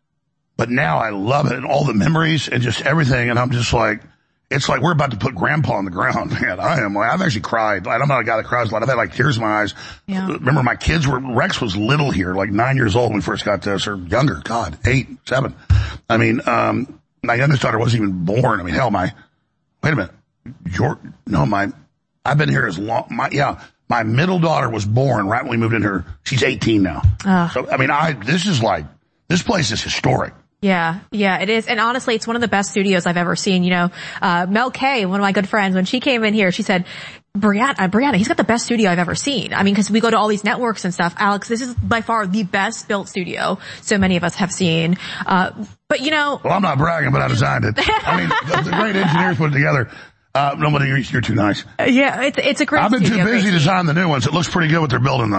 But now I love it, and all the memories and just everything, and I'm just like, it's like we're about to put Grandpa on the ground, man. I am like, I've actually cried. I'm not a guy that cries a lot. I've had like tears in my eyes. Yeah. Remember, my kids were, Rex was little here, like nine years old when we first got this, or younger, God, eight, seven. I mean, um, my youngest daughter wasn't even born. I mean, hell, my, wait a minute, your, no, my, I've been here as long, my, yeah. My middle daughter was born right when we moved in here. She's eighteen now. Uh, so, I mean, I, this is like, this place is historic. Yeah, yeah, it is. And honestly, it's one of the best studios I've ever seen. You know, uh, Mel Kay, one of my good friends, when she came in here, she said, Brianna, uh, Brianna, he's got the best studio I've ever seen. I mean, cause we go to all these networks and stuff. Alex, this is by far the best built studio so many of us have seen. Uh, but you know. Well, I'm not bragging, but I designed it. I mean, the, the great engineers put it together. Uh, nobody, you're too nice. Uh, yeah, it's, it's a great I've been studio, too busy designing the new ones. It looks pretty good what they're building though.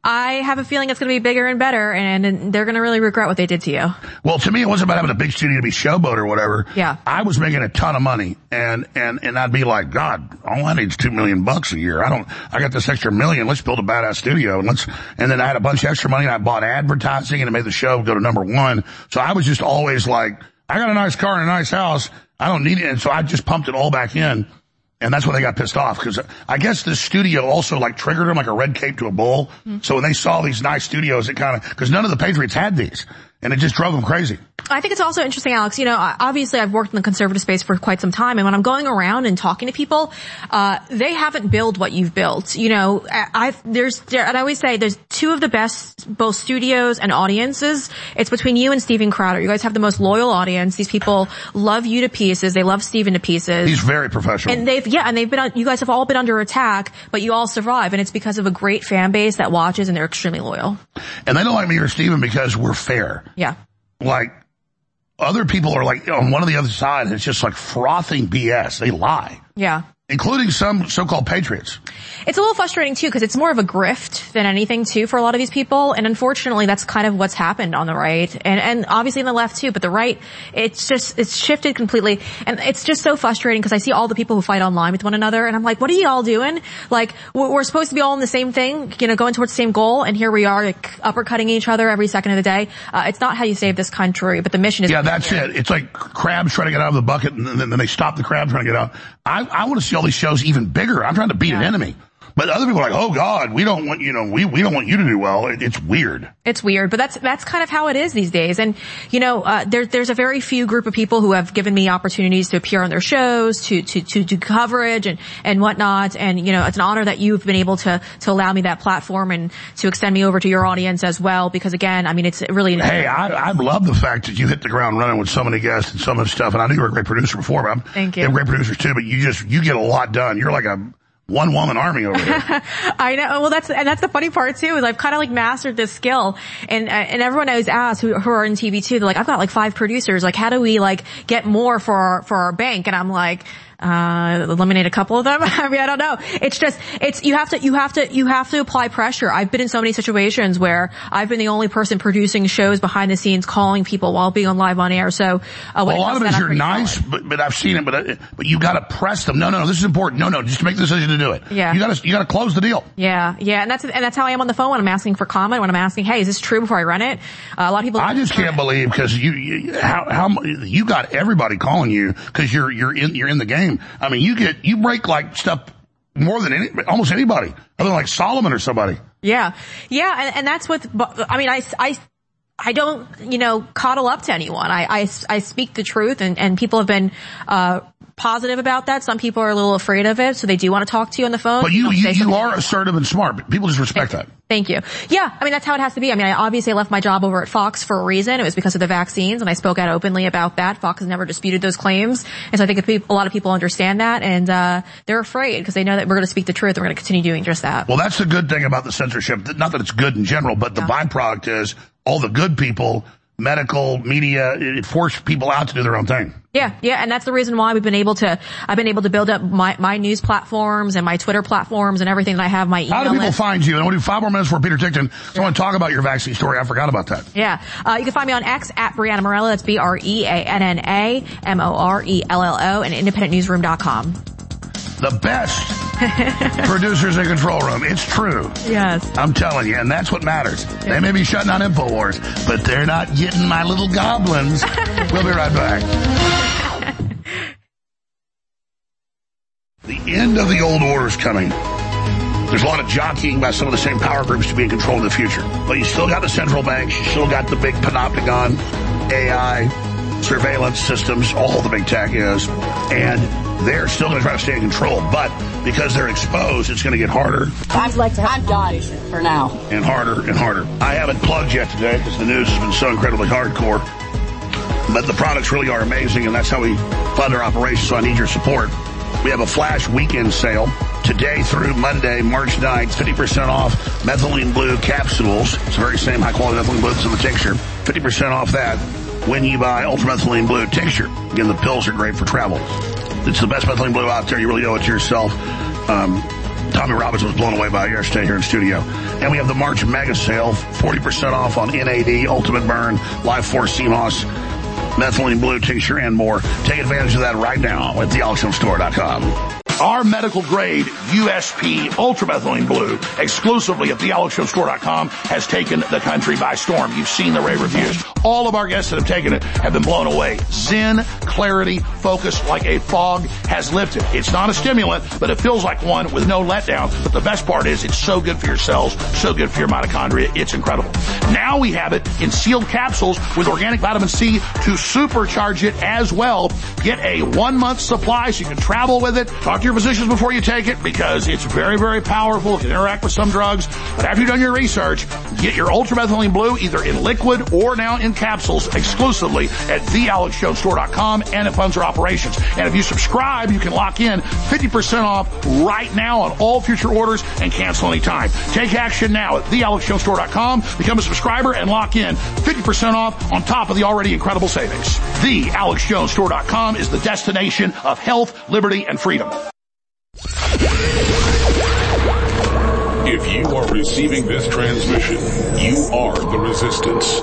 I have a feeling it's going to be bigger and better, and, and they're going to really regret what they did to you. Well, to me, it wasn't about having a big studio to be showboat or whatever. Yeah. I was making a ton of money, and, and, and I'd be like, God, all I need is two million bucks a year. I don't, I got this extra million. Let's build a badass studio. And let's, and then I had a bunch of extra money, and I bought advertising, and it made the show go to number one. So I was just always like, I got a nice car and a nice house. I don't need it. And so I just pumped it all back in. And that's when they got pissed off, because I guess the studio also like triggered them like a red cape to a bull. Mm-hmm. So when they saw these nice studios, it kind of, because none of the Patriots had these, and it just drove them crazy. I think it's also interesting, Alex, you know, obviously I've worked in the conservative space for quite some time, and when I'm going around and talking to people, uh, they haven't built what you've built. You know, I've, there's, there, and I always say there's two of the best, both studios and audiences. It's between you and Steven Crowder. You guys have the most loyal audience. These people love you to pieces. They love Steven to pieces. He's very professional. And they've, yeah, and they've been, you guys have all been under attack, but you all survive, and it's because of a great fan base that watches, and they're extremely loyal. And they don't like me or Steven because we're fair. Yeah. Like, other people are like, on one of the other side, it's just like frothing B S. They lie. Yeah. Including some so-called patriots. It's a little frustrating, too, because it's more of a grift than anything, too, for a lot of these people. And unfortunately, that's kind of what's happened on the right. And, and obviously on the left, too. But the right, it's just, it's shifted completely. And it's just so frustrating because I see all the people who fight online with one another. And I'm like, what are you all doing? Like, we're supposed to be all in the same thing, you know, going towards the same goal. And here we are, like, uppercutting each other every second of the day. Uh, it's not how you save this country, but the mission is. Yeah, that's it. It's like crabs trying to get out of the bucket, and then, then they stop the crab trying to get out. I, I want to see all these shows even bigger. I'm trying to beat yeah. an enemy. But other people are like, oh God, we don't want, you know, we, we don't want you to do well. It, it's weird. It's weird, but that's, that's kind of how it is these days. And, you know, uh, there, there's a very few group of people who have given me opportunities to appear on their shows, to, to, to do coverage and, and whatnot. And, you know, it's an honor that you've been able to, to allow me that platform and to extend me over to your audience as well. Because again, I mean, it's really. Hey, I, I love the fact that you hit the ground running with so many guests and so much stuff. And I knew you were a great producer before, but I'm, Thank you. They're great producers too, but you just, you get a lot done. You're like a, one woman army over here. I know. Well, that's, and that's the funny part too, is I've kind of like mastered this skill. And, uh, and everyone I always ask who, who are in T V too, they're like, I've got like five producers. Like, how do we like get more for our, for our bank? And I'm like, uh, eliminate a couple of them. I mean, I don't know. It's just, it's, you have to, you have to, you have to apply pressure. I've been in so many situations where I've been the only person producing shows behind the scenes, calling people while being on live on air. So, uh, well, a lot of it is you're nice, but, but I've seen it, but, uh, but you gotta press them. No, no, no, this is important. No, no, just make the decision to do it. Yeah. You gotta, you gotta close the deal. Yeah, yeah. And that's, and that's how I am on the phone when I'm asking for comment, when I'm asking, hey, is this true before I run it? Uh, a lot of people. I just can't believe, cause you, you, how, how, you got everybody calling you cause you're, you're in, you're in the game. I mean, you get, you break like stuff more than any, almost anybody, other than like Solomon or somebody. Yeah. Yeah. And, and that's what, I mean, I, I, I don't, you know, coddle up to anyone. I, I, I speak the truth, and, and people have been, uh, positive about that. Some people are a little afraid of it, so they do want to talk to you on the phone. But you, you, you are assertive and smart. People just respect that. Thank you. Yeah, I mean, that's how it has to be. I mean, I obviously left my job over at Fox for a reason. It was because of the vaccines, and I spoke out openly about that. Fox has never disputed those claims. And so I think a lot of people understand that, and uh they're afraid because they know that we're going to speak the truth, and we're going to continue doing just that. Well, that's the good thing about the censorship. Not that it's good in general, but the yeah. byproduct is all the good people, medical, media, it forced people out to do their own thing. Yeah, yeah, and that's the reason why we've been able to, I've been able to build up my, my news platforms and my Twitter platforms and everything that I have, my email How do people list. find you? And I want to do five more minutes for Peter Tickton. So yeah. I want to talk about your vaccine story. I forgot about that. Yeah, uh, you can find me on X at Brianna Morello. That's B R E A N N A M O R E L L O, and independent newsroom dot com. The best producers in control room. It's true. Yes. I'm telling you, and that's what matters. Yeah. They may be shutting down InfoWars, but they're not getting my little goblins. We'll be right back. The end of the old order is coming. There's a lot of jockeying by some of the same power groups to be in control of the future. But you still got the central banks. You still got the big panopticon, A I, surveillance systems, all the big tech is. And they're still going to try to stay in control. But because they're exposed, it's going to get harder. I'd like to have done for now. And harder and harder. I haven't plugged yet today because the news has been so incredibly hardcore. But the products really are amazing, and that's how we fund our operations, so I need your support. We have a flash weekend sale today through Monday, March ninth, fifty percent off methylene blue capsules. It's the very same high-quality methylene blue that's in the tincture. fifty percent off that when you buy ultramethylene blue tincture. Again, the pills are great for travel. It's the best methylene blue out there. You really owe it to yourself. Um, Tommy Robinson was blown away by it yesterday here in studio. And we have the March Mega Sale, forty percent off on N A D, Ultimate Burn, Life Force C M O S, Methylene Blue Tincture, and more. Take advantage of that right now at the alex jones store dot com. Our medical grade U S P Ultramethylene Blue, exclusively at the alex jones store dot com, has taken the country by storm. You've seen the rave reviews. All of our guests that have taken it have been blown away. Zen, clarity, focus like a fog has lifted. It's not a stimulant, but it feels like one with no letdown. But the best part is it's so good for your cells, so good for your mitochondria. It's incredible. Now we have it in sealed capsules with organic vitamin C to supercharge it as well. Get a one-month supply so you can travel with it. Talk to your physicians before you take it because it's very, very powerful. It can interact with some drugs. But after you've done your research, get your Ultramethylene Blue either in liquid or now in capsules exclusively at the alex jones store dot com, and it funds our operations. And if you subscribe, you can lock in fifty percent off right now on all future orders and cancel anytime. Take action now at the alex jones store dot com. Become a subscriber and lock in fifty percent off on top of the already incredible savings. the alex jones store dot com is the destination of health, liberty, and freedom. If you are receiving this transmission, you are the resistance.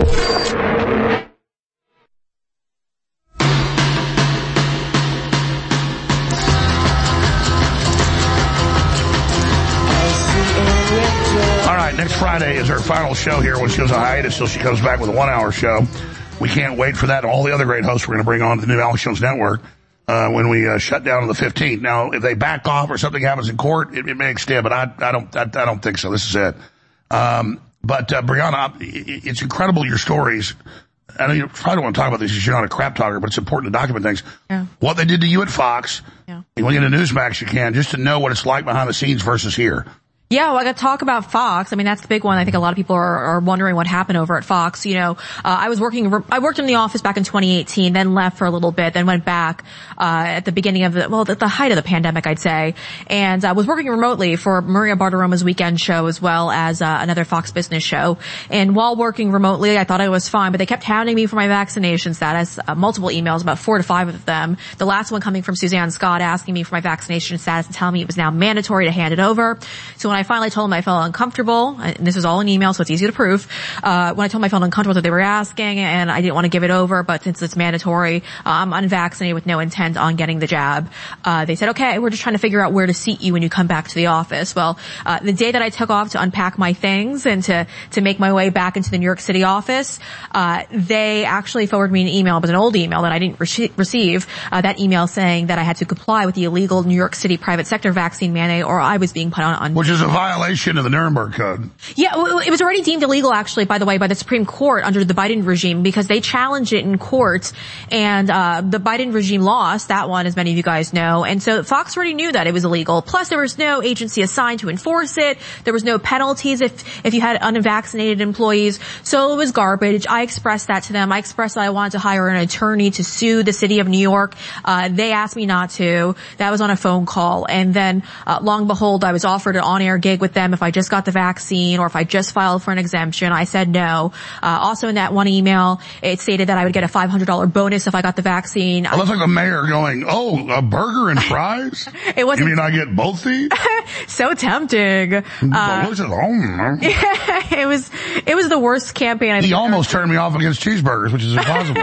All right, next Friday is her final show here when she goes on hiatus till she comes back with a one-hour show. We can't wait for that and all the other great hosts we're going to bring on to the new Alex Jones Network uh, when we uh, shut down on the fifteenth. Now, if they back off or something happens in court, it, it may extend, but I, I don't I, I don't think so. This is it. Um, but, uh, Brianna, it, it's incredible, your stories. I know you probably don't want to talk about this because you're not a crap talker, but it's important to document things. Yeah. What they did to you at Fox. Yeah. And when you get to Newsmax, you can, just to know what it's like behind the scenes versus here. Yeah, well, I got to talk about Fox. I mean, that's the big one. I think a lot of people are, are wondering what happened over at Fox. You know, uh, I was working, I worked in the office back in twenty eighteen, then left for a little bit, then went back, uh, at the beginning of the, well, at the height of the pandemic, I'd say. And I uh, was working remotely for Maria Bartiromo's weekend show as well as, uh, another Fox Business show. And while working remotely, I thought I was fine, but they kept hounding me for my vaccination status, uh, multiple emails, about four to five of them. The last one coming from Suzanne Scott asking me for my vaccination status and telling me it was now mandatory to hand it over. So when I finally told them I felt uncomfortable, and this was all in email, so it's easy to prove, uh, when I told them I felt uncomfortable that they were asking and I didn't want to give it over, but since it's mandatory, uh, I'm unvaccinated with no intent on getting the jab, uh, they said, okay, we're just trying to figure out where to seat you when you come back to the office. Well, uh, the day that I took off to unpack my things and to, to make my way back into the New York City office, uh, they actually forwarded me an email. It was an old email that I didn't re- receive, uh, that email saying that I had to comply with the illegal New York City private sector vaccine mandate or I was being put on, on which is a violation of the Nuremberg Code. Yeah, it was already deemed illegal, actually, by the way, by the Supreme Court under the Biden regime because they challenged it in court, and uh the Biden regime lost that one, as many of you guys know. And so Fox already knew that it was illegal. Plus, there was no agency assigned to enforce it. There was no penalties if if you had unvaccinated employees. So it was garbage. I expressed that to them. I expressed that I wanted to hire an attorney to sue the city of New York. Uh They asked me not to. That was on a phone call. And then, uh, long behold, I was offered an on-air gig with them if I just got the vaccine or if I just filed for an exemption. I said no. Uh, also in that one email, it stated that I would get a five hundred dollars bonus if I got the vaccine. Well, that's like the mayor going, oh, a burger and fries? It wasn't. You mean I get both these? So tempting. Uh, Delicious. Oh, yeah, it was, it was the worst campaign I've He almost turned me off against cheeseburgers, which is impossible.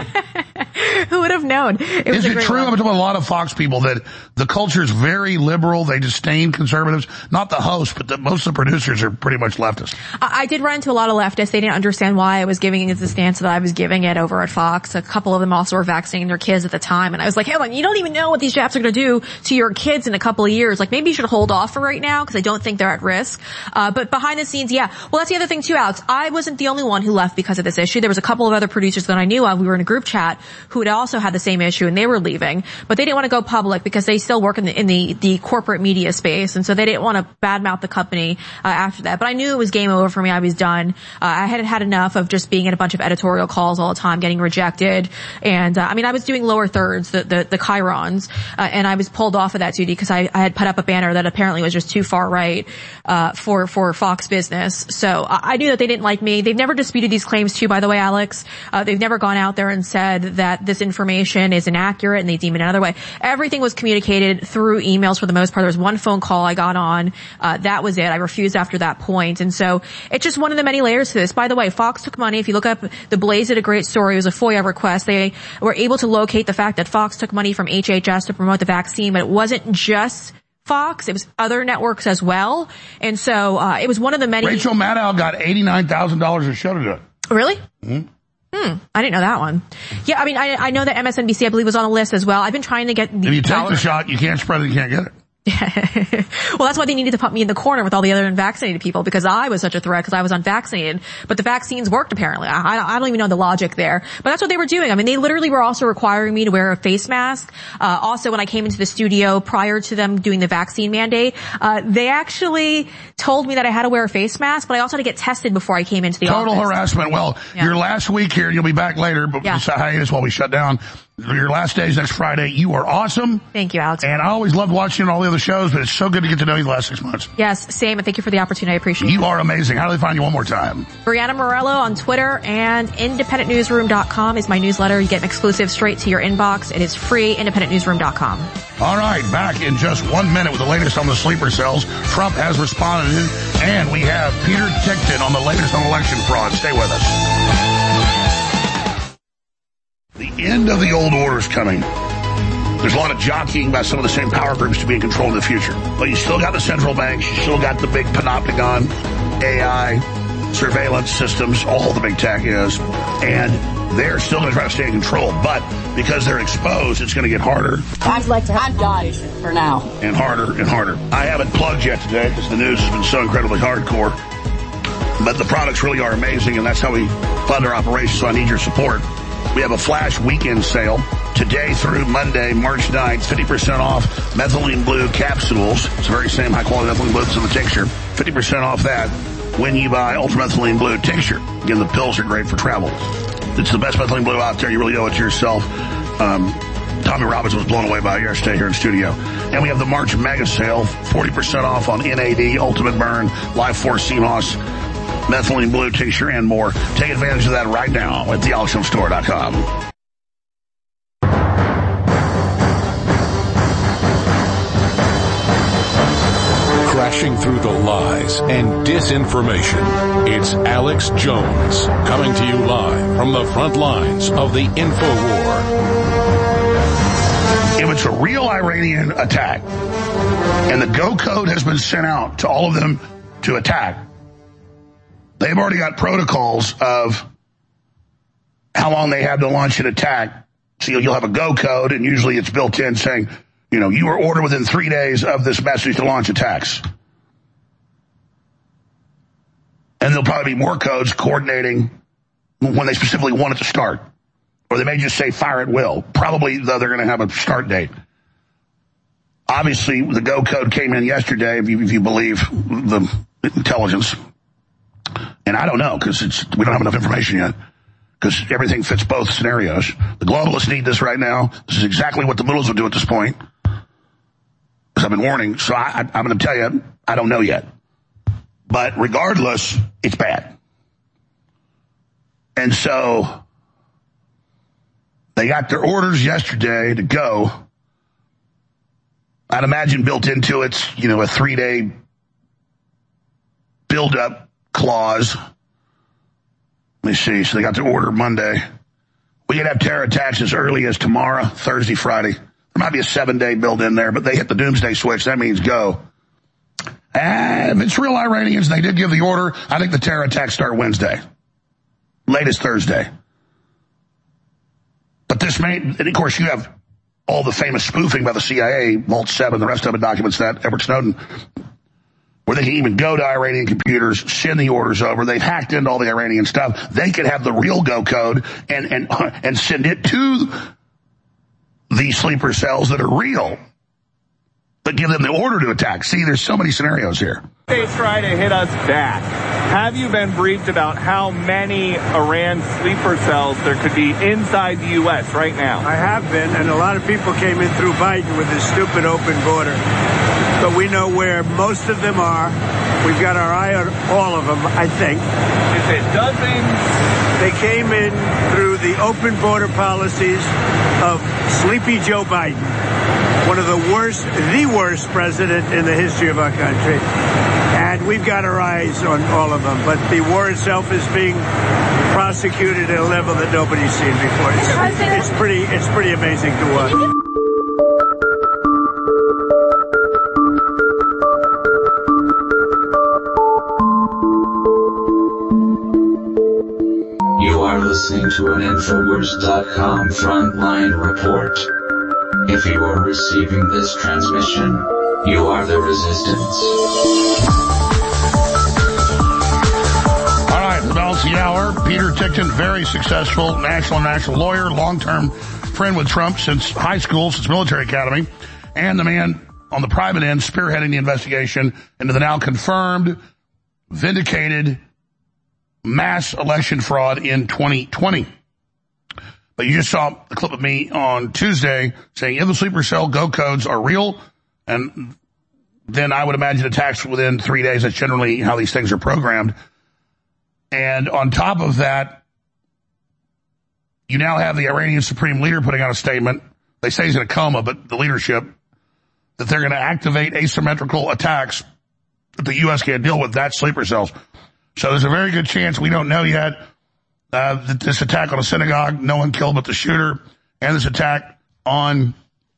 Who would have known? It was is it true? I'm talking about a lot of Fox people that the culture is very liberal. They disdain conservatives. Not the host, but the, most of the producers are pretty much leftist. I, I did run into a lot of leftists. They didn't understand why I was giving it the stance that I was giving it over at Fox. A couple of them also were vaccinating their kids at the time. And I was like, Helen, you don't even know what these jabs are going to do to your kids in a couple of years. Like, maybe you should hold off for right now because I don't think they're at risk. Uh, but behind the scenes, yeah. Well, that's the other thing too, Alex. I wasn't the only one who left because of this issue. There was a couple of other producers that I knew of. We were in a group chat who had also had the same issue and they were leaving, but they didn't want to go public because they still work in the, in the, the corporate media space. And so they didn't want to badmouth the company, uh, after that. But I knew it was game over for me. I was done. Uh, I had had enough of just being in a bunch of editorial calls all the time, getting rejected. And, uh, I mean, I was doing lower thirds, the, the, the chyrons, uh, and I was pulled off of that duty because I, I had put up a banner that apparently was just too far right, uh, for, for Fox Business. So I, I knew that they didn't like me. They've never disputed these claims too, by the way, Alex. Uh, they've never gone out there and said that this this information is inaccurate and they deem it another way. Everything was communicated through emails for the most part. There was one phone call I got on. Uh, that was it. I refused after that point. And so it's just one of the many layers to this. By the way, Fox took money. If you look up the Blaze did a great story. It was a FOIA request. They were able to locate the fact that Fox took money from H H S to promote the vaccine, but it wasn't just Fox. It was other networks as well. And so, uh, it was one of the many. Rachel Maddow got eighty-nine thousand dollars a show to do it. Really? Mm-hmm. Hmm. I didn't know that one. Yeah, I mean, I, I know that M S N B C, I believe, was on the list as well. I've been trying to get the If you take dollar. the shot, you can't spread it, you can't get it. Well, that's why they needed to put me in the corner with all the other unvaccinated people, because I was such a threat because I was unvaccinated. But the vaccines worked, apparently. I, I don't even know the logic there. But that's what they were doing. I mean, they literally were also requiring me to wear a face mask. Uh, also, when I came into the studio prior to them doing the vaccine mandate, uh, they actually told me that I had to wear a face mask, but I also had to get tested before I came into the Total office. harassment. Well, Yeah. your last week here, you'll be back later, but Yeah. it's a hiatus while we shut down. Your last day is next Friday. You are awesome. Thank you, Alex. And I always loved watching all the other shows, but it's so good to get to know you the last six months. Yes, same, and thank you for the opportunity. I appreciate it. You are amazing. How do they find you one more time? Brianna Morello on Twitter, and independent newsroom dot com is my newsletter. You get an exclusive straight to your inbox. It is free, independent newsroom dot com. All right, back in just one minute with the latest on the sleeper cells. Trump has responded, and we have Peter Tickton on the latest on election fraud. Stay with us. The end of the old order is coming. There's a lot of jockeying by some of the same power groups to be in control in the future. But you still got the central banks. You still got the big panopticon, A I, surveillance systems, all the big tech is. And they're still going to try to stay in control. But because they're exposed, it's going to get harder. I'd like to have died for now. And harder and harder. I haven't plugged yet today because the news has been so incredibly hardcore. But the products really are amazing, and that's how we fund our operations, so I need your support. We have a flash weekend sale today through Monday, March ninth, fifty percent off methylene blue capsules. It's the very same high-quality methylene blue that's in the tincture. fifty percent off that when you buy ultramethylene blue tincture. Again, the pills are great for travel. It's the best methylene blue out there. You really owe it to yourself. Um, Tommy Robbins was blown away by it yesterday here in studio. And we have the March mega sale, forty percent off on N A D, Ultimate Burn, Life Force C M O S, methylene blue tincture, and more. Take advantage of that right now at the alex jones store dot com. Crashing through the lies and disinformation. It's Alex Jones, coming to you live from the front lines of the InfoWar. If it's a real Iranian attack, and the go code has been sent out to all of them to attack, they've already got protocols of how long they have to launch an attack. So you'll have a go code, and usually it's built in saying, you know, you are ordered within three days of this message to launch attacks. And there'll probably be more codes coordinating when they specifically want it to start. Or they may just say fire at will. Probably, though, they're going to have a start date. Obviously, the go code came in yesterday, if you, if you believe the intelligence. And I don't know, because it's we don't have enough information yet, because everything fits both scenarios. The globalists need this right now. This is exactly what the Mullahs would do at this point, because I've been warning. So I, I, I'm going to tell you, I don't know yet. But regardless, it's bad. And so they got their orders yesterday to go. I'd imagine built into it, you know, a three-day build-up clause. Let me see. So they got their order Monday. We could have terror attacks as early as tomorrow, Thursday, Friday. There might be a seven-day build in there, but they hit the doomsday switch. That means go. And if it's real Iranians, they did give the order. I think the terror attacks start Wednesday. Latest Thursday. But this may, and of course you have all the famous spoofing by the C I A, Vault seven, the rest of it documents that, Edward Snowden, where they can even go to Iranian computers, send the orders over. They've hacked into all the Iranian stuff. They could have the real go code and, and, and send it to the sleeper cells that are real, but give them the order to attack. See, there's so many scenarios here. They try to hit us back. have you been briefed about how many Iran sleeper cells there could be inside the U S right now? I have been, and a lot of people came in through Biden with this stupid open border. But we know where most of them are. We've got our eye on all of them, I think. Is it dozens? They came in through the open border policies of Sleepy Joe Biden, one of the worst, the worst president in the history of our country. And we've got our eyes on all of them. But the war itself is being prosecuted at a level that nobody's seen before. It's, it's pretty, it's pretty amazing to watch. You are listening to an Infowars dot com frontline report. If you are receiving this transmission, you are the resistance. All right, the balance of the hour. Peter Tickton, very successful national and national lawyer, long-term friend with Trump since high school, since military academy, and the man on the private end spearheading the investigation into the now confirmed, vindicated mass election fraud in twenty twenty. But you just saw a clip of me on Tuesday saying if the sleeper cell go codes are real, and then I would imagine attacks within three days. That's generally how these things are programmed. And on top of that, you now have the Iranian supreme leader putting out a statement. They say he's in a coma, but the leadership, that they're going to activate asymmetrical attacks that the U S can't deal with. That's sleeper cells. So there's a very good chance, we don't know yet, uh, that this attack on a synagogue, no one killed but the shooter, and this attack on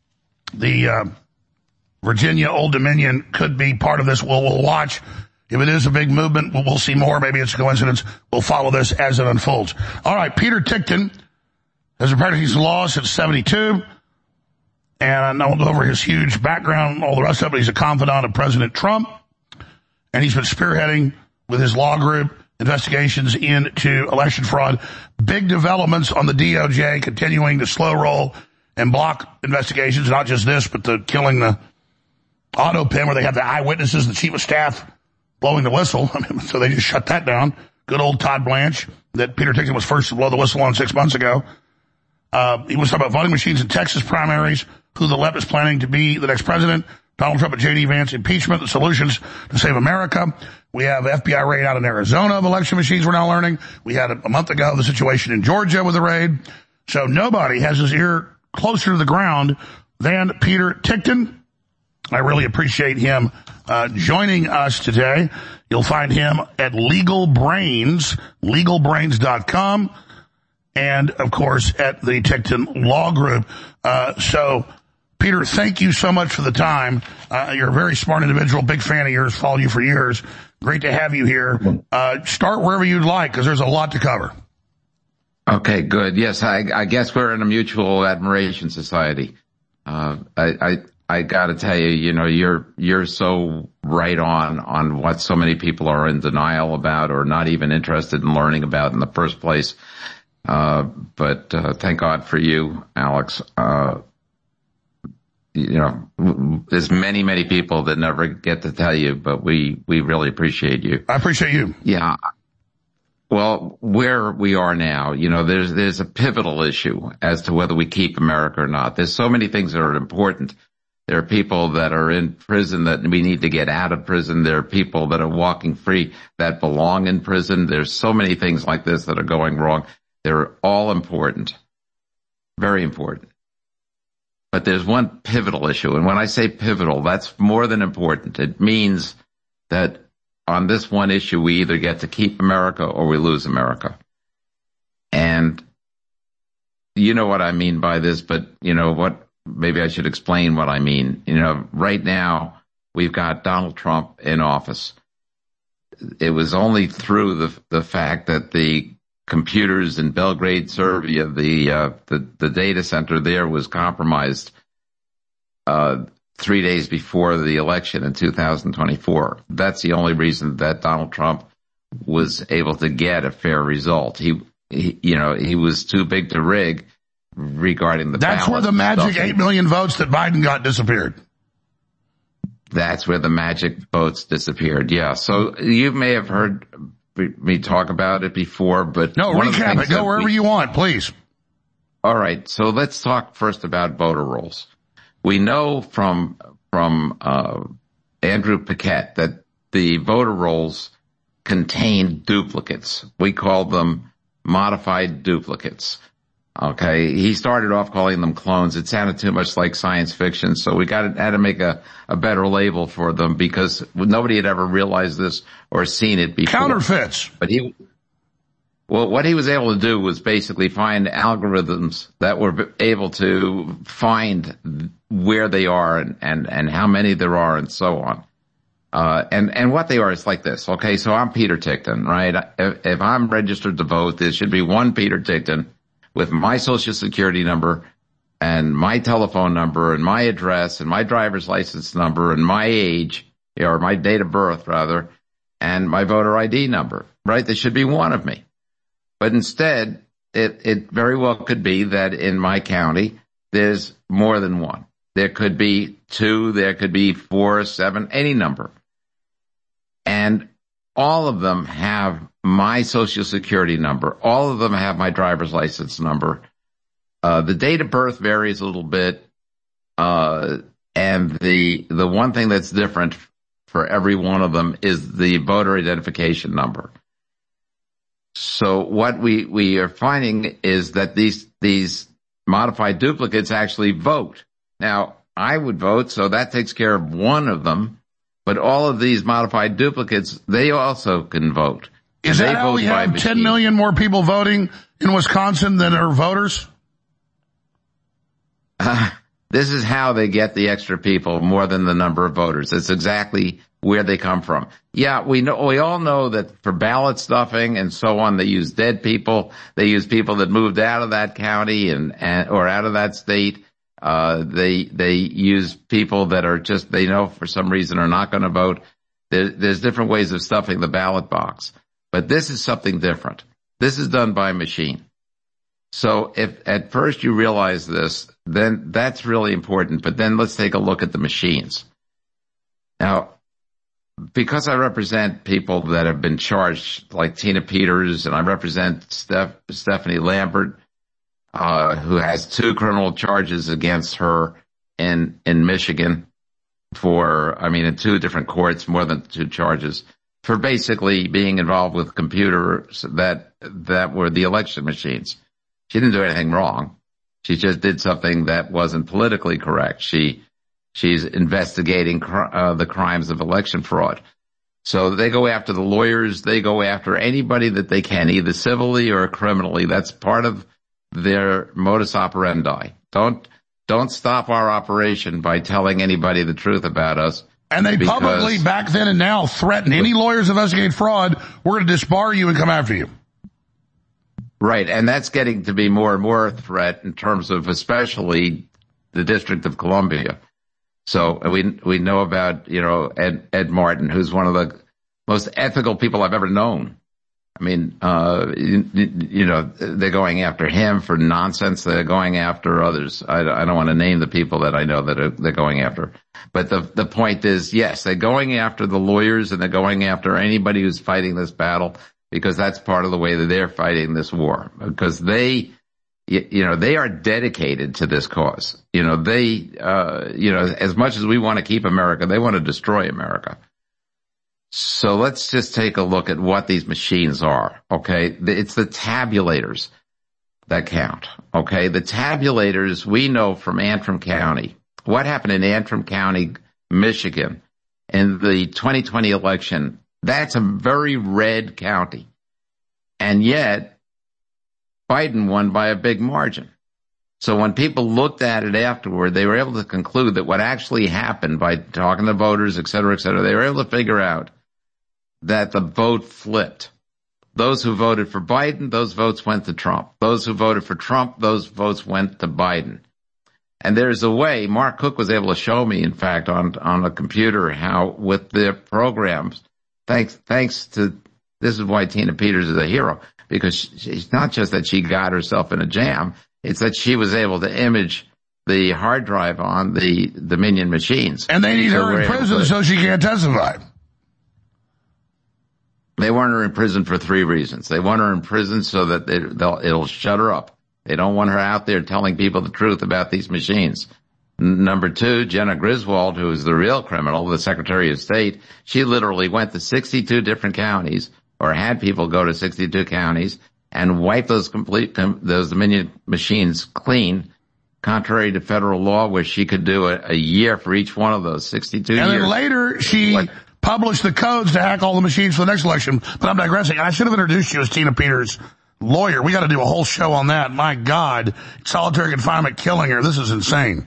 the uh, Virginia Old Dominion could be part of this. We'll, we'll watch. If it is a big movement, we'll, we'll see more. Maybe it's a coincidence. We'll follow this as it unfolds. All right, Peter Tickton has been practicing law since seventy-two, and I won't go over his huge background, all the rest of it. He's a confidant of President Trump, and he's been spearheading with his law group investigations into election fraud. Big developments on the D O J continuing to slow roll and block investigations, not just this, but the killing the auto pen where they had the eyewitnesses, the chief of staff blowing the whistle. I mean, so they just shut that down. Good old Todd Blanche that Peter Tickton was first to blow the whistle on six months ago. Uh, he was talking about voting machines in Texas primaries, who the left is planning to be the next president, Donald Trump and J D Vance impeachment, the solutions to save America. We have F B I raid out in Arizona of election machines, we're now learning. We had a, a month ago the situation in Georgia with a raid. So nobody has his ear closer to the ground than Peter Tickton. I really appreciate him uh joining us today. You'll find him at Legal Brains, legal brains dot com, and, of course, at the Tickton Law Group. Uh so Peter, thank you so much for the time. Uh, you're a very smart individual, big fan of yours, followed you for years. Great to have you here. Uh, start wherever you'd like, because there's a lot to cover. Okay, good. Yes, I, I guess we're in a mutual admiration society. Uh, I, I, I gotta tell you, you know, you're, you're so right on, on what so many people are in denial about or not even interested in learning about in the first place. Uh, but, uh, thank God for you, Alex. Uh, You know, there's many, many people that never get to tell you, but we, we really appreciate you. I appreciate you. Yeah. Well, where we are now, you know, there's, there's a pivotal issue as to whether we keep America or not. There's so many things that are important. There are people that are in prison that we need to get out of prison. There are people that are walking free that belong in prison. There's so many things like this that are going wrong. They're all important. Very important. But there's one pivotal issue, and when I say pivotal, that's more than important. It means that on this one issue, we either get to keep America or we lose America. And you know what I mean by this, but you know what, maybe I should explain what I mean. You know, right now, we've got Donald Trump in office. It was only through the the fact that the computers in Belgrade, Serbia, the, uh, the, the data center there was compromised, uh, three days before the election in two thousand twenty-four. That's the only reason that Donald Trump was able to get a fair result. He, he you know, he was too big to rig regarding the That's where the magic eight million votes that Biden got disappeared. That's where the magic votes disappeared. Yeah. So you may have heard me talk about it before, but no, recap it. Go wherever we, you want, please. All right. So let's talk first about voter rolls. We know from, from, uh, Andrew Paquette that the voter rolls contain duplicates. We call them modified duplicates. Okay. He started off calling them clones. It sounded too much like science fiction. So we got to, had to make a, a better label for them because nobody had ever realized this or seen it before. Counterfeits. But he, well, what he was able to do was basically find algorithms that were able to find where they are and, and, and how many there are and so on. Uh, and, and what they are is like this. Okay. So I'm Peter Tickton, right? If, if I'm registered to vote, there should be one Peter Tickton with my social security number and my telephone number and my address and my driver's license number and my age, or my date of birth rather, and my voter I D number, right? There should be one of me. But instead, it, it very well could be that in my county, there's more than one. There could be two, there could be four, seven, any number. And all of them have my social security number. All of them have my driver's license number. Uh, the date of birth varies a little bit. Uh, and the, the one thing that's different for every one of them is the voter identification number. So what we, we are finding is that these, these modified duplicates actually vote. Now, I would vote, so that takes care of one of them. But all of these modified duplicates, they also can vote. Is that how we have ten million more people voting in Wisconsin than are voters? Uh, this is how they get the extra people more than the number of voters. It's exactly where they come from. Yeah, we know, we all know that for ballot stuffing and so on, they use dead people. They use people that moved out of that county and, and or out of that state. Uh, they, they use people that are just, they know for some reason are not going to vote. There, there's different ways of stuffing the ballot box, but this is something different. This is done by machine. So if at first you realize this, then that's really important. But then let's take a look at the machines. Now, because I represent people that have been charged like Tina Peters and I represent Steph, Stephanie Lambert, Uh, who has two criminal charges against her in, in Michigan for, I mean, in two different courts, more than two charges for basically being involved with computers that, that were the election machines. She didn't do anything wrong. She just did something that wasn't politically correct. She, she's investigating cr- uh, the crimes of election fraud. So they go after the lawyers. They go after anybody that they can, either civilly or criminally. That's part of their modus operandi. Don't, don't stop our operation by telling anybody the truth about us. And they publicly, back then and now, threaten any lawyers investigate fraud, we're going to disbar you and come after you. Right. And that's getting to be more and more a threat in terms of especially the District of Columbia. So we, we know about, you know, Ed, Ed Martin, who's one of the most ethical people I've ever known. I mean, uh, you, you know, they're going after him for nonsense. They're going after others. I, I don't want to name the people that I know that are, they're going after. But the, the point is, yes, they're going after the lawyers and they're going after anybody who's fighting this battle because that's part of the way that they're fighting this war. Because they, you, you know, they are dedicated to this cause. You know, they, uh, you know, as much as we want to keep America, they want to destroy America. So let's just take a look at what these machines are, okay? It's the tabulators that count, okay? The tabulators, we know from Antrim County. What happened in Antrim County, Michigan, in the twenty twenty election, that's a very red county. And yet, Biden won by a big margin. So when people looked at it afterward, they were able to conclude that what actually happened by talking to voters, et cetera, et cetera, they were able to figure out that the vote flipped. Those who voted for Biden, those votes went to Trump. Those who voted for Trump, those votes went to Biden. And there's a way, Mark Cook was able to show me, in fact, on, on a computer how with their programs, thanks, thanks to, this is why Tina Peters is a hero, because she's not just that she got herself in a jam, it's that she was able to image the hard drive on the Dominion machines. And they need so her in prison to, so she can't testify. They want her in prison for three reasons. They want her in prison so that they, they'll, it'll shut her up. They don't want her out there telling people the truth about these machines. N- number two, Jenna Griswold, who is the real criminal, the Secretary of State, she literally went to sixty-two different counties, or had people go to sixty-two counties, and wipe those complete, com, those Dominion machines clean, contrary to federal law, where she could do a, a year for each one of those sixty-two and years. And then later, she what? published the codes to hack all the machines for the next election. But I'm digressing. I should have introduced you as Tina Peters' lawyer. We got to do a whole show on that. My God, solitary confinement killing her. This is insane.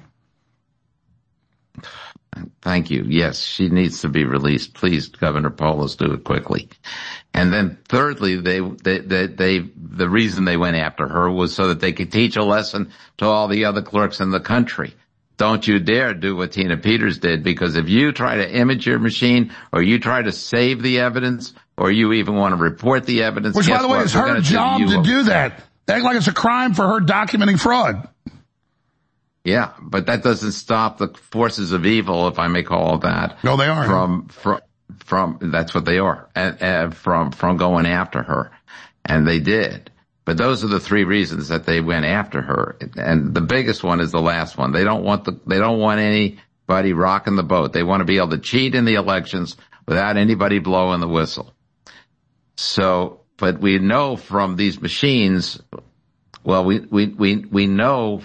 Thank you. Yes, she needs to be released. Please, Governor Polis, do it quickly. And then thirdly, they, they, they, they, the reason they went after her was so that they could teach a lesson to all the other clerks in the country. Don't you dare do what Tina Peters did, because if you try to image your machine, or you try to save the evidence, or you even want to report the evidence. Which, by the way, is her job to do that. They act like it's a crime for her documenting fraud. Yeah, but that doesn't stop the forces of evil, if I may call it that. No, they are. From, from, from, that's what they are, and, and from, from going after her. And they did. But those are the three reasons that they went after her. And the biggest one is the last one. They don't want the, they don't want anybody rocking the boat. They want to be able to cheat in the elections without anybody blowing the whistle. So, but we know from these machines, well, we, we, we, we know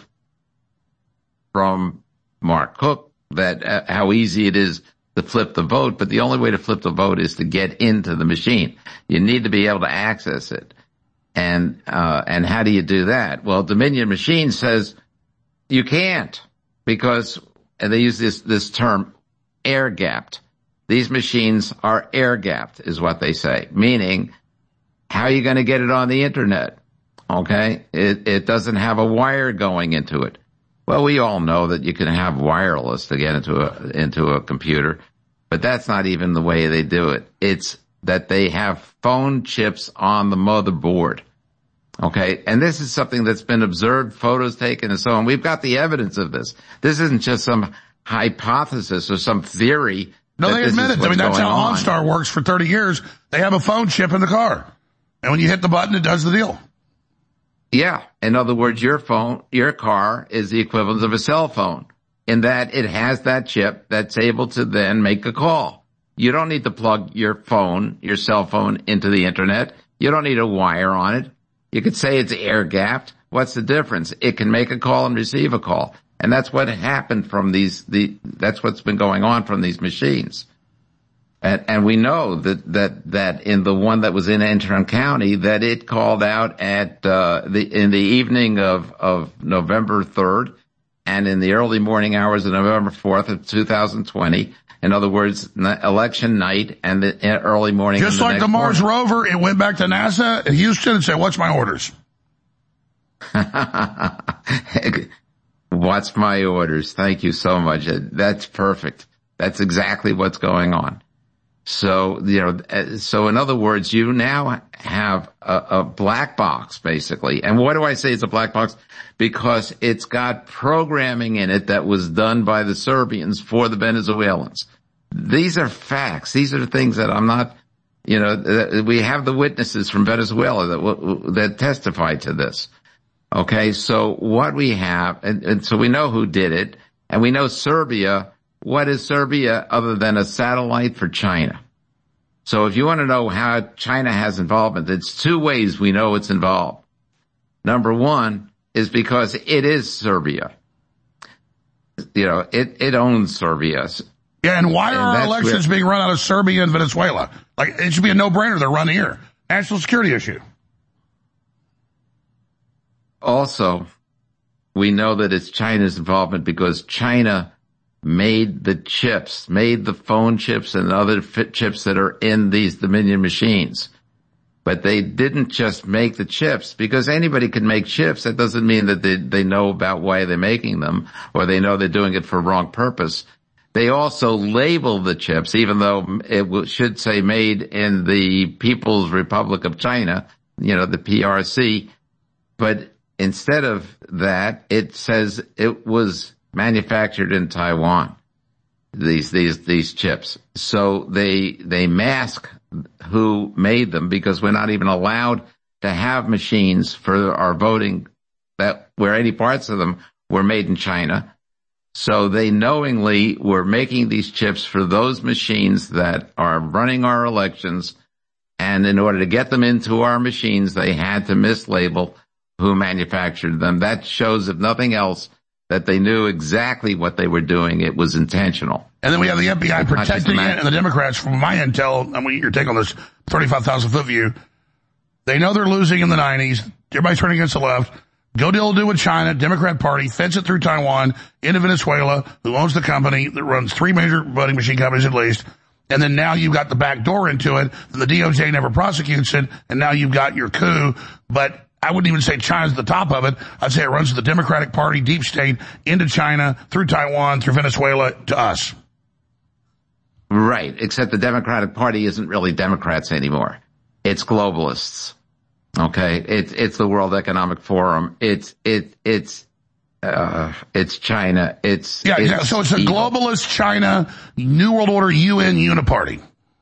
from Mark Cook that uh, how easy it is to flip the vote, but the only way to flip the vote is to get into the machine. You need to be able to access it. And, uh, and how do you do that? Well, Dominion Machine says you can't, because and they use this, this term, air gapped. These machines are air gapped is what they say, meaning how are you going to get it on the internet? Okay. It, it doesn't have a wire going into it. Well, we all know that you can have wireless to get into a, into a computer, but that's not even the way they do it. It's that they have phone chips on the motherboard. Okay. And this is something that's been observed, photos taken and so on. We've got the evidence of this. This isn't just some hypothesis or some theory. No, they admit it. I mean, that's how OnStar works for thirty years. They have a phone chip in the car. And when you hit the button, it does the deal. Yeah. In other words, your phone, your car is the equivalent of a cell phone in that it has that chip that's able to then make a call. You don't need to plug your phone, your cell phone into the internet. You don't need a wire on it. You could say it's air gapped. What's the difference? It can make a call and receive a call. And that's what happened from these, the, that's what's been going on from these machines. And, and we know that, that, that in the one that was in Antrim County, that it called out at, uh, the, in the evening of, of November third and in the early morning hours of November fourth of two thousand twenty. In other words, election night and the early morning. Just like the Mars rover, it went back to NASA in Houston and said, what's my orders? What's my orders? Thank you so much. That's perfect. That's exactly what's going on. So, you know, so in other words, you now have a, a black box, basically. And why do I say it's a black box? Because it's got programming in it that was done by the Serbians for the Venezuelans. These are facts. These are things that I'm not, you know, we have the witnesses from Venezuela that, that testify to this. Okay. So what we have, and, and so we know who did it, and we know Serbia. What is Serbia other than a satellite for China? So if you want to know how China has involvement, it's two ways we know it's involved. Number one is because it is Serbia. You know, it, it owns Serbia. Yeah, and why are and our elections where, being run out of Serbia and Venezuela? Like, it should be a no-brainer they're running here. National security issue. Also, we know that it's China's involvement because China made the chips, made the phone chips and other fit chips that are in these Dominion machines. But they didn't just make the chips, because anybody can make chips. That doesn't mean that they, they know about why they're making them, or they know they're doing it for wrong purpose. They also label the chips, even though it should say made in the People's Republic of China, you know, the P R C. But instead of that, it says it was manufactured in Taiwan, these, these, these chips. So they, they mask who made them because we're not even allowed to have machines for our voting that where any parts of them were made in China. So they knowingly were making these chips for those machines that are running our elections. And in order to get them into our machines, they had to mislabel who manufactured them. That shows, if nothing else, that they knew exactly what they were doing. It was intentional. And then we have the F B I protecting it, and the Democrats, from my intel, I mean, your take on this thirty-five thousand foot view, they know they're losing in the nineties. Everybody's turning against the left. Go deal do with China, Democrat Party, fence it through Taiwan, into Venezuela, who owns the company that runs three major voting machine companies at least. And then now you've got the back door into it, and the D O J never prosecutes it, and now you've got your coup. But I wouldn't even say China's at the top of it. I'd say it runs to the Democratic Party, deep state, into China, through Taiwan, through Venezuela, to us. Right, except the Democratic Party isn't really Democrats anymore. It's globalists. Okay, it's it's the World Economic Forum. It's it it's uh it's China. It's yeah, it's yeah. So it's a evil. globalist China, New World Order, U N uniparty.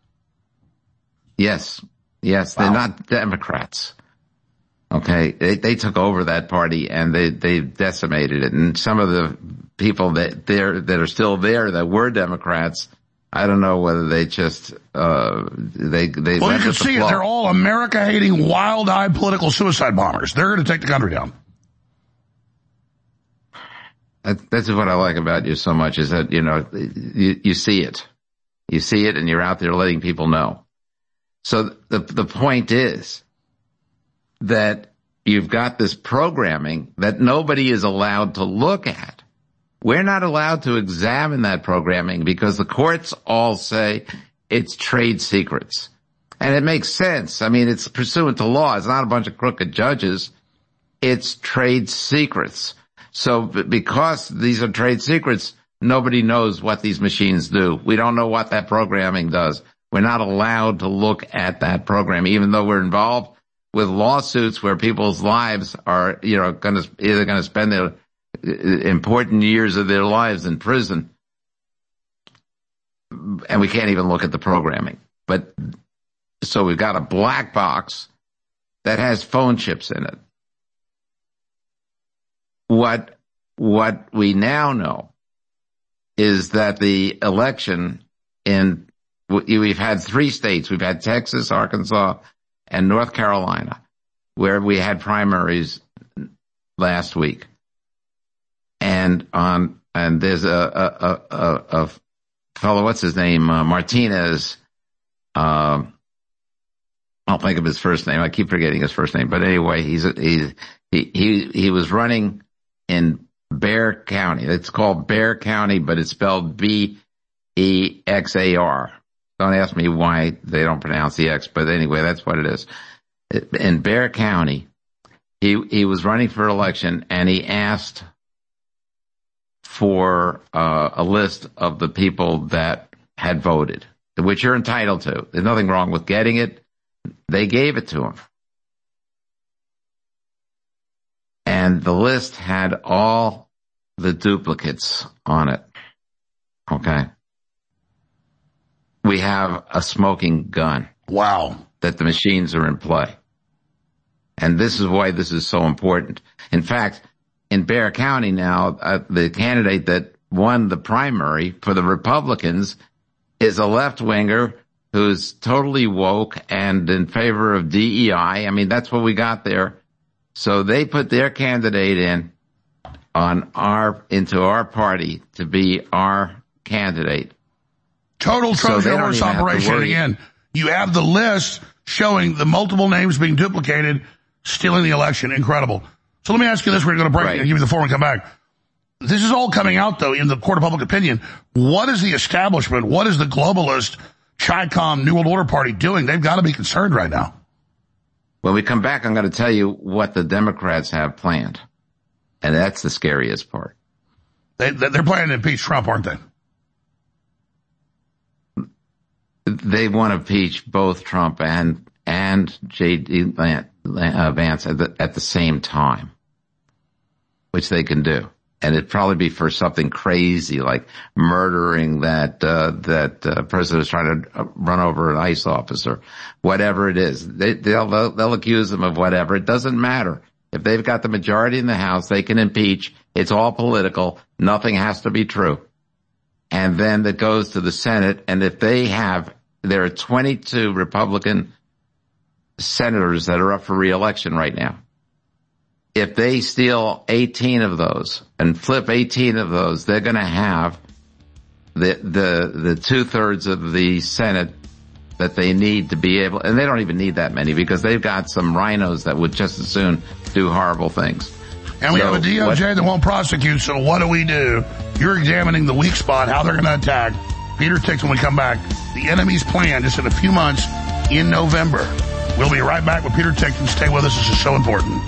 Yes, yes, wow. They're not Democrats. Okay, they they took over that party and they they decimated it. And some of the people that there that are still there that were Democrats, I don't know whether they just, uh, they, they, well, you can see it. They're all America-hating, wild-eyed political suicide bombers. They're going to take the country down. That, that's what I like about you so much is that, you know, you, you see it. You see it and you're out there letting people know. So the, the point is that you've got this programming that nobody is allowed to look at. We're not allowed to examine that programming because the courts all say it's trade secrets. And it makes sense. I mean, it's pursuant to law. It's not a bunch of crooked judges. It's trade secrets. So because these are trade secrets, nobody knows what these machines do. We don't know what that programming does. We're not allowed to look at that program, even though we're involved with lawsuits where people's lives are, you know, going to either going to spend their important years of their lives in prison, and we can't even look at the programming. But so we've got a black box that has phone chips in it. What what we now know is that the election in we've had three states. We've had Texas, Arkansas, and North Carolina, where we had primaries last week. And on, and there's a, a, a, a fellow, what's his name? Uh, Martinez. Uh, I'll think of his first name. I keep forgetting his first name, but anyway, he's, he's, he, he, he was running in Bexar County. It's called Bexar County, but it's spelled B E X A R. Don't ask me why they don't pronounce the X, but anyway, that's what it is. In Bexar County, he, he was running for election and he asked for uh, a list of the people that had voted, which you're entitled to. There's nothing wrong with getting it. They gave it to him. And the list had all the duplicates on it. Okay. We have a smoking gun. Wow. That the machines are in play. And this is why this is so important. In fact, in Bexar County now, uh, the candidate that won the primary for the Republicans is a left-winger who's totally woke and in favor of D E I. I mean, that's what we got there. So they put their candidate in on our, into our party to be our candidate. Total Trojan horse operation again. You have the list showing the multiple names being duplicated, stealing the election. Incredible. So let me ask you this. We're going to break right. and give you the floor and come back. This is all coming out, though, in the court of public opinion. What is the establishment? What is the globalist Chi-Com New World Order Party doing? They've got to be concerned right now. When we come back, I'm going to tell you what the Democrats have planned. And that's the scariest part. They, they're planning to impeach Trump, aren't they? They want to impeach both Trump and and J D Vance at the, at the same time, which they can do. And it'd probably be for something crazy like murdering that, uh, that, uh, person who's trying to run over an ICE officer. Whatever it is. They, they'll, they'll accuse them of whatever. It doesn't matter. If they've got the majority in the House, they can impeach. It's all political. Nothing has to be true. And then that goes to the Senate. And if they have, there are twenty-two Republican senators that are up for re-election right now. If they steal eighteen of those and flip eighteen of those, they're going to have the, the, the two thirds of the Senate that they need to be able, and they don't even need that many because they've got some rhinos that would just as soon do horrible things. And we so have a D O J what, that won't prosecute, so what do we do? You're examining the weak spot, how they're going to attack. Peter Tick, when we come back, the enemy's plan just in a few months in November. We'll be right back with Peter Tick, and stay with us. This is so important.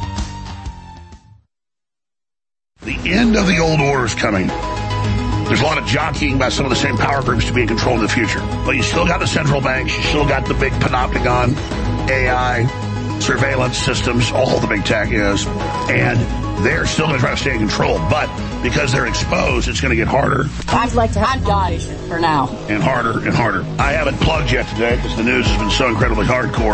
The end of the old order is coming. There's a lot of jockeying about some of the same power groups to be in control in the future. But you still got the central banks. You still got the big panopticon, A I, surveillance systems, all the big tech is. And they're still going to try to stay in control. But because they're exposed, it's going to get harder. I'd like to have died for now. And harder and harder. I haven't plugged yet today because the news has been so incredibly hardcore.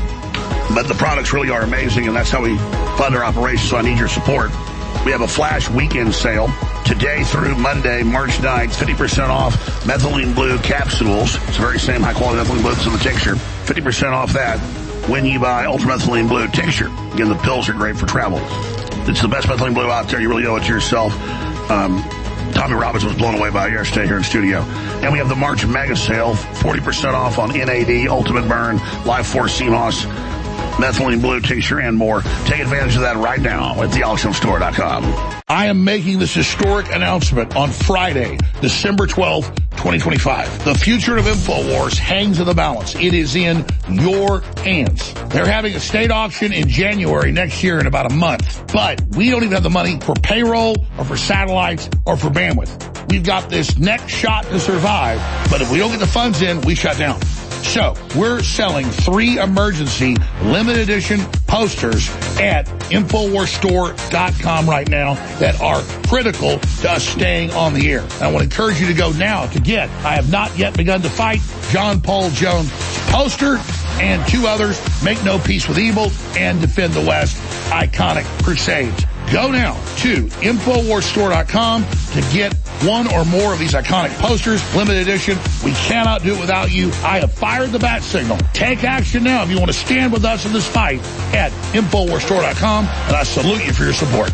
But the products really are amazing, and that's how we fund our operations, so I need your support. We have a flash weekend sale today through Monday, March ninth, fifty percent off methylene blue capsules. It's the very same high-quality methylene blue that's in the tincture. fifty percent off that when you buy ultramethylene blue tincture. Again, the pills are great for travel. It's the best methylene blue out there. You really owe it to yourself. Um, Tommy Robbins was blown away by it yesterday here in studio. And we have the March mega sale, forty percent off on N A D, Ultimate Burn, Life Force C M O S, methylene blue tincture, and more. Take advantage of that right now at the alex jones store dot com. I am making this historic announcement on Friday, December twelfth, twenty twenty-five. The future of InfoWars hangs in the balance. It is in your hands. They're having a state auction in January next year in about a month. But we don't even have the money for payroll or for satellites or for bandwidth. We've got this next shot to survive, but if we don't get the funds in, we shut down. So we're selling three emergency limited edition posters at infowars store dot com right now that are critical to us staying on the air. And I want to encourage you to go now to get I Have Not Yet Begun to Fight, John Paul Jones poster, and two others, Make No Peace with Evil and Defend the West, Iconic Crusades. Go now to infowars store dot com to get one or more of these iconic posters, limited edition. We cannot do it without you. I have fired the bat signal. Take action now if you want to stand with us in this fight at infowars store dot com, and I salute you for your support.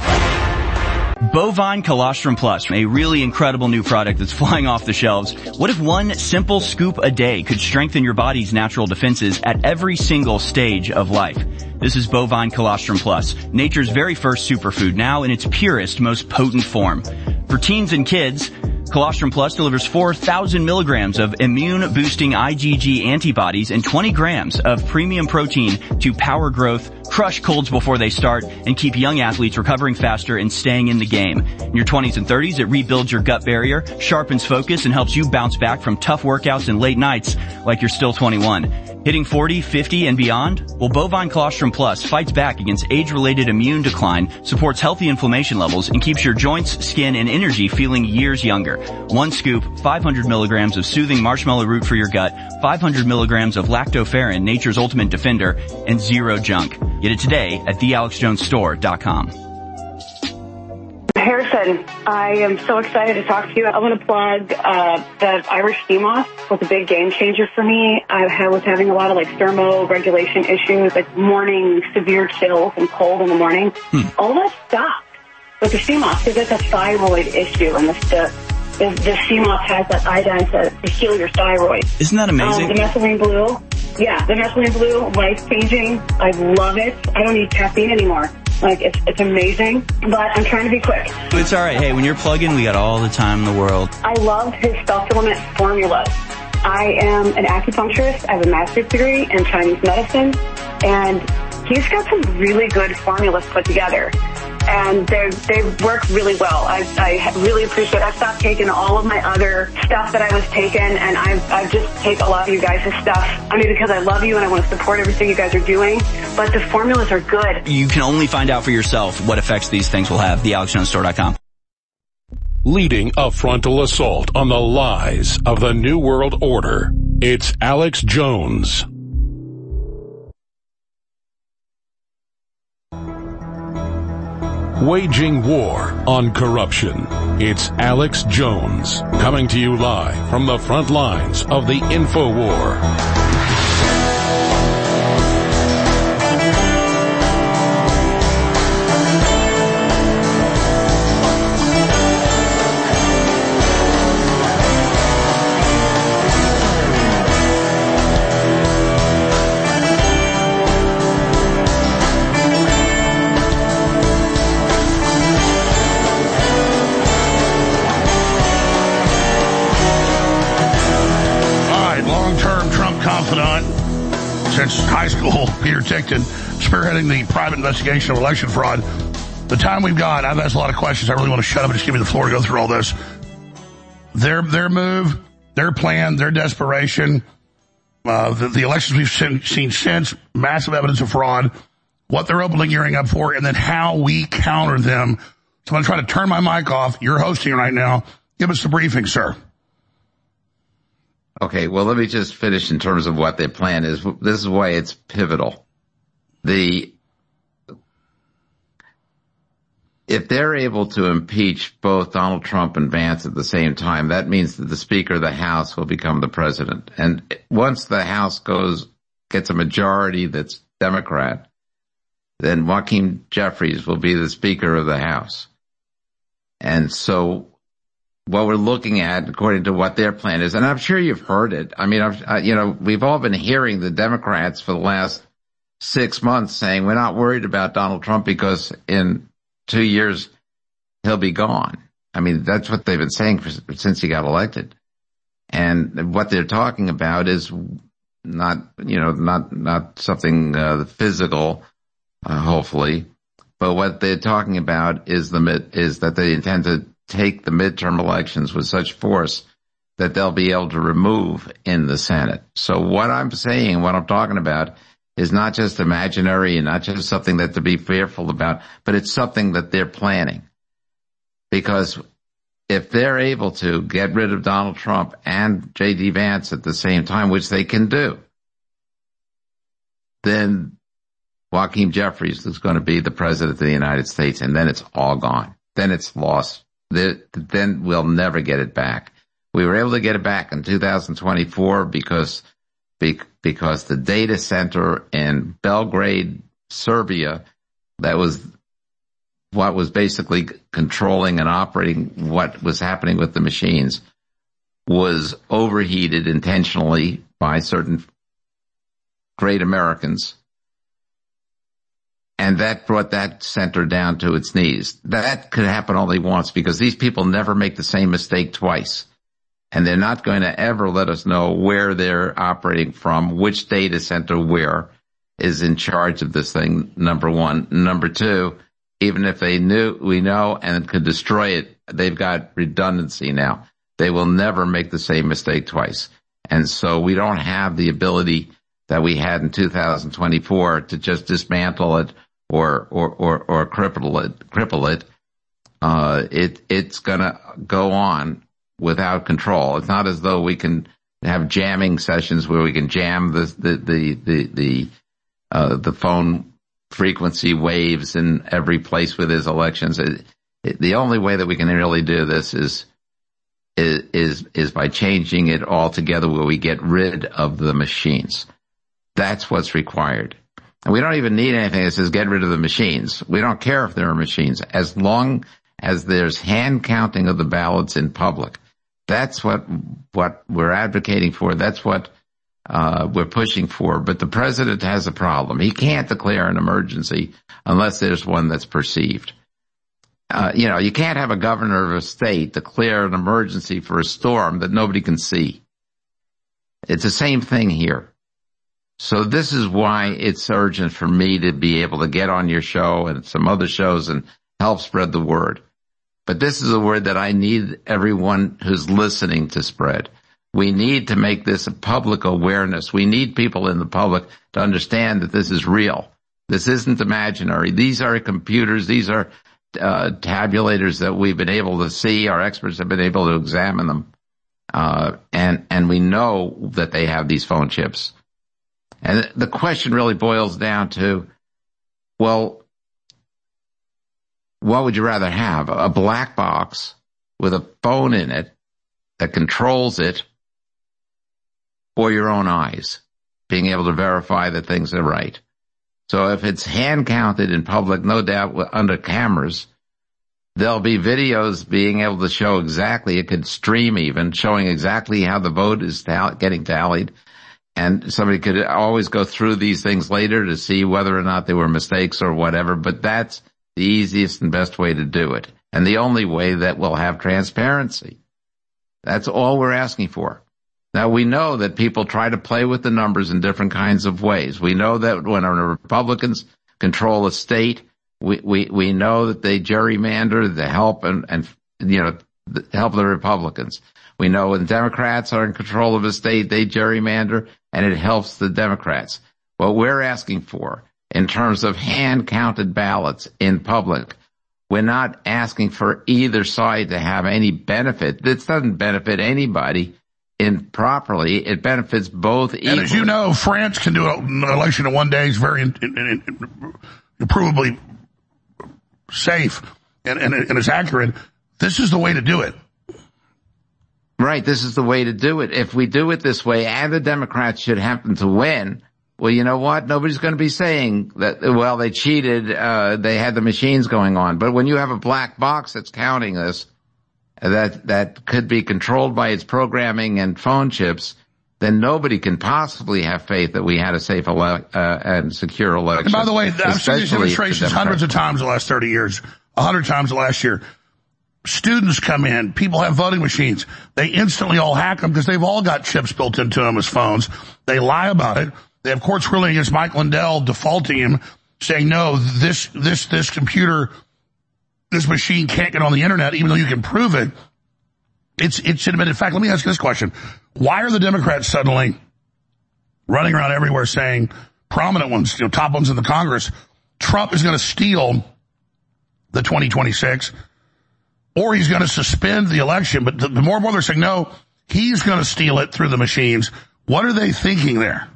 Bovine Colostrum Plus, a really incredible new product that's flying off the shelves. What if one simple scoop a day could strengthen your body's natural defenses at every single stage of life? This is Bovine Colostrum Plus, nature's very first superfood, now in its purest, most potent form. For teens and kids, Colostrum Plus delivers four thousand milligrams of immune-boosting I G G antibodies and twenty grams of premium protein to power growth, crush colds before they start, and keep young athletes recovering faster and staying in the game. In your twenties and thirties, it rebuilds your gut barrier, sharpens focus, and helps you bounce back from tough workouts and late nights like you're still twenty-one. Hitting forty, fifty, and beyond? Well, Bovine Colostrum Plus fights back against age-related immune decline, supports healthy inflammation levels, and keeps your joints, skin, and energy feeling years younger. One scoop, five hundred milligrams of soothing marshmallow root for your gut, five hundred milligrams of lactoferrin, nature's ultimate defender, and zero junk. Get it today at the alex jones store dot com. Harrison, I am so excited to talk to you. I want to plug uh, that Irish sea moss was a big game changer for me. I was having a lot of like thermoregulation issues, like morning severe chills and cold in the morning. Hmm. All that stopped with the sea moss because it's a thyroid issue, and the, the, the sea moss has that iodine to, to heal your thyroid. Isn't that amazing? Um, the methylene blue, yeah, the methylene blue, life-changing. I love it. I don't need caffeine anymore. Like, it's it's amazing, but I'm trying to be quick. It's all right. Hey, when you're plugging, we got all the time in the world. I love his supplement formulas. I am an acupuncturist. I have a master's degree in Chinese medicine, and he's got some really good formulas put together. And they they work really well. I, I really appreciate it. I've stopped taking all of my other stuff that I was taking, and I've, I've just take a lot of you guys' stuff. I mean, because I love you and I want to support everything you guys are doing, but the formulas are good. You can only find out for yourself what effects these things will have. the alex jones store dot com. leading a frontal assault on the lies of the New World Order. It's Alex Jones. Waging war on corruption. It's Alex Jones, coming to you live from the front lines of the InfoWar. Since high school, Peter Tickton, spearheading the private investigation of election fraud. The time we've got, I've asked a lot of questions. I really want to shut up and just give me the floor to go through all this. Their their move, their plan, their desperation, uh, the, the elections we've seen, seen since, massive evidence of fraud, what they're openly gearing up for, and then how we counter them. So I'm going to try to turn my mic off. You're hosting right now. Give us the briefing, sir. Okay, well, let me just finish in terms of what their plan is. This is why it's pivotal. The if they're able to impeach both Donald Trump and Vance at the same time, that means that the Speaker of the House will become the president. And once the House goes gets a majority that's Democrat, then Joaquin Jeffries will be the Speaker of the House. And so what we're looking at, according to what their plan is, and I'm sure you've heard it. I mean, I've, I, you know, we've all been hearing the Democrats for the last six months saying we're not worried about Donald Trump because in two years he'll be gone. I mean, that's what they've been saying for, since he got elected. And what they're talking about is not, you know, not not something uh, physical, uh, hopefully, but what they're talking about is the is that they intend to take the midterm elections with such force that they'll be able to remove in the Senate. So what I'm saying, what I'm talking about, is not just imaginary and not just something that to be fearful about, but it's something that they're planning. Because if they're able to get rid of Donald Trump and J D Vance at the same time, which they can do, then Joaquin Jeffries is going to be the president of the United States, and then it's all gone. Then it's lost. Then we'll never get it back. We were able to get it back in two thousand twenty-four because because the data center in Belgrade, Serbia, that was what was basically controlling and operating what was happening with the machines, was overheated intentionally by certain great Americans. And that brought that center down to its knees. That could happen only once because these people never make the same mistake twice. And they're not going to ever let us know where they're operating from, which data center where is in charge of this thing, number one. Number two, even if they knew, we know, and could destroy it, they've got redundancy now. They will never make the same mistake twice. And so we don't have the ability that we had in two thousand twenty-four to just dismantle it or, or, or, or cripple it, cripple it. Uh, it, it's gonna go on without control. It's not as though we can have jamming sessions where we can jam the, the, the, the, the, uh, the phone frequency waves in every place with his elections. It, it, the only way that we can really do this is, is, is, is by changing it altogether where we get rid of the machines. That's what's required. And we don't even need anything that says get rid of the machines. We don't care if there are machines, as long as there's hand counting of the ballots in public. That's what what we're advocating for. That's what uh we're pushing for. But the president has a problem. He can't declare an emergency unless there's one that's perceived. Uh, you know, you can't have a governor of a state declare an emergency for a storm that nobody can see. It's the same thing here. So this is why it's urgent for me to be able to get on your show and some other shows and help spread the word. But this is a word that I need everyone who's listening to spread. We need to make this a public awareness. We need people in the public to understand that this is real. This isn't imaginary. These are computers. These are uh, tabulators that we've been able to see. Our experts have been able to examine them. Uh, and, and we know that they have these phone chips. And the question really boils down to, well, what would you rather have? A black box with a phone in it that controls it, or your own eyes being able to verify that things are right? So if it's hand counted in public, no doubt under cameras, there'll be videos being able to show exactly, it could stream even, showing exactly how the vote is tall- getting tallied. And somebody could always go through these things later to see whether or not they were mistakes or whatever, but that's the easiest and best way to do it. And the only way that will have transparency. That's all we're asking for. Now, we know that people try to play with the numbers in different kinds of ways. We know that when the Republicans control a state, we, we, we know that they gerrymander the help and, and, you know, the help the Republicans. We know when Democrats are in control of a state, they gerrymander, and it helps the Democrats. What we're asking for, in terms of hand-counted ballots in public, we're not asking for either side to have any benefit. This doesn't benefit anybody improperly. It benefits both equally. And as you know, France can do an election in one day. It's very in, in, in, in, provably safe and, and, and it's accurate. This is the way to do it. Right, this is the way to do it. If we do it this way, and the Democrats should happen to win, well, you know what? Nobody's going to be saying that, well, they cheated, uh, they had the machines going on. But when you have a black box that's counting this, that, that could be controlled by its programming and phone chips, then nobody can possibly have faith that we had a safe ele- uh, and secure election. And by the way, I've seen these demonstrations hundreds of times the last thirty years, a hundred times the last year. Students come in, people have voting machines. They instantly all hack them because they've all got chips built into them as phones. They lie about it. They have courts ruling against Mike Lindell, defaulting him, saying, no, this, this, this computer, this machine can't get on the internet, even though you can prove it. It's, it's admitted. In fact, let me ask you this question. Why are the Democrats suddenly running around everywhere saying, prominent ones, you know, top ones in the Congress, Trump is going to steal the twenty twenty-six, or he's going to suspend the election? But the, the more and more they're saying, no, he's going to steal it through the machines. What are they thinking there?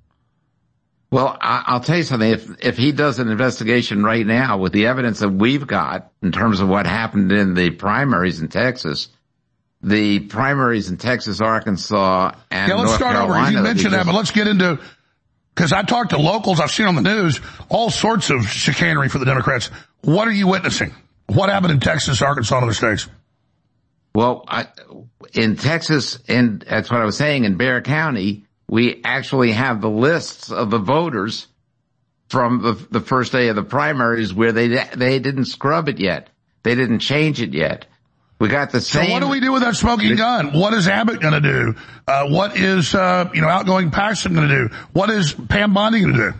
Well, I'll tell you something. If, if he does an investigation right now with the evidence that we've got in terms of what happened in the primaries in Texas, the primaries in Texas, Arkansas, and yeah, let's North start Carolina, over. You mentioned just, that, but let's get into, because I talked to locals, I've seen on the news, all sorts of chicanery for the Democrats. What are you witnessing? What happened in Texas, Arkansas, and other states? Well, I, in Texas, and that's what I was saying, in Bexar County, we actually have the lists of the voters from the, the first day of the primaries where they they didn't scrub it yet. They didn't change it yet. We got the same. So what do we do with that smoking gun? What is Abbott going to do? Uh, what is, uh, you know, outgoing Paxton going to do? What is Pam Bondi going to do?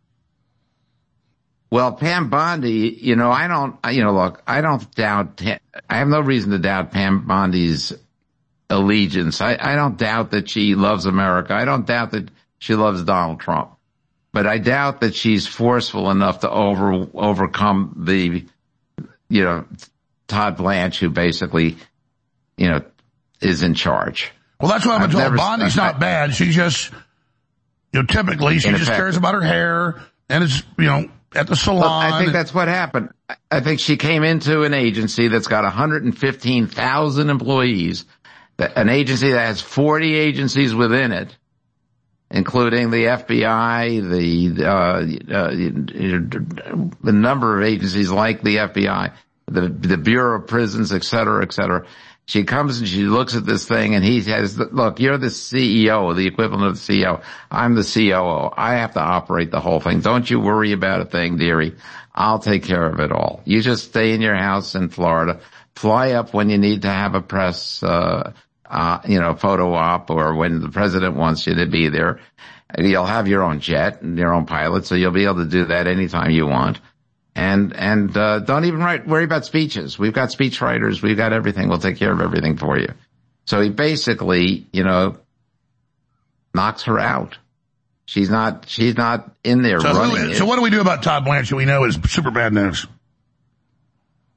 Well, Pam Bondi, you know, I don't, you know, look, I don't doubt, I have no reason to doubt Pam Bondi's allegiance. I, I don't doubt that she loves America. I don't doubt that she loves Donald Trump. But I doubt that she's forceful enough to over, overcome the, you know, Todd Blanche, who basically, you know, is in charge. Well, that's what I've been told. Bondi's not bad. She just, you know, typically she just cares about her hair and it's, you know, at the salon. Well, I think that's what happened. I think she came into an agency that's got one hundred fifteen thousand employees, an agency that has forty agencies within it, including the F B I, the, uh, uh, the number of agencies like the F B I, the, the Bureau of Prisons, et cetera, et cetera. She comes and she looks at this thing and he says, look, you're the C E O, the equivalent of the C E O. I'm the C O O. I have to operate the whole thing. Don't you worry about a thing, dearie. I'll take care of it all. You just stay in your house in Florida, fly up when you need to have a press, uh, uh, you know, photo op, or when the president wants you to be there. You'll have your own jet and your own pilot, so you'll be able to do that anytime you want. And, and, uh, don't even write, worry about speeches. We've got speech writers. We've got everything. We'll take care of everything for you. So he basically, you know, knocks her out. She's not, she's not in there so running who, it. So what do we do about Todd Blanche, who we know is super bad news?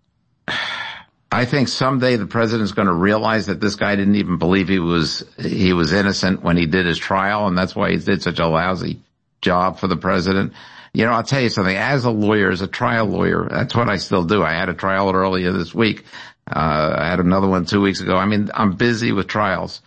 I think someday the president's going to realize that this guy didn't even believe he was he was innocent when he did his trial, and that's why he did such a lousy job for the president. You know, I'll tell you something. As a lawyer, as a trial lawyer, that's what I still do. I had a trial earlier this week. Uh, I had another one two weeks ago. I mean, I'm busy with trials.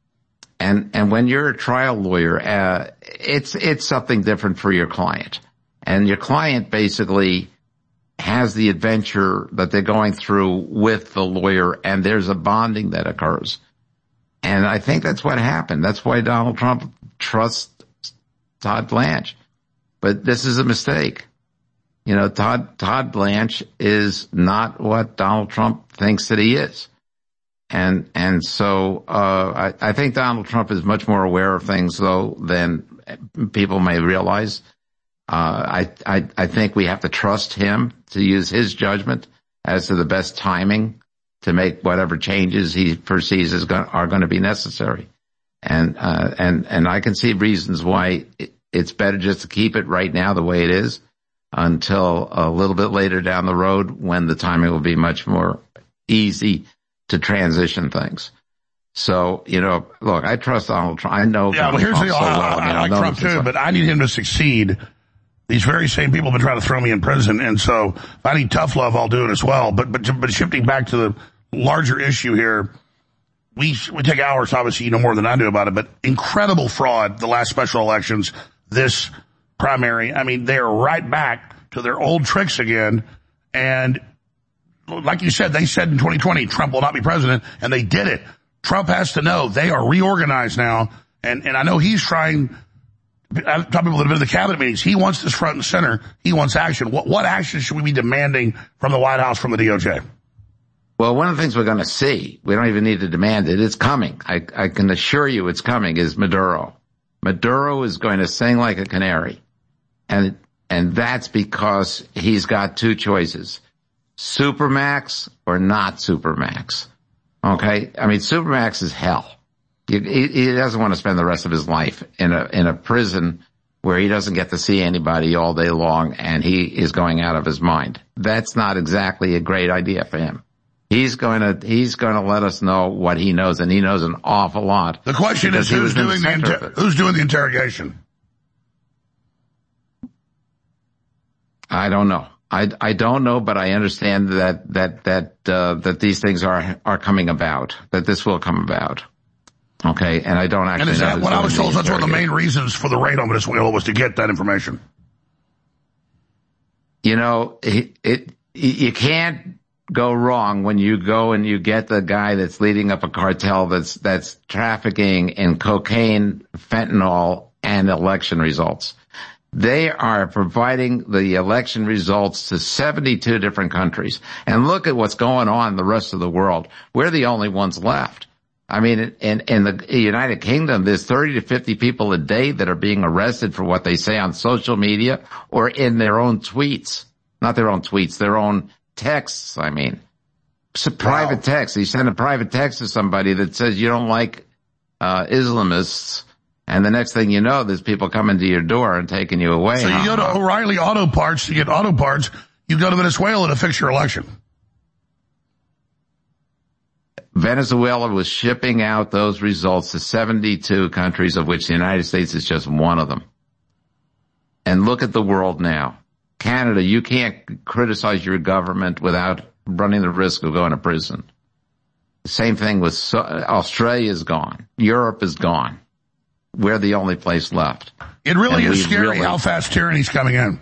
And and when you're a trial lawyer, uh, it's it's something different for your client. And your client basically has the adventure that they're going through with the lawyer, and there's a bonding that occurs. And I think that's what happened. That's why Donald Trump trusts Todd Blanche. But this is a mistake. You know, Todd Todd Blanche is not what Donald Trump thinks that he is. And and so uh I, I think Donald Trump is much more aware of things, though, than people may realize. Uh, I, I, I think we have to trust him to use his judgment as to the best timing to make whatever changes he perceives is going, are going to be necessary. And, uh, and, and I can see reasons why it, it's better just to keep it right now the way it is until a little bit later down the road when the timing will be much more easy to transition things. So, you know, look, I trust Donald Trump. I know yeah, Donald well, here's Trump the, so I, well. I, I, I mean, like Trump too, but I need him to succeed. These very same people have been trying to throw me in prison, and so if I need tough love, I'll do it as well. But but but shifting back to the larger issue here, we we take hours, obviously, you know more than I do about it, but incredible fraud, the last special elections, this primary. I mean, they're right back to their old tricks again, and like you said, they said in twenty twenty, Trump will not be president, and they did it. Trump has to know they are reorganized now, and, and I know he's trying, I talk to people that have been in the cabinet meetings, he wants this front and center, he wants action. What, what action should we be demanding from the White House, from the D O J? Well, one of the things we're going to see, we don't even need to demand it, it's coming. I, I can assure you it's coming, is Maduro. Maduro is going to sing like a canary. And, and that's because he's got two choices. Supermax or not Supermax. Okay? I mean, Supermax is hell. He, he doesn't want to spend the rest of his life in a, in a prison where he doesn't get to see anybody all day long and he is going out of his mind. That's not exactly a great idea for him. He's going to, he's going to let us know what he knows, and he knows an awful lot. The question is who's doing the, inter- who's doing the interrogation? I don't know. I, I don't know, but I understand that, that, that, uh, that these things are, are coming about, that this will come about. Okay. And I don't actually and is know. That, what I was told, that's one of the main reasons for the raid on Venezuela was to get that information. You know, it, it, you can't go wrong when you go and you get the guy that's leading up a cartel that's, that's trafficking in cocaine, fentanyl, and election results. They are providing the election results to seventy-two different countries. And look at what's going on in the rest of the world. We're the only ones left. I mean, in, in the United Kingdom, there's thirty to fifty people a day that are being arrested for what they say on social media or in their own tweets. Not their own tweets, their own texts, I mean. It's a private wow. text. You send a private text to somebody that says you don't like uh Islamists. And the next thing you know, there's people coming to your door and taking you away. So you go to O'Reilly Auto Parts to get auto parts. You go to Venezuela to fix your election. Venezuela was shipping out those results to seventy-two countries, of which the United States is just one of them. And look at the world now. Canada, you can't criticize your government without running the risk of going to prison. The same thing with so- Australia is gone. Europe is gone. We're the only place left. It really and is scary really, how fast tyranny's coming in.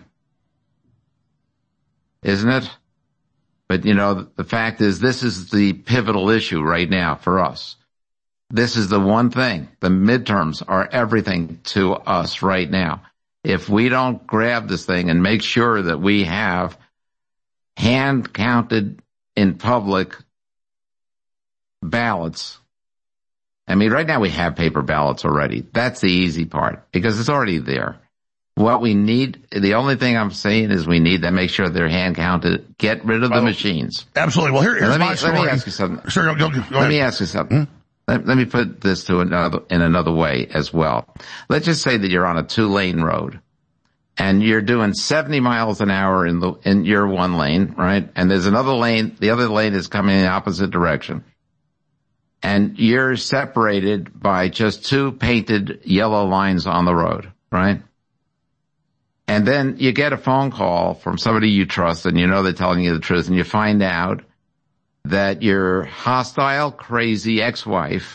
Isn't it? But, you know, the fact is this is the pivotal issue right now for us. This is the one thing. The midterms are everything to us right now. If we don't grab this thing and make sure that we have hand-counted in public ballots, I mean, right now we have paper ballots already. That's the easy part because it's already there. What we need, the only thing I'm saying is we need to make sure they're hand counted. Get rid of the well, machines. Absolutely. Well, here, here's let me, my story. Let me ask you something. Sure, go, go, go let ahead. me ask you something. Hmm? Let, let me put this to another, in another way as well. Let's just say that you're on a two-lane road and you're doing seventy miles an hour in the in your one lane, right? And there's another lane, the other lane is coming in the opposite direction. And you're separated by just two painted yellow lines on the road, right? And then you get a phone call from somebody you trust and you know they're telling you the truth, and you find out that your hostile, crazy ex-wife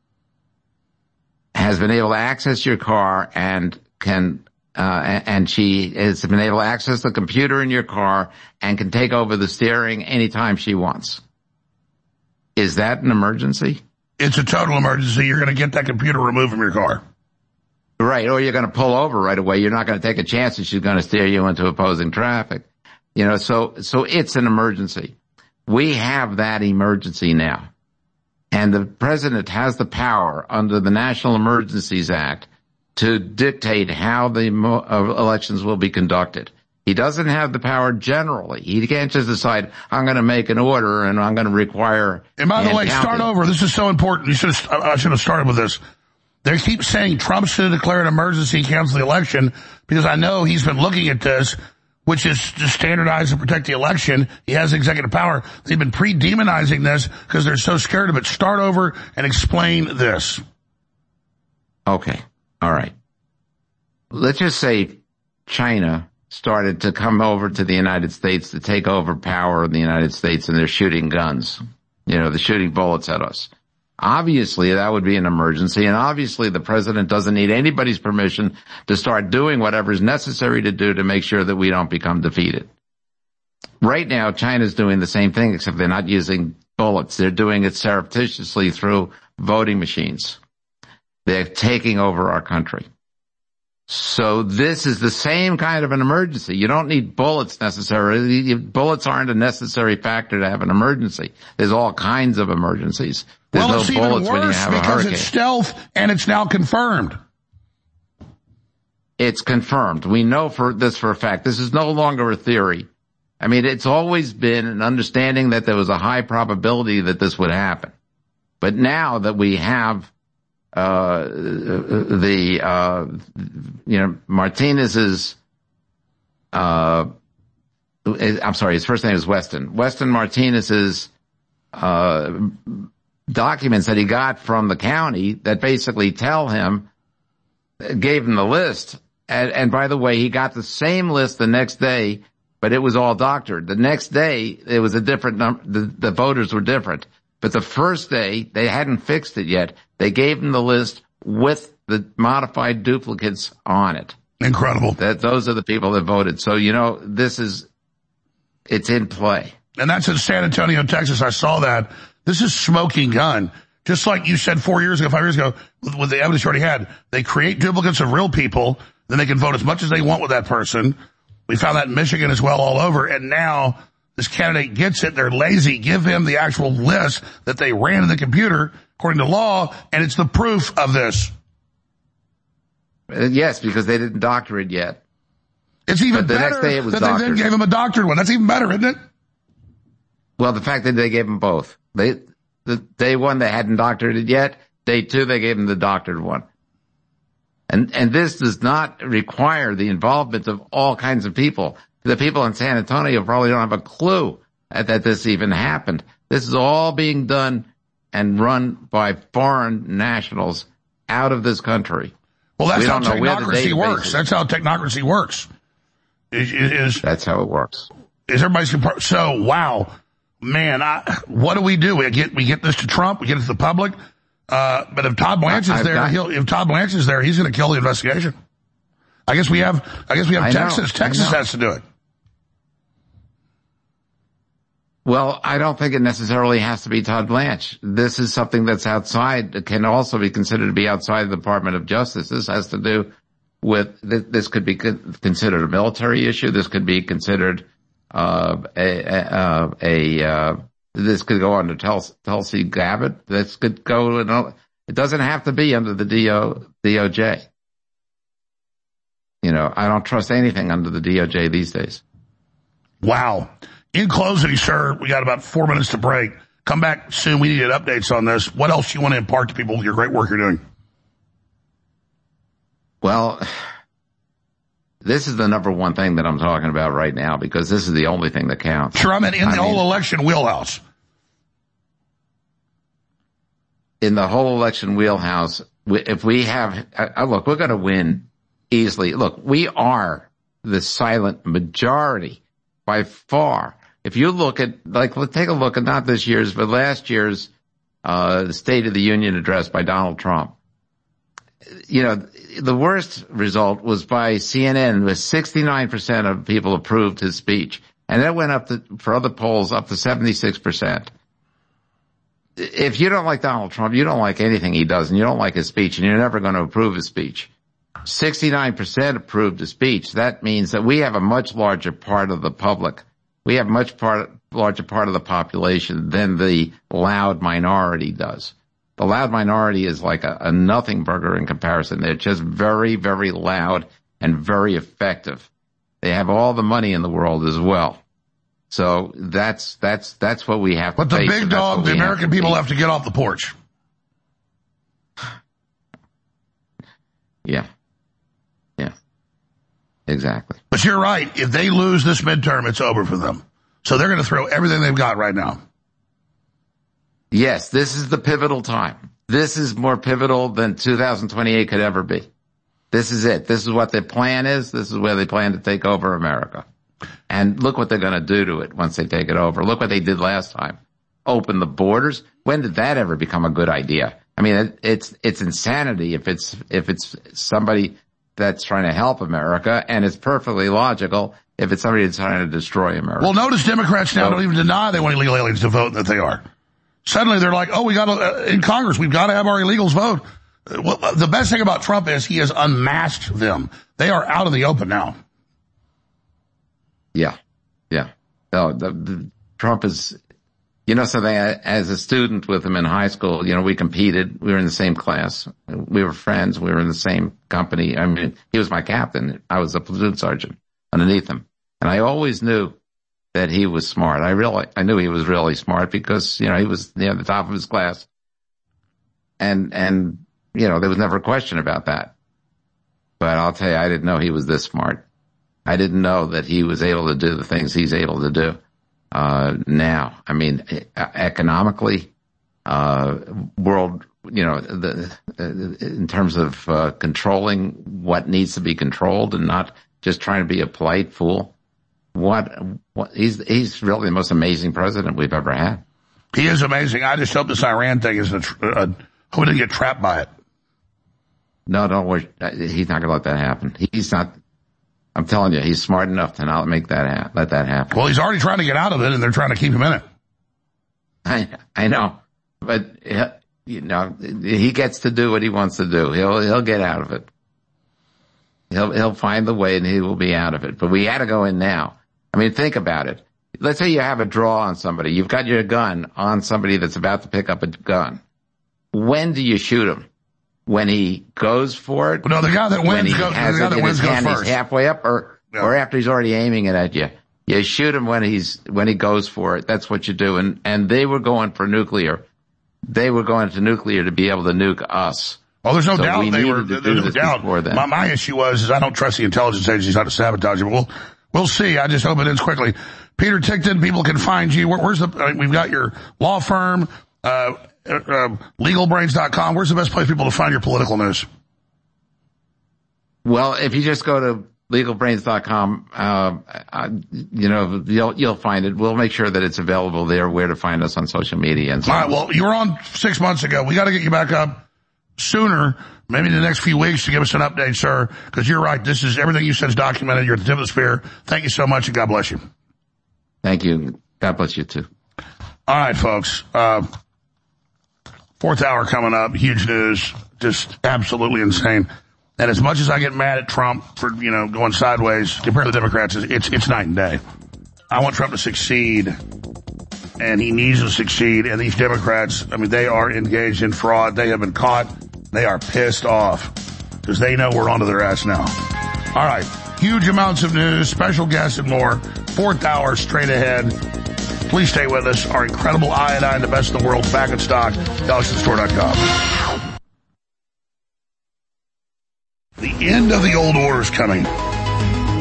has been able to access your car and can, uh, and she has been able to access the computer in your car and can take over the steering anytime she wants. Is that an emergency? It's a total emergency. You're going to get that computer removed from your car. Right, or you're going to pull over right away. You're not going to take a chance that she's going to steer you into opposing traffic. You know, so, so it's an emergency. We have that emergency now. And the president has the power under the National Emergencies Act to dictate how the mo- uh, elections will be conducted. He doesn't have the power generally. He can't just decide, I'm going to make an order and I'm going to require. And by the way, start over. This is so important. You should have, I should have started with this. They keep saying Trump should declare an emergency, cancel the election, because I know he's been looking at this, which is to standardize and protect the election. He has executive power. They've been pre-demonizing this because they're so scared of it. Start over and explain this. Okay. All right. Let's just say China started to come over to the United States to take over power in the United States, and they're shooting guns. You know, they're shooting bullets at us. Obviously, that would be an emergency, and obviously the president doesn't need anybody's permission to start doing whatever is necessary to do to make sure that we don't become defeated. Right now, China's doing the same thing, except they're not using bullets. They're doing it surreptitiously through voting machines. They're taking over our country. So this is the same kind of an emergency. You don't need bullets necessarily. Bullets aren't a necessary factor to have an emergency. There's all kinds of emergencies. There's well, no it's bullets even when you worse have a because hurricane. it's stealth and it's now confirmed. It's confirmed. We know for this for a fact. This is no longer a theory. I mean, it's always been an understanding that there was a high probability that this would happen. But now that we have uh the uh you know Martinez's uh I'm sorry, his first name is Weston. Weston Martinez's uh documents that he got from the county that basically tell him, gave him the list. And, and by the way, he got the same list the next day, but it was all doctored. The next day, it was a different number. The, the voters were different. But the first day, they hadn't fixed it yet. They gave him the list with the modified duplicates on it. Incredible. That those are the people that voted. So, you know, this is, it's in play. And that's in San Antonio, Texas. I saw that. This is smoking gun. Just like you said four years ago, five years ago, with, with the evidence you already had. They create duplicates of real people, then they can vote as much as they want with that person. We found that in Michigan as well, all over. And now this candidate gets it. They're lazy. Give him the actual list that they ran in the computer according to law, and it's the proof of this. Uh, yes, because they didn't doctor it yet. It's even but the better next day it was that doctored. they then gave him a doctored one. That's even better, isn't it? Well, the fact that they gave him both. They, the day one, they hadn't doctored it yet. Day two, they gave him the doctored one. And, and this does not require the involvement of all kinds of people. The people in San Antonio probably don't have a clue that this even happened. This is all being done and run by foreign nationals out of this country. Well, that's we how don't know technocracy works. That's how technocracy works. Is, is, that's how it works. Is everybody's compar- so wow, man? I, what do we do? We get we get this to Trump. We get it to the public. Uh, but if Todd Blanche is there, he'll, if Todd Blanche is there, he's going to kill the investigation. I guess we have. I guess we have I Texas. know, Texas has to do it. Well, I don't think it necessarily has to be Todd Blanche. This is something that's outside. It can also be considered to be outside the Department of Justice. This has to do with. This could be considered a military issue. This could be considered uh, a. a, a uh, This could go under Tulsi Gabbard. This could go, it doesn't have to be under the D O, D O J. You know, I don't trust anything under the D O J these days. Wow. In closing, sir, we got about four minutes to break. Come back soon. We need updates on this. What else do you want to impart to people with your great work you're doing? Well, this is the number one thing that I'm talking about right now because this is the only thing that counts. Sure, I mean, in the I whole mean, election wheelhouse. In the whole election wheelhouse, if we have, uh, look, we're going to win easily. Look, we are the silent majority by far. If you look at, like, let's take a look at not this year's, but last year's uh State of the Union address by Donald Trump. You know, the worst result was by C N N, with sixty-nine percent of people approved his speech. And that went up to, for other polls, up to seventy-six percent. If you don't like Donald Trump, you don't like anything he does, and you don't like his speech, and you're never going to approve his speech. sixty-nine percent approved his speech. That means that we have a much larger part of the public. We have much part, larger part of the population than the loud minority does. The loud minority is like a, a nothing burger in comparison. They're just very, very loud and very effective. They have all the money in the world as well. So that's, that's, that's what we have to But the face, big dog, the American people have to get off the porch. Yeah. Yeah. Exactly. But you're right. If they lose this midterm, it's over for them. So they're going to throw everything they've got right now. Yes, this is the pivotal time. This is more pivotal than two thousand twenty-eight could ever be. This is it. This is what their plan is. This is where they plan to take over America. And look what they're going to do to it once they take it over. Look what they did last time. Open the borders. When did that ever become a good idea? I mean, it, it's, it's insanity if it's, if it's somebody that's trying to help America, and it's perfectly logical if it's somebody that's trying to destroy America. Well, notice Democrats now so, don't even deny they want illegal aliens to vote, and that they are. Suddenly they're like, oh, we got to, uh, in Congress, we've got to have our illegals vote. Uh, well, uh, the best thing about Trump is he has unmasked them. They are out in the open now. Yeah. Yeah. No, the, the, Trump is, you know something, as a student with him in high school, you know, we competed. We were in the same class. We were friends. We were in the same company. I mean, he was my captain. I was a platoon sergeant underneath him. And I always knew that he was smart. I really, I knew he was really smart because, you know, he was near the top of his class. And, and, you know, there was never a question about that. But I'll tell you, I didn't know he was this smart. I didn't know that he was able to do the things he's able to do, uh, now. I mean, economically, uh, world, you know, the, in terms of, uh, controlling what needs to be controlled and not just trying to be a polite fool. What, what, he's, he's really the most amazing president we've ever had. He is amazing. I just hope this Iran thing is a, a hope we didn't get trapped by it. No, don't worry. He's not going to let that happen. He's not, I'm telling you, he's smart enough to not make that ha- let that happen. Well, he's already trying to get out of it, and they're trying to keep him in it. I, I know. But, you know, he gets to do what he wants to do. He'll, he'll get out of it. He'll, he'll find the way and he will be out of it. But we had to go in now. I mean, think about it. Let's say you have a draw on somebody. You've got your gun on somebody that's about to pick up a gun. When do you shoot him? When he goes for it? No, the guy that wins goes, the guy that wins goes first. He's halfway up, or, yeah. or after he's already aiming it at you. You shoot him when he's, when he goes for it. That's what you do. And, and they were going for nuclear. They were going to nuclear to be able to nuke us. Oh, there's no so doubt we they were, there's no doubt. My, my issue was, is I don't trust the intelligence agencies not to sabotage it. We'll, we'll see. I just hope it ends quickly. Peter Tickton, people can find you. Where, where's the, I mean, we've got your law firm, uh, uh, legal brains dot com. Where's the best place for people to find your political news? Well, if you just go to legal brains dot com, uh, uh, you know, you'll, you'll find it. We'll make sure that it's available there, where to find us on social media and so on. All right. Well, you were on six months ago. We got to get you back up sooner, maybe in the next few weeks, to give us an update, sir, because you're right. This is everything you said is documented. You're at the tip of the spear. Thank you so much, and God bless you. Thank you. God bless you, too. All right, folks. Uh, fourth hour coming up. Huge news. Just absolutely insane. And as much as I get mad at Trump for, you know, going sideways compared to the Democrats, it's, it's night and day. I want Trump to succeed, and he needs to succeed. And these Democrats, I mean, they are engaged in fraud. They have been caught. They are pissed off because they know we're onto their ass now. All right. Huge amounts of news, special guests, and more. Fourth hour straight ahead. Please stay with us. Our incredible iodine, the best in the world, back in stock. Alex the Store dot com. The end of the old order is coming.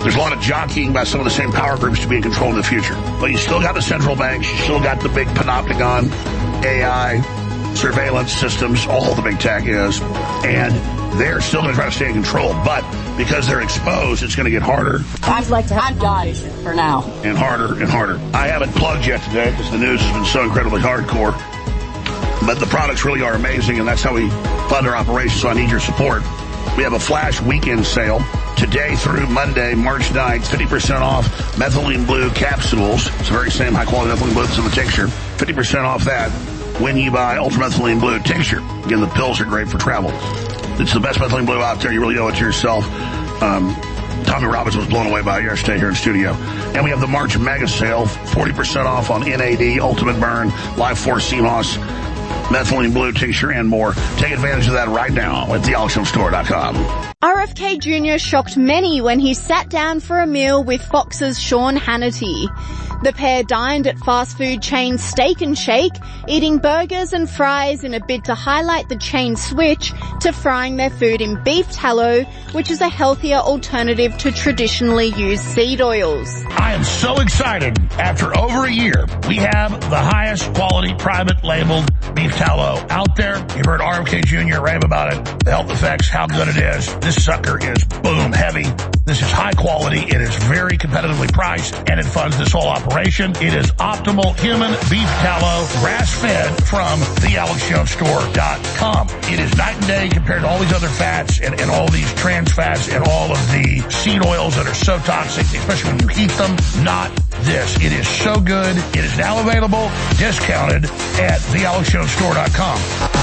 There's a lot of jockeying by some of the same power groups to be in control in the future. But you still got the central banks, you still got the big panopticon, A I, surveillance systems, all the big tech is, and they're still going to try to stay in control. But because they're exposed, it's going to get harder. I'd like to have guys for now. And harder and harder. I haven't plugged yet today because the news has been so incredibly hardcore. But the products really are amazing, and that's how we fund our operation, so I need your support. We have a flash weekend sale today through Monday, March ninth, fifty percent off methylene blue capsules. It's the very same high-quality methylene blue that's in the tincture. fifty percent off that when you buy ultramethylene blue tincture. Again, the pills are great for travel. It's the best methylene blue out there. You really owe it to yourself. Um, Tommy Robinson was blown away by it yesterday here in studio. And we have the March mega sale, forty percent off on N A D, Ultimate Burn, Life Force C M O S, methylene blue tincture, and more. Take advantage of that right now at the alex jones store dot com. R F K Junior shocked many when he sat down for a meal with Fox's Sean Hannity. The pair dined at fast food chain Steak and Shake, eating burgers and fries in a bid to highlight the chain's switch to frying their food in beef tallow, which is a healthier alternative to traditionally used seed oils. I am so excited. After over a year, we have the highest quality private labeled beef tallow out there. You've heard R F K Junior rave about it, the health effects, how good it is. This sucker is boom heavy. This is high quality. It is very competitively priced, and it funds this whole operation. It is optimal human beef tallow, grass-fed from the alex jones store dot com. It is night and day compared to all these other fats and, and all these trans fats and all of the seed oils that are so toxic, especially when you heat them. Not this. It is so good. It is now available, discounted at the alex jones store dot com.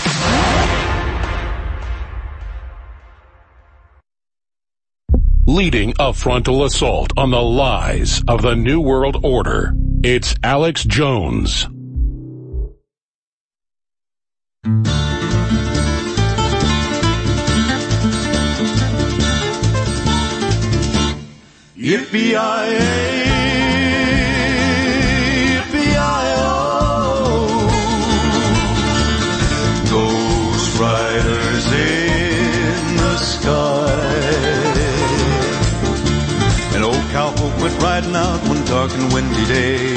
Leading a frontal assault on the lies of the New World Order, it's Alex Jones. Yippee-yi-yay, yippee-yi-oh, Ghost Riders in the sky. An old cowpoke went riding out one dark and windy day.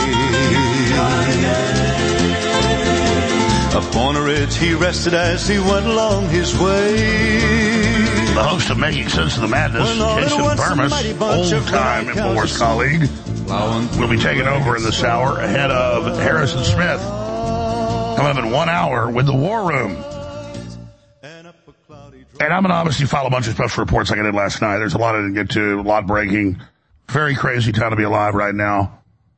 Upon a ridge he rested as he went along his way. The host of Making Sense of the Madness, Jason Burmis, old-time InfoWars colleague, will be taking over in this hour ahead of Harrison Smith. Coming up in one hour with the War Room. And I'm going to obviously file a bunch of special reports like I did last night. There's a lot I didn't get to, a lot breaking. Very crazy time to be alive right now.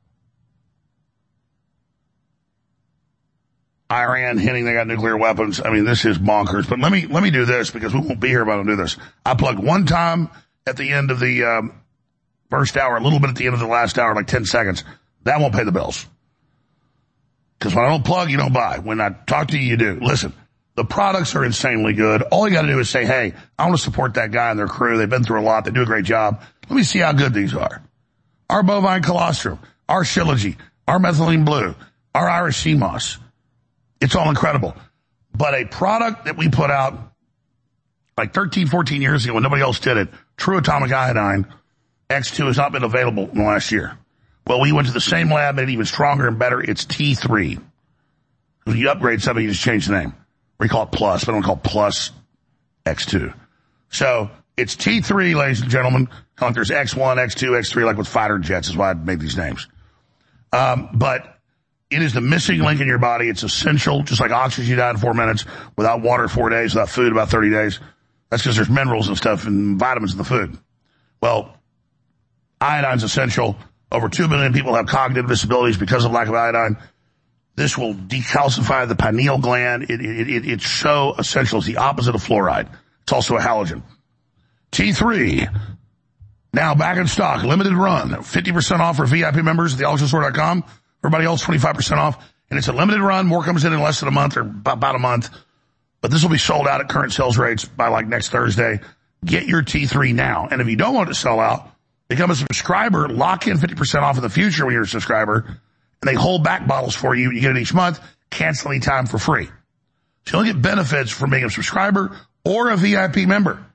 Iran hinting they got nuclear weapons. I mean, this is bonkers. But let me let me do this because we won't be here if I don't do this. I plugged one time at the end of the um, first hour, a little bit at the end of the last hour, like ten seconds. That won't pay the bills. Because when I don't plug, you don't buy. When I talk to you, you do. Listen, the products are insanely good. All you got to do is say, hey, I want to support that guy and their crew. They've been through a lot. They do a great job. Let me see how good these are. Our bovine colostrum, our Shilajit, our methylene blue, our Irish C M O S. It's all incredible. But a product that we put out like thirteen, fourteen years ago when nobody else did it, True Atomic Iodine X two, has not been available in the last year. Well, we went to the same lab, made it even stronger and better. It's T three. When you upgrade something, you just change the name. We call it Plus, but I don't call it Plus X two. So it's T three, ladies and gentlemen. Like there's X one, X two, X three, like with fighter jets is why I made these names. Um, but it is the missing link in your body. It's essential, just like oxygen, you die in four minutes, without water four days, without food about thirty days. That's because there's minerals and stuff and vitamins in the food. Well, iodine's essential. Over two million people have cognitive disabilities because of lack of iodine. This will decalcify the pineal gland. It, it, it, it's so essential. It's the opposite of fluoride. It's also a halogen. T three, now back in stock, limited run, fifty percent off for V I P members at the alex jones store dot com. Everybody else, twenty-five percent off. And it's a limited run. More comes in in less than a month or about a month. But this will be sold out at current sales rates by like next Thursday. Get your T three now. And if you don't want it to sell out, become a subscriber. Lock in fifty percent off in the future when you're a subscriber. And they hold back bottles for you. You get it each month. Cancel any time for free. So you'll get benefits from being a subscriber or a V I P member.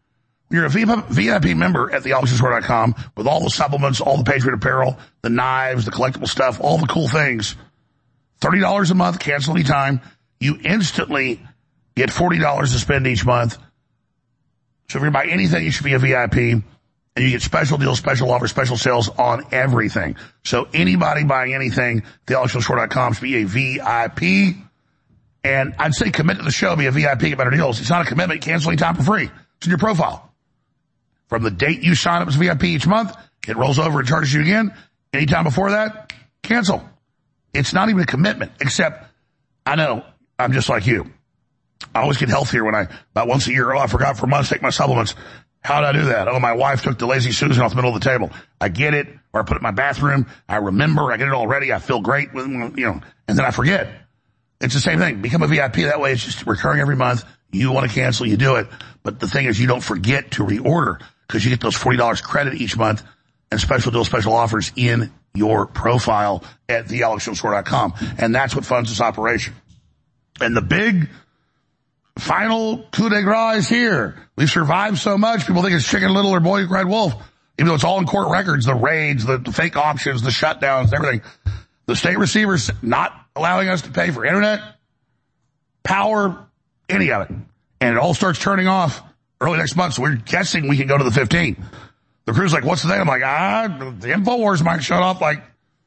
You're a V I P member at the alex jones store dot com with all the supplements, all the Patriot apparel, the knives, the collectible stuff, all the cool things. thirty dollars a month, cancel anytime. You instantly get forty dollars to spend each month. So if you buy anything, you should be a V I P. And you get special deals, special offers, special sales on everything. So anybody buying anything, the alex jones store dot com should be a V I P. And I'd say commit to the show, be a V I P, get better deals. It's not a commitment. Cancel anytime for free. It's in your profile. From the date you sign up as a V I P each month, it rolls over and charges you again. Anytime before that, cancel. It's not even a commitment, except I know I'm just like you. I always get healthier when I, about once a year, oh, I forgot for months to take my supplements. How did I do that? Oh, my wife took the Lazy Susan off the middle of the table. I get it, or I put it in my bathroom. I remember, I get it all ready. I feel great, you know, and then I forget. It's the same thing. Become a V I P. That way it's just recurring every month. You want to cancel, you do it. But the thing is, you don't forget to reorder because you get those forty dollars credit each month and special deals, special offers in your profile at the alex jones store dot com. And that's what funds this operation. And the big final coup de grace is here. We've survived so much. People think it's Chicken Little or Boy Who Cried Wolf. Even though it's all in court records, the raids, the, the fake auctions, the shutdowns, everything. The state receivers not allowing us to pay for internet, power, any of it. And it all starts turning off early next month. So we're guessing we can go to the fifteenth. The crew's like, what's the thing? I'm like, ah, the InfoWars might shut off like,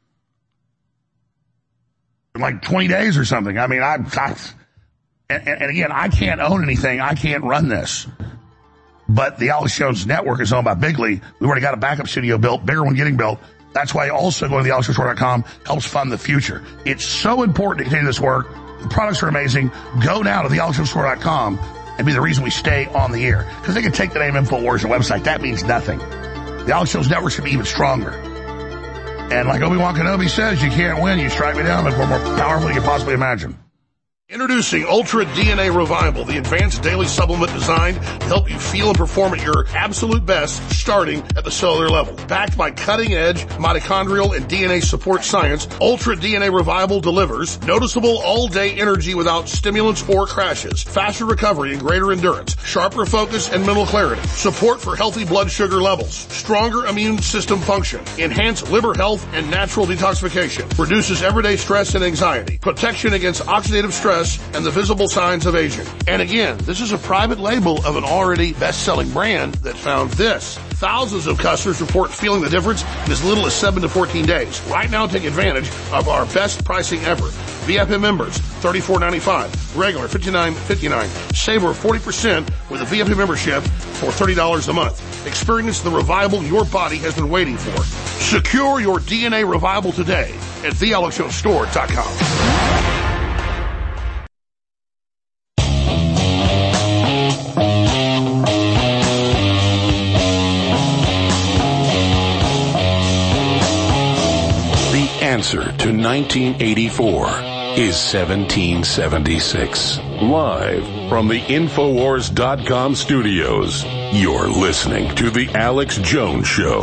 in like twenty days or something. I mean, I, I and, and again, I can't own anything. I can't run this. But the Alex Jones Network is owned by Bigley. We've already got a backup studio built, bigger one getting built. That's why also going to the alex jones store dot com helps fund the future. It's so important to continue this work. The products are amazing. Go now to the alex jones store dot com and be the reason we stay on the air. Because they can take the name InfoWars and website. That means nothing. The Alex Jones Network should be even stronger. And like Obi-Wan Kenobi says, you can't win. You strike me down, but we're more powerful than you can possibly imagine. Introducing Ultra D N A Revival, the advanced daily supplement designed to help you feel and perform at your absolute best, starting at the cellular level. Backed by cutting-edge mitochondrial and D N A support science, Ultra D N A Revival delivers noticeable all-day energy without stimulants or crashes, faster recovery and greater endurance, sharper focus and mental clarity, support for healthy blood sugar levels, stronger immune system function, enhanced liver health and natural detoxification, reduces everyday stress and anxiety, protection against oxidative stress, and the visible signs of aging. And again, this is a private label of an already best-selling brand that found this. Thousands of customers report feeling the difference in as little as seven to fourteen days. Right now, take advantage of our best pricing ever. V I P members, thirty-four ninety-five. Regular, fifty-nine fifty-nine. Save over forty percent with a V I P membership for thirty dollars a month. Experience the revival your body has been waiting for. Secure your D N A revival today at the alex jones store dot com. Answer to nineteen eighty-four is seventeen seventy-six. Live from the infowars dot com studios, you're listening to The Alex Jones Show.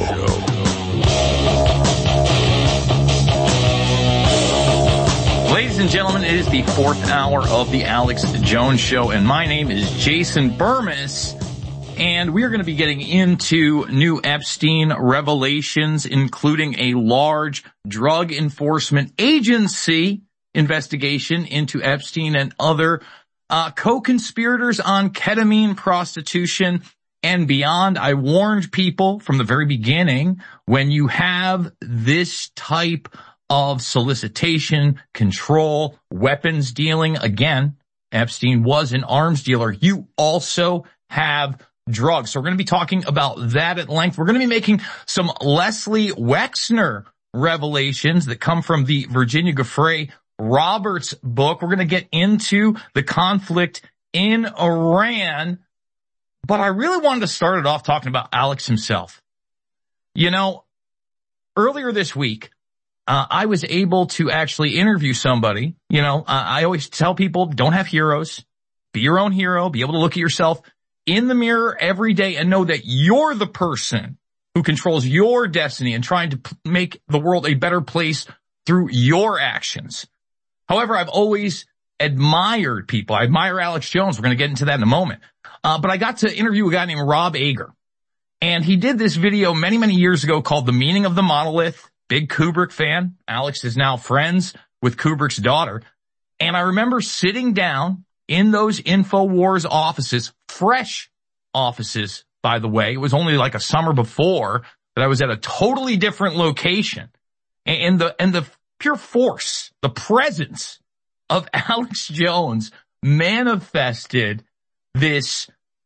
Ladies and gentlemen, it is the fourth hour of The Alex Jones Show, and my name is Jason Burmis. And we are going to be getting into new Epstein revelations, including a large drug enforcement agency investigation into Epstein and other uh, co-conspirators on ketamine, prostitution, and beyond. I warned people from the very beginning, when you have this type of solicitation, control, weapons dealing, again, Epstein was an arms dealer. You also have drugs. So we're going to be talking about that at length. We're going to be making some Leslie Wexner revelations that come from the Virginia Giuffre Roberts book. We're going to get into the conflict in Iran. But I really wanted to start it off talking about Alex himself. You know, earlier this week, uh, I was able to actually interview somebody. You know, uh, I always tell people, don't have heroes. Be your own hero. Be able to look at yourself in the mirror every day and know that you're the person who controls your destiny and trying to p- make the world a better place through your actions. However, I've always admired people. I admire Alex Jones. We're going to get into that in a moment. Uh, but I got to interview a guy named Rob Ager. And he did this video many, many years ago called The Meaning of the Monolith. Big Kubrick fan. Alex is now friends with Kubrick's daughter. And I remember sitting down in those InfoWars offices, fresh offices, by the way. It was only like a summer before that I was at a totally different location. And the, and the pure force, the presence of Alex Jones manifested this,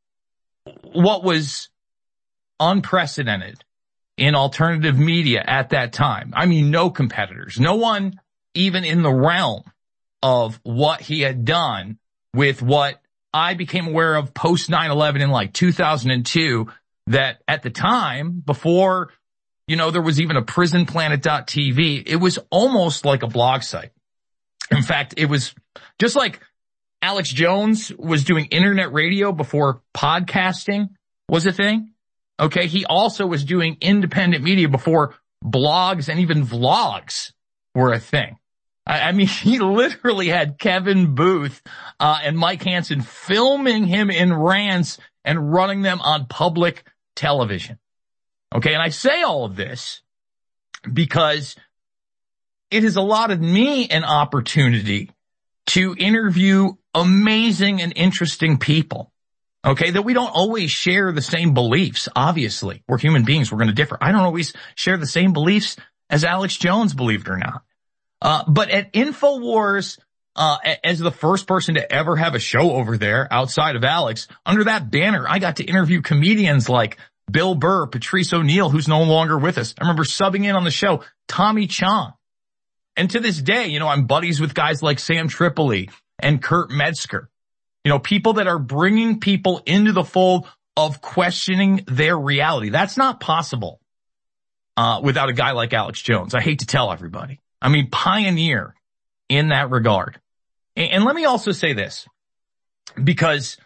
what was unprecedented in alternative media at that time. I mean, no competitors, no one even in the realm of what he had done with what I became aware of post nine eleven in like two thousand two, that at the time, before, you know, there was even a prison planet dot t v, it was almost like a blog site. In fact, it was just like Alex Jones was doing internet radio before podcasting was a thing. Okay, he also was doing independent media before blogs and even vlogs were a thing. I, I mean, he literally had Kevin Booth uh, and Mike Hansen filming him in rants and running them on public television. Okay, and I say all of this because it has allotted me an opportunity to interview amazing and interesting people. Okay, that we don't always share the same beliefs. Obviously, we're human beings. We're going to differ. I don't always share the same beliefs as Alex Jones, believe it or not. Uh, but at InfoWars, uh, as the first person to ever have a show over there outside of Alex, under that banner, I got to interview comedians like Bill Burr, Patrice O'Neill, who's no longer with us. I remember subbing in on the show, Tommy Chong. And to this day, you know, I'm buddies with guys like Sam Tripoli and Kurt Metzger. You know, people that are bringing people into the fold of questioning their reality. That's not possible uh without a guy like Alex Jones. I hate to tell everybody. I mean, pioneer in that regard. And, and let me also say this, because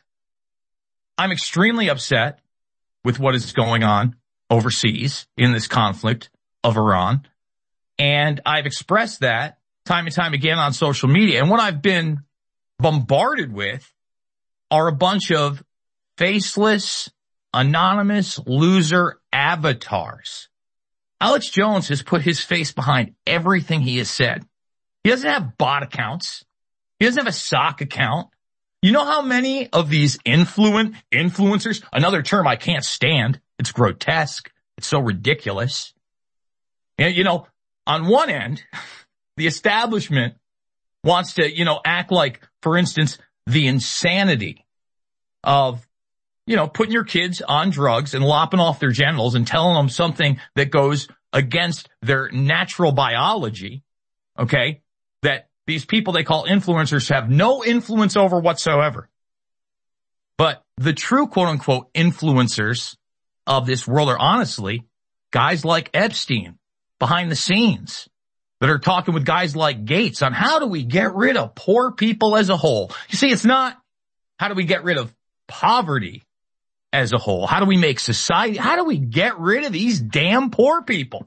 I'm extremely upset with what is going on overseas in this conflict of Iran. And I've expressed that time and time again on social media. And what I've been bombarded with are a bunch of faceless, anonymous, loser avatars. Alex Jones has put his face behind everything he has said. He doesn't have bot accounts. He doesn't have a sock account. You know how many of these influent influencers, another term I can't stand, it's grotesque, it's so ridiculous. And, you know, on one end, the establishment wants to, you know, act like, for instance, the insanity of, you know, putting your kids on drugs and lopping off their genitals and telling them something that goes against their natural biology, okay, that these people they call influencers have no influence over whatsoever. But the true quote-unquote influencers of this world are honestly guys like Epstein behind the scenes that are talking with guys like Gates on how do we get rid of poor people as a whole. You see, it's not how do we get rid of poverty as a whole. How do we make society, how do we get rid of these damn poor people?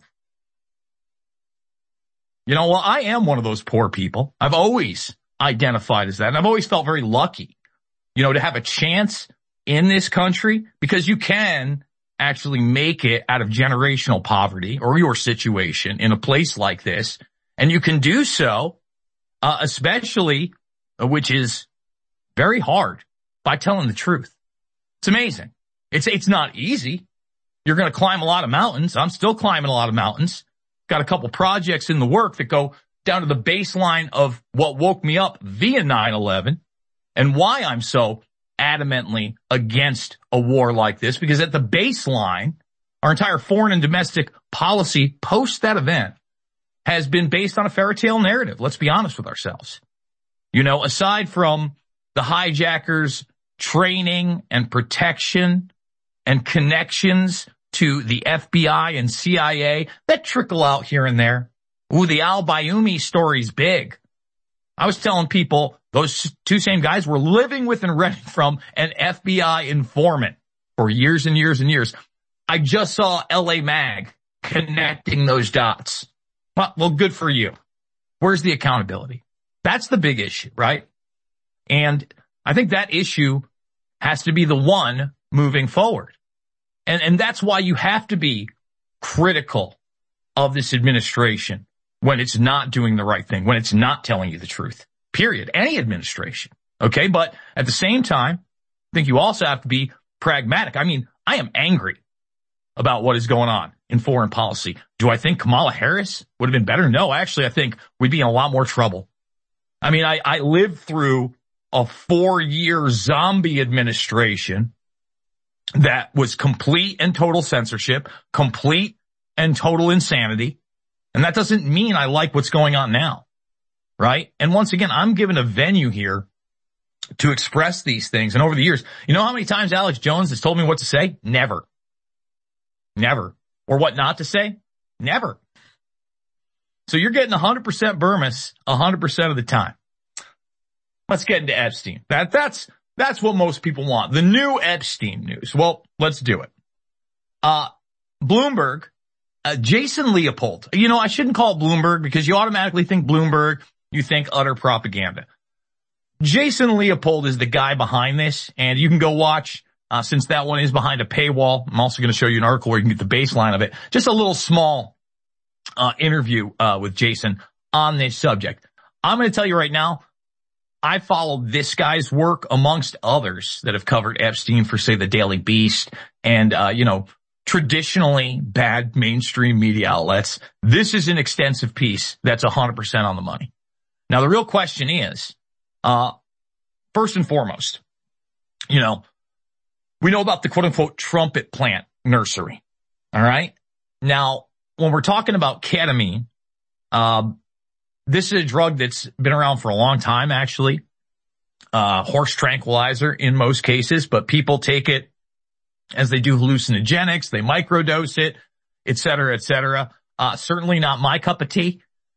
You know, well, I am one of those poor people. I've always identified as that. And I've always felt very lucky, you know, to have a chance in this country because you can actually make it out of generational poverty or your situation in a place like this. And you can do so, uh, especially, uh, which is very hard, by telling the truth. It's amazing. It's, it's not easy. You're going to climb a lot of mountains. I'm still climbing a lot of mountains. Got a couple projects in the work that go down to the baseline of what woke me up via nine eleven and why I'm so adamantly against a war like this, because at the baseline, our entire foreign and domestic policy post that event has been based on a fairy tale narrative. Let's be honest with ourselves. You know, aside from the hijackers' training and protection and connections to the F B I and C I A that trickle out here and there. Ooh, the al-Bayoumi story's big. I was telling people those two same guys were living with and renting from an F B I informant for years and years and years. I just saw L A Mag connecting those dots. Well, well, good for you. Where's the accountability? That's the big issue, right? And I think that issue has to be the one moving forward. And, and that's why you have to be critical of this administration when it's not doing the right thing, when it's not telling you the truth, period. Any administration. Okay. But at the same time, I think you also have to be pragmatic. I mean, I am angry about what is going on in foreign policy. Do I think Kamala Harris would have been better? No, actually, I think we'd be in a lot more trouble. I mean, I, I lived through a four-year zombie administration that was complete and total censorship, complete and total insanity. And that doesn't mean I like what's going on now, right? And once again, I'm given a venue here to express these things. And over the years, you know how many times Alex Jones has told me what to say? Never. Never. Or what not to say? Never. So you're getting one hundred percent Burmese one hundred percent of the time. Let's get into Epstein. That, that's, that's what most people want. The new Epstein news. Well, let's do it. Uh, Bloomberg, uh, Jason Leopold. You know, I shouldn't call it Bloomberg because you automatically think Bloomberg. You think utter propaganda. Jason Leopold is the guy behind this, and you can go watch, uh, since that one is behind a paywall. I'm also going to show you an article where you can get the baseline of it. Just a little small, uh, interview, uh, with Jason on this subject. I'm going to tell you right now, I followed this guy's work amongst others that have covered Epstein for, say, the Daily Beast and, uh, you know, traditionally bad mainstream media outlets. This is an extensive piece that's one hundred percent on the money. Now, the real question is, uh, first and foremost, you know, we know about the quote-unquote trumpet plant nursery, all right? Now, when we're talking about ketamine, uh, this is a drug that's been around for a long time, actually. Uh, horse tranquilizer in most cases, but people take it as they do hallucinogenics. They microdose it, et cetera, et cetera. Uh, certainly not my cup of tea.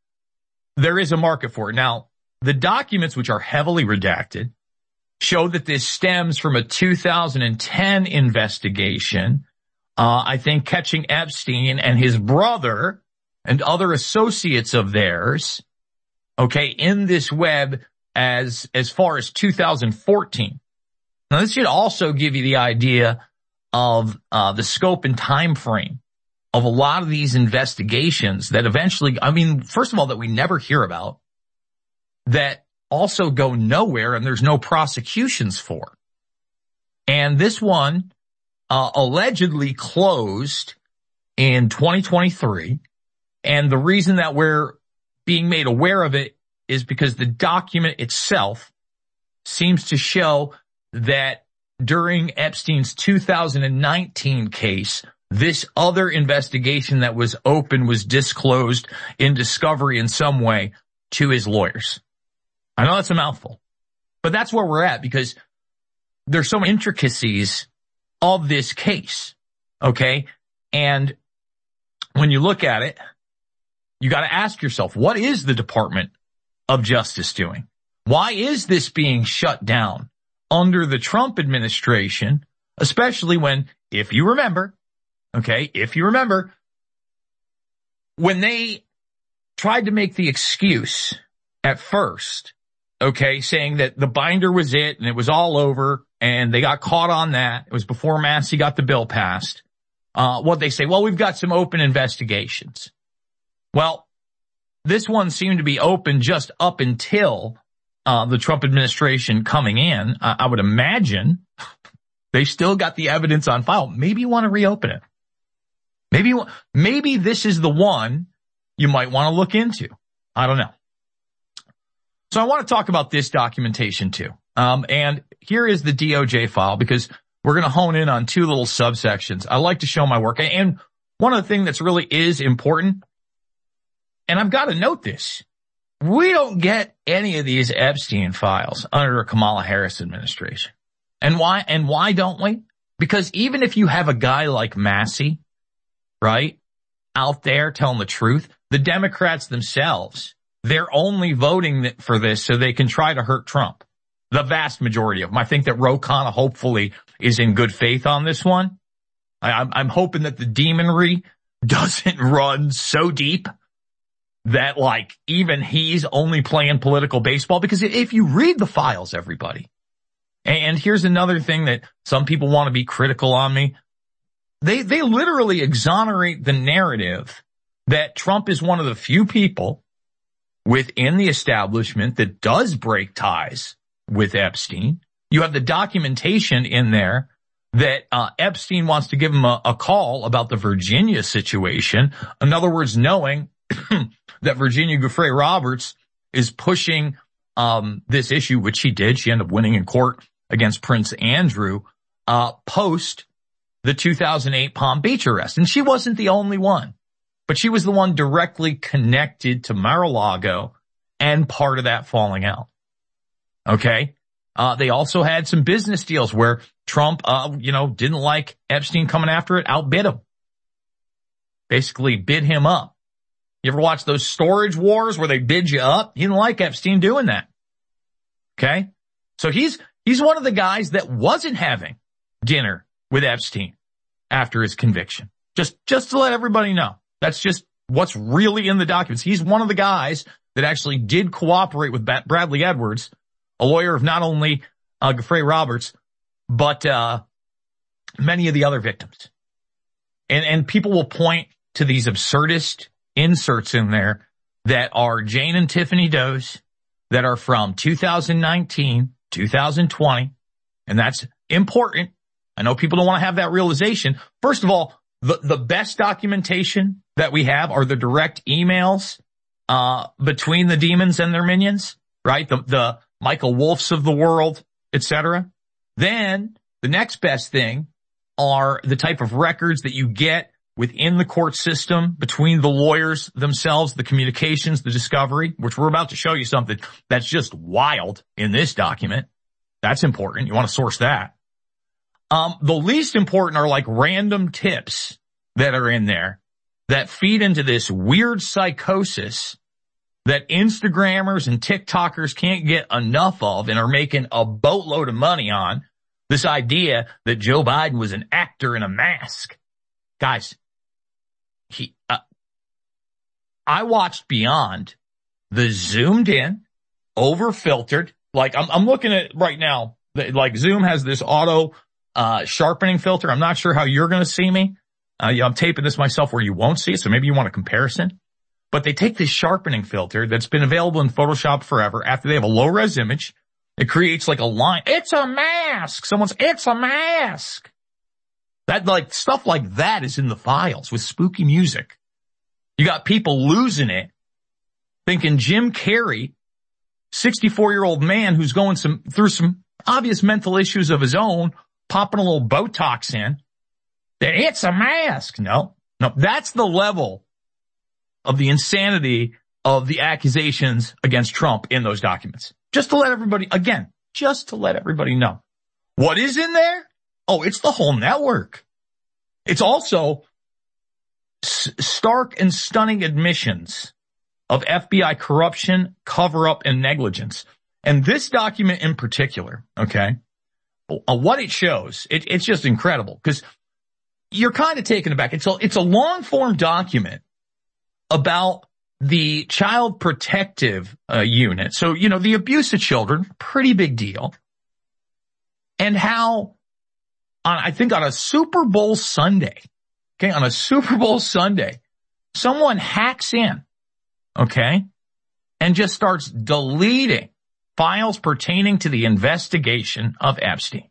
There is a market for it. Now, the documents, which are heavily redacted, show that this stems from a two thousand ten investigation. Uh, I think catching Epstein and his brother and other associates of theirs, okay, in this web as, as far as two thousand fourteen. Now, this should also give you the idea of, uh, the scope and time frame of a lot of these investigations that eventually, I mean, first of all, that we never hear about, that also go nowhere and there's no prosecutions for. And this one, uh, allegedly closed in twenty twenty-three. And the reason that we're being made aware of it is because the document itself seems to show that during Epstein's two thousand nineteen case, this other investigation that was open was disclosed in discovery in some way to his lawyers. I know that's a mouthful, but that's where we're at because there's so many intricacies of this case. Okay. And when you look at it, you got to ask yourself, what is the Department of Justice doing? Why is this being shut down under the Trump administration, especially when, if you remember, okay, if you remember, when they tried to make the excuse at first, okay, saying that the binder was it and it was all over and they got caught on that. It was before Massey got the bill passed. Uh, what they say, well, we've got some open investigations. Well, this one seemed to be open just up until uh, the Trump administration coming in. I, I would imagine they still got the evidence on file. Maybe you want to reopen it. Maybe, you, maybe this is the one you might want to look into. I don't know. So I want to talk about this documentation too. Um, and here is the D O J file because we're going to hone in on two little subsections. I like to show my work. And one of the things that's really is important, and I've got to note this, we don't get any of these Epstein files under a Kamala Harris administration. And why, and why don't we? Because even if you have a guy like Massey, right, out there telling the truth, the Democrats themselves, they're only voting for this so they can try to hurt Trump. The vast majority of them. I think that Ro Khanna hopefully is in good faith on this one. I, I'm, I'm hoping that the demonry doesn't run so deep that like even he's only playing political baseball? Because if you read the files, everybody, and here's another thing that some people want to be critical on me. They, they literally exonerate the narrative that Trump is one of the few people within the establishment that does break ties with Epstein. You have the documentation in there that uh, Epstein wants to give him a, a call about the Virginia situation. In other words, knowing that Virginia Giuffre Roberts is pushing um this issue, which she did. She ended up winning in court against Prince Andrew uh post the two thousand eight Palm Beach arrest. And she wasn't the only one, but she was the one directly connected to Mar-a-Lago and part of that falling out. Okay. Uh, they also had some business deals where Trump, uh, you know, didn't like Epstein coming after it, outbid him. Basically bid him up. You ever watch those storage wars where they bid you up? He didn't like Epstein doing that. Okay. So he's, he's one of the guys that wasn't having dinner with Epstein after his conviction. Just, just to let everybody know. That's just what's really in the documents. He's one of the guys that actually did cooperate with Bradley Edwards, a lawyer of not only uh, Giuffre Roberts, but uh many of the other victims. And, and people will point to these absurdist inserts in there that are Jane and Tiffany Doe's that are from two thousand nineteen, two thousand twenty, and that's important. I know people don't want to have that realization. First of all, the, the best documentation that we have are the direct emails, uh, between the demons and their minions, right? The, the Michael Wolffs of the world, et cetera. Then the next best thing are the type of records that you get within the court system between the lawyers themselves, the communications, the discovery, which we're about to show you something that's just wild in this document. That's important. You want to source that. Um, the least important are like random tips that are in there that feed into this weird psychosis that Instagrammers and TikTokers can't get enough of and are making a boatload of money on. This idea that Joe Biden was an actor in a mask. Guys, he, uh, I watched Beyond the zoomed in, over filtered. Like I'm, I'm looking at right now, like Zoom has this auto Uh, sharpening filter. I'm not sure how you're going to see me. Uh, I'm taping this myself where you won't see it, so maybe you want a comparison. But they take this sharpening filter that's been available in Photoshop forever. After they have a low-res image, it creates like a line. It's a mask. Someone's, it's a mask. That, like, stuff like that is in the files with spooky music. You got people losing it, thinking Jim Carrey, sixty-four-year-old man who's going some through some obvious mental issues of his own, popping a little Botox in, that it's a mask. No, no, that's the level of the insanity of the accusations against Trump in those documents. Just to let everybody, again, just to let everybody know. What is in there? Oh, it's the whole network. It's also s- stark and stunning admissions of F B I corruption, cover-up, and negligence. And this document in particular, okay, Uh, what it shows, it, it's just incredible because you're kind of taken aback. It's a, it's a long form document about the Child Protective uh, Unit. So, you know, the abuse of children, pretty big deal. And how on, I think on a Super Bowl Sunday, okay, on a Super Bowl Sunday, someone hacks in, okay, and just starts deleting files pertaining to the investigation of Epstein.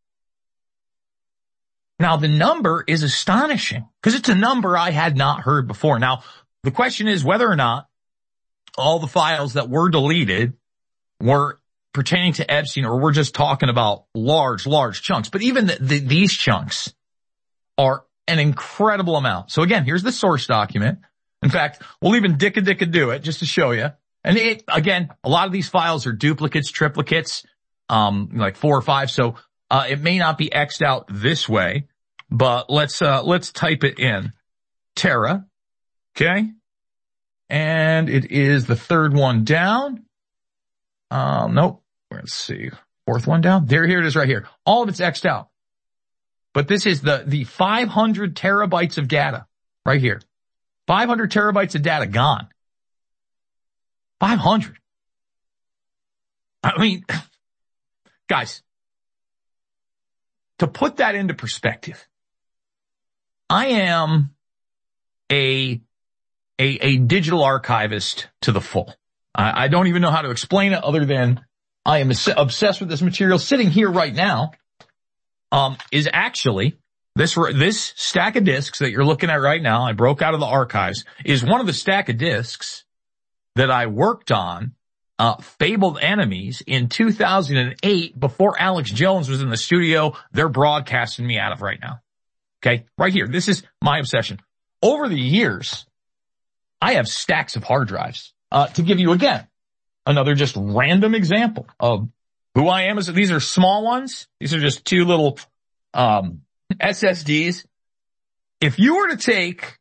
Now, the number is astonishing because it's a number I had not heard before. Now, the question is whether or not all the files that were deleted were pertaining to Epstein or we're just talking about large, large chunks. But even the, the, these chunks are an incredible amount. So again, here's the source document. In fact, we'll even dicka dicka do it just to show you. And it, again, a lot of these files are duplicates, triplicates, um, like four or five. So, uh, it may not be X'd out this way, but let's, uh, let's type it in. Tara. Okay. And it is the third one down. Um, nope. Let's see. Fourth one down. There, here it is right here. All of it's X'd out. But this is the, the five hundred terabytes of data right here. five hundred terabytes of data gone. five hundred. I mean, guys, to put that into perspective, I am a, a, a digital archivist to the full. I, I don't even know how to explain it other than I am obsessed with this material. Sitting here right now, um, is actually this, this stack of discs that you're looking at right now. I broke out of the archives, is one of the stack of discs that I worked on, uh, Fabled Enemies in two thousand eight before Alex Jones was in the studio. They're broadcasting me out of right now. Okay. Right here. This is my obsession. Over the years, I have stacks of hard drives, uh, to give you again, another just random example of who I am. Is these are small ones. These are just two little, um, S S Ds. If you were to take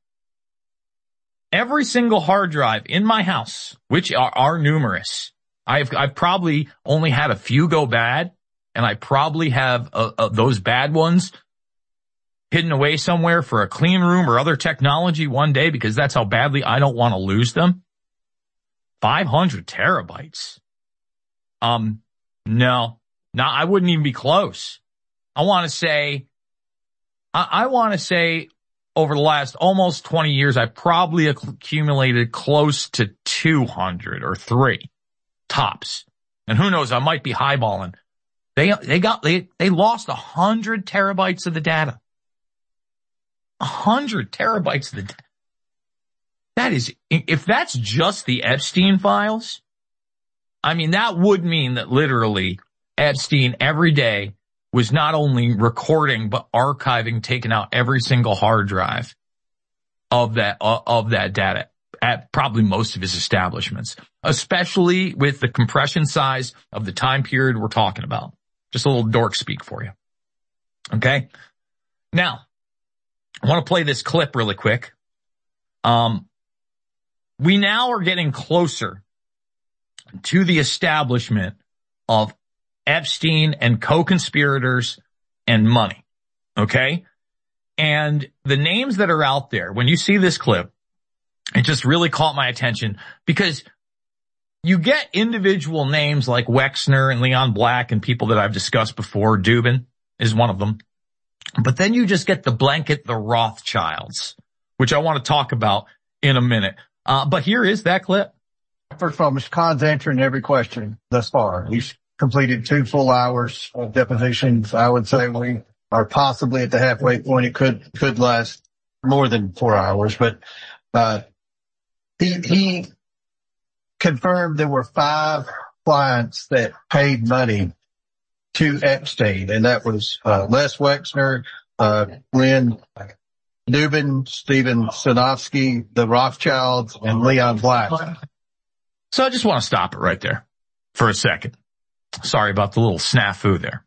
every single hard drive in my house, which are, are numerous, I've, I've probably only had a few go bad, and I probably have uh, uh, those bad ones hidden away somewhere for a clean room or other technology one day because that's how badly I don't want to lose them. five hundred terabytes. Um, no, no, I wouldn't even be close. I want to say, I, I want to say over the last almost twenty years, I probably accumulated close to two hundred or three tops. And who knows, I might be highballing. They, they got, they, they lost a hundred terabytes of the data. A hundred terabytes of the data. That is, if that's just the Epstein files, I mean, that would mean that literally Epstein every day was not only recording, but archiving, taking out every single hard drive of that, uh, of that data at probably most of his establishments, especially with the compression size of the time period we're talking about. Just a little dork speak for you. Okay. Now, I want to play this clip really quick. Um, we now are getting closer to the establishment of Epstein and co-conspirators and money. Okay. And the names that are out there, when you see this clip, it just really caught my attention because you get individual names like Wexner and Leon Black and people that I've discussed before. Dubin is one of them. But then you just get the blanket, the Rothschilds, which I want to talk about in a minute. Uh, but here is that clip. First of all, Mister Khan's answering every question thus far. He's completed two full hours of depositions. I would say we are possibly at the halfway point. It could, could last more than four hours, but, uh, he, he confirmed there were five clients that paid money to Epstein, and that was, uh, Les Wexner, uh, Lynn Dubin, Stephen Sinofsky, the Rothschilds, and Leon Black. So I just want to stop it right there for a second. Sorry about the little snafu there.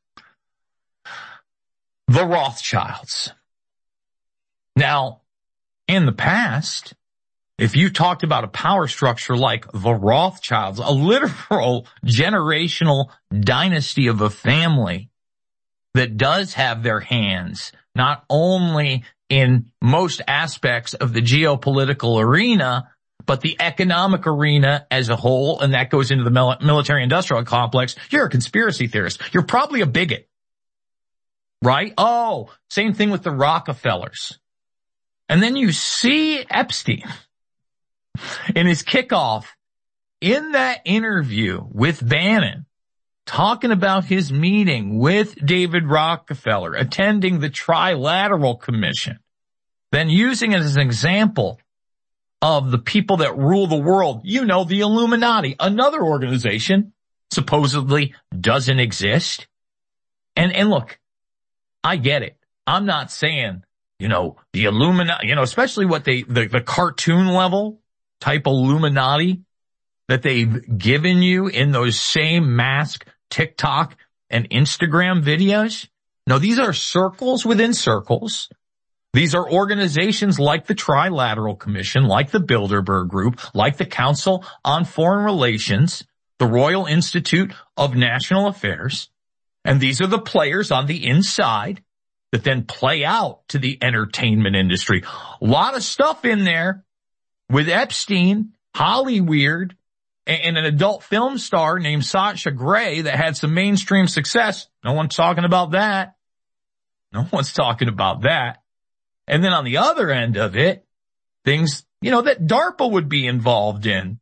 The Rothschilds. Now, in the past, if you talked about a power structure like the Rothschilds, a literal generational dynasty of a family that does have their hands not only in most aspects of the geopolitical arena, but the economic arena as a whole, and that goes into the military-industrial complex, you're a conspiracy theorist. You're probably a bigot, right? Oh, same thing with the Rockefellers. And then you see Epstein in his kickoff in that interview with Bannon, talking about his meeting with David Rockefeller, attending the Trilateral Commission, then using it as an example of the people that rule the world. You know, the Illuminati, another organization supposedly doesn't exist. And, and look, I get it. I'm not saying, you know, the Illuminati, you know, especially what they, the, the cartoon level type Illuminati that they've given you in those same mask TikTok and Instagram videos. No, these are circles within circles. These are organizations like the Trilateral Commission, like the Bilderberg Group, like the Council on Foreign Relations, the Royal Institute of National Affairs. And these are the players on the inside that then play out to the entertainment industry. A lot of stuff in there with Epstein, Hollyweird, and an adult film star named Sasha Grey that had some mainstream success. No one's talking about that. No one's talking about that. And then on the other end of it, things, you know, that DARPA would be involved in.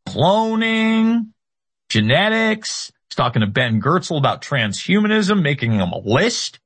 Cloning, genetics. He's talking to Ben Goertzel about transhumanism, making him a list.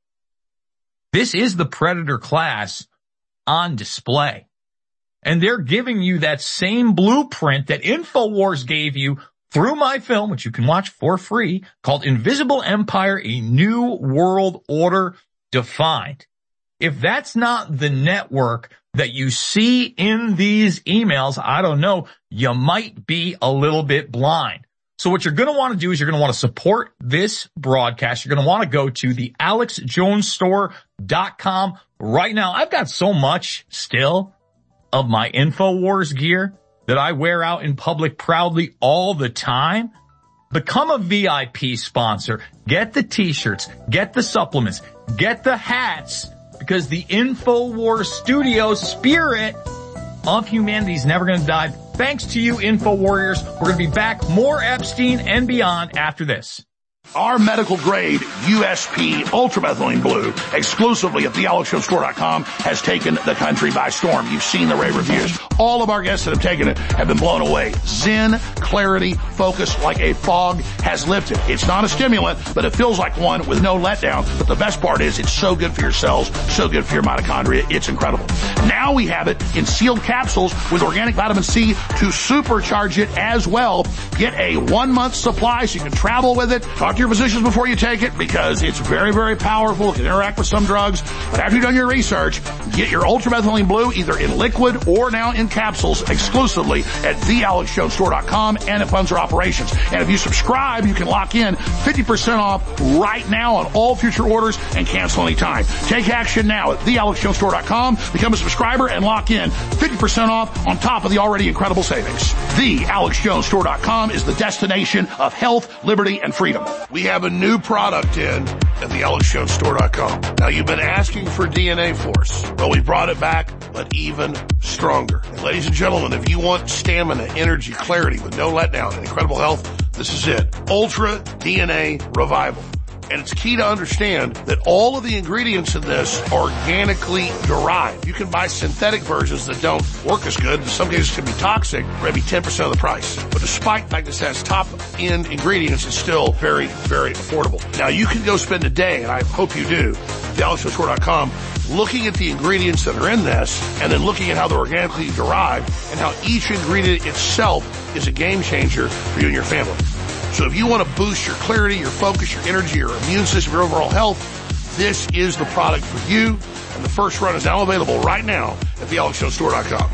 This is the predator class on display. And they're giving you that same blueprint that InfoWars gave you through my film, which you can watch for free, called Invisible Empire, A New World Order Defined. If that's not the network that you see in these emails, I don't know, you might be a little bit blind. So what you're going to want to do is you're going to want to support this broadcast. You're going to want to go to the alex jones store dot com right now. I've got so much still of my InfoWars gear that I wear out in public proudly all the time. Become a V I P sponsor. Get the t-shirts, get the supplements, get the hats, because the InfoWars studio spirit of humanity is never going to die. Thanks to you, Info Warriors. We're going to be back, more Epstein and beyond after this. Our medical grade U S P ultramethylene blue, exclusively at the alex jones store dot com, has taken the country by storm. You've seen the rave reviews. All of our guests that have taken it have been blown away. Zen, clarity, focus like a fog has lifted. It's not a stimulant, but it feels like one with no letdown. But the best part is it's so good for your cells, so good for your mitochondria. It's incredible. Now we have it in sealed capsules with organic vitamin C to supercharge it as well. Get a one month supply so you can travel with it. Talk to your physicians before you take it, because it's very, very powerful. It can interact with some drugs. But after you've done your research, get your ultramethylene blue either in liquid or now in capsules exclusively at the alex jones store dot com, and it funds our operations. And if you subscribe, you can lock in fifty percent off right now on all future orders and cancel anytime. Take action now at the alex jones store dot com. Become a subscriber and lock in fifty percent off on top of the already incredible savings. the alex jones store dot com is the destination of health, liberty, and freedom. We have a new product in at the alex jones store dot com. Now, you've been asking for D N A Force. Well, we brought it back, but even stronger. And ladies and gentlemen, if you want stamina, energy, clarity with no letdown and incredible health, this is it. Ultra D N A Revival. And it's key to understand that all of the ingredients in this are organically derived. You can buy synthetic versions that don't work as good. In some cases can be toxic, maybe ten percent of the price. But despite the fact this has top-end ingredients, it's still very, very affordable. Now, you can go spend a day, and I hope you do, at the alex jones store dot com, looking at the ingredients that are in this, and then looking at how they're organically derived, and how each ingredient itself is a game changer for you and your family. So if you want to boost your clarity, your focus, your energy, your immune system, your overall health, this is the product for you. And the first run is now available right now at the alex jones store dot com.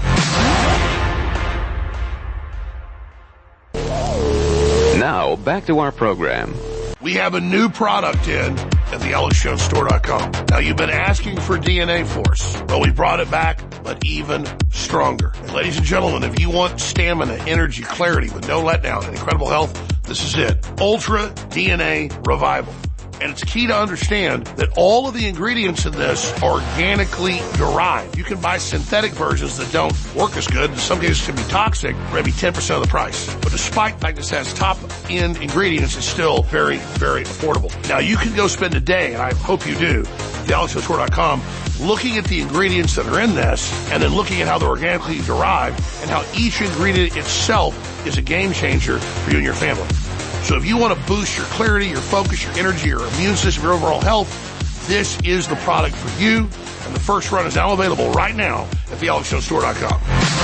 Now, back to our program. We have a new product in at the alex jones store dot com. Now, you've been asking for D N A Force. Well, we brought it back, but even stronger. And ladies and gentlemen, if you want stamina, energy, clarity with no letdown and incredible health, this is it. Ultra D N A Revival. And it's key to understand that all of the ingredients in this are organically derived. You can buy synthetic versions that don't work as good. In some cases can be toxic, maybe ten percent of the price. But despite the fact this has top-end ingredients, it's still very, very affordable. Now, you can go spend a day, and I hope you do, at the alex jones store dot com, looking at the ingredients that are in this, and then looking at how they're organically derived, and how each ingredient itself is a game changer for you and your family. So if you want to boost your clarity, your focus, your energy, your immune system, your overall health, this is the product for you. And the first run is now available right now at the alex jones store dot com.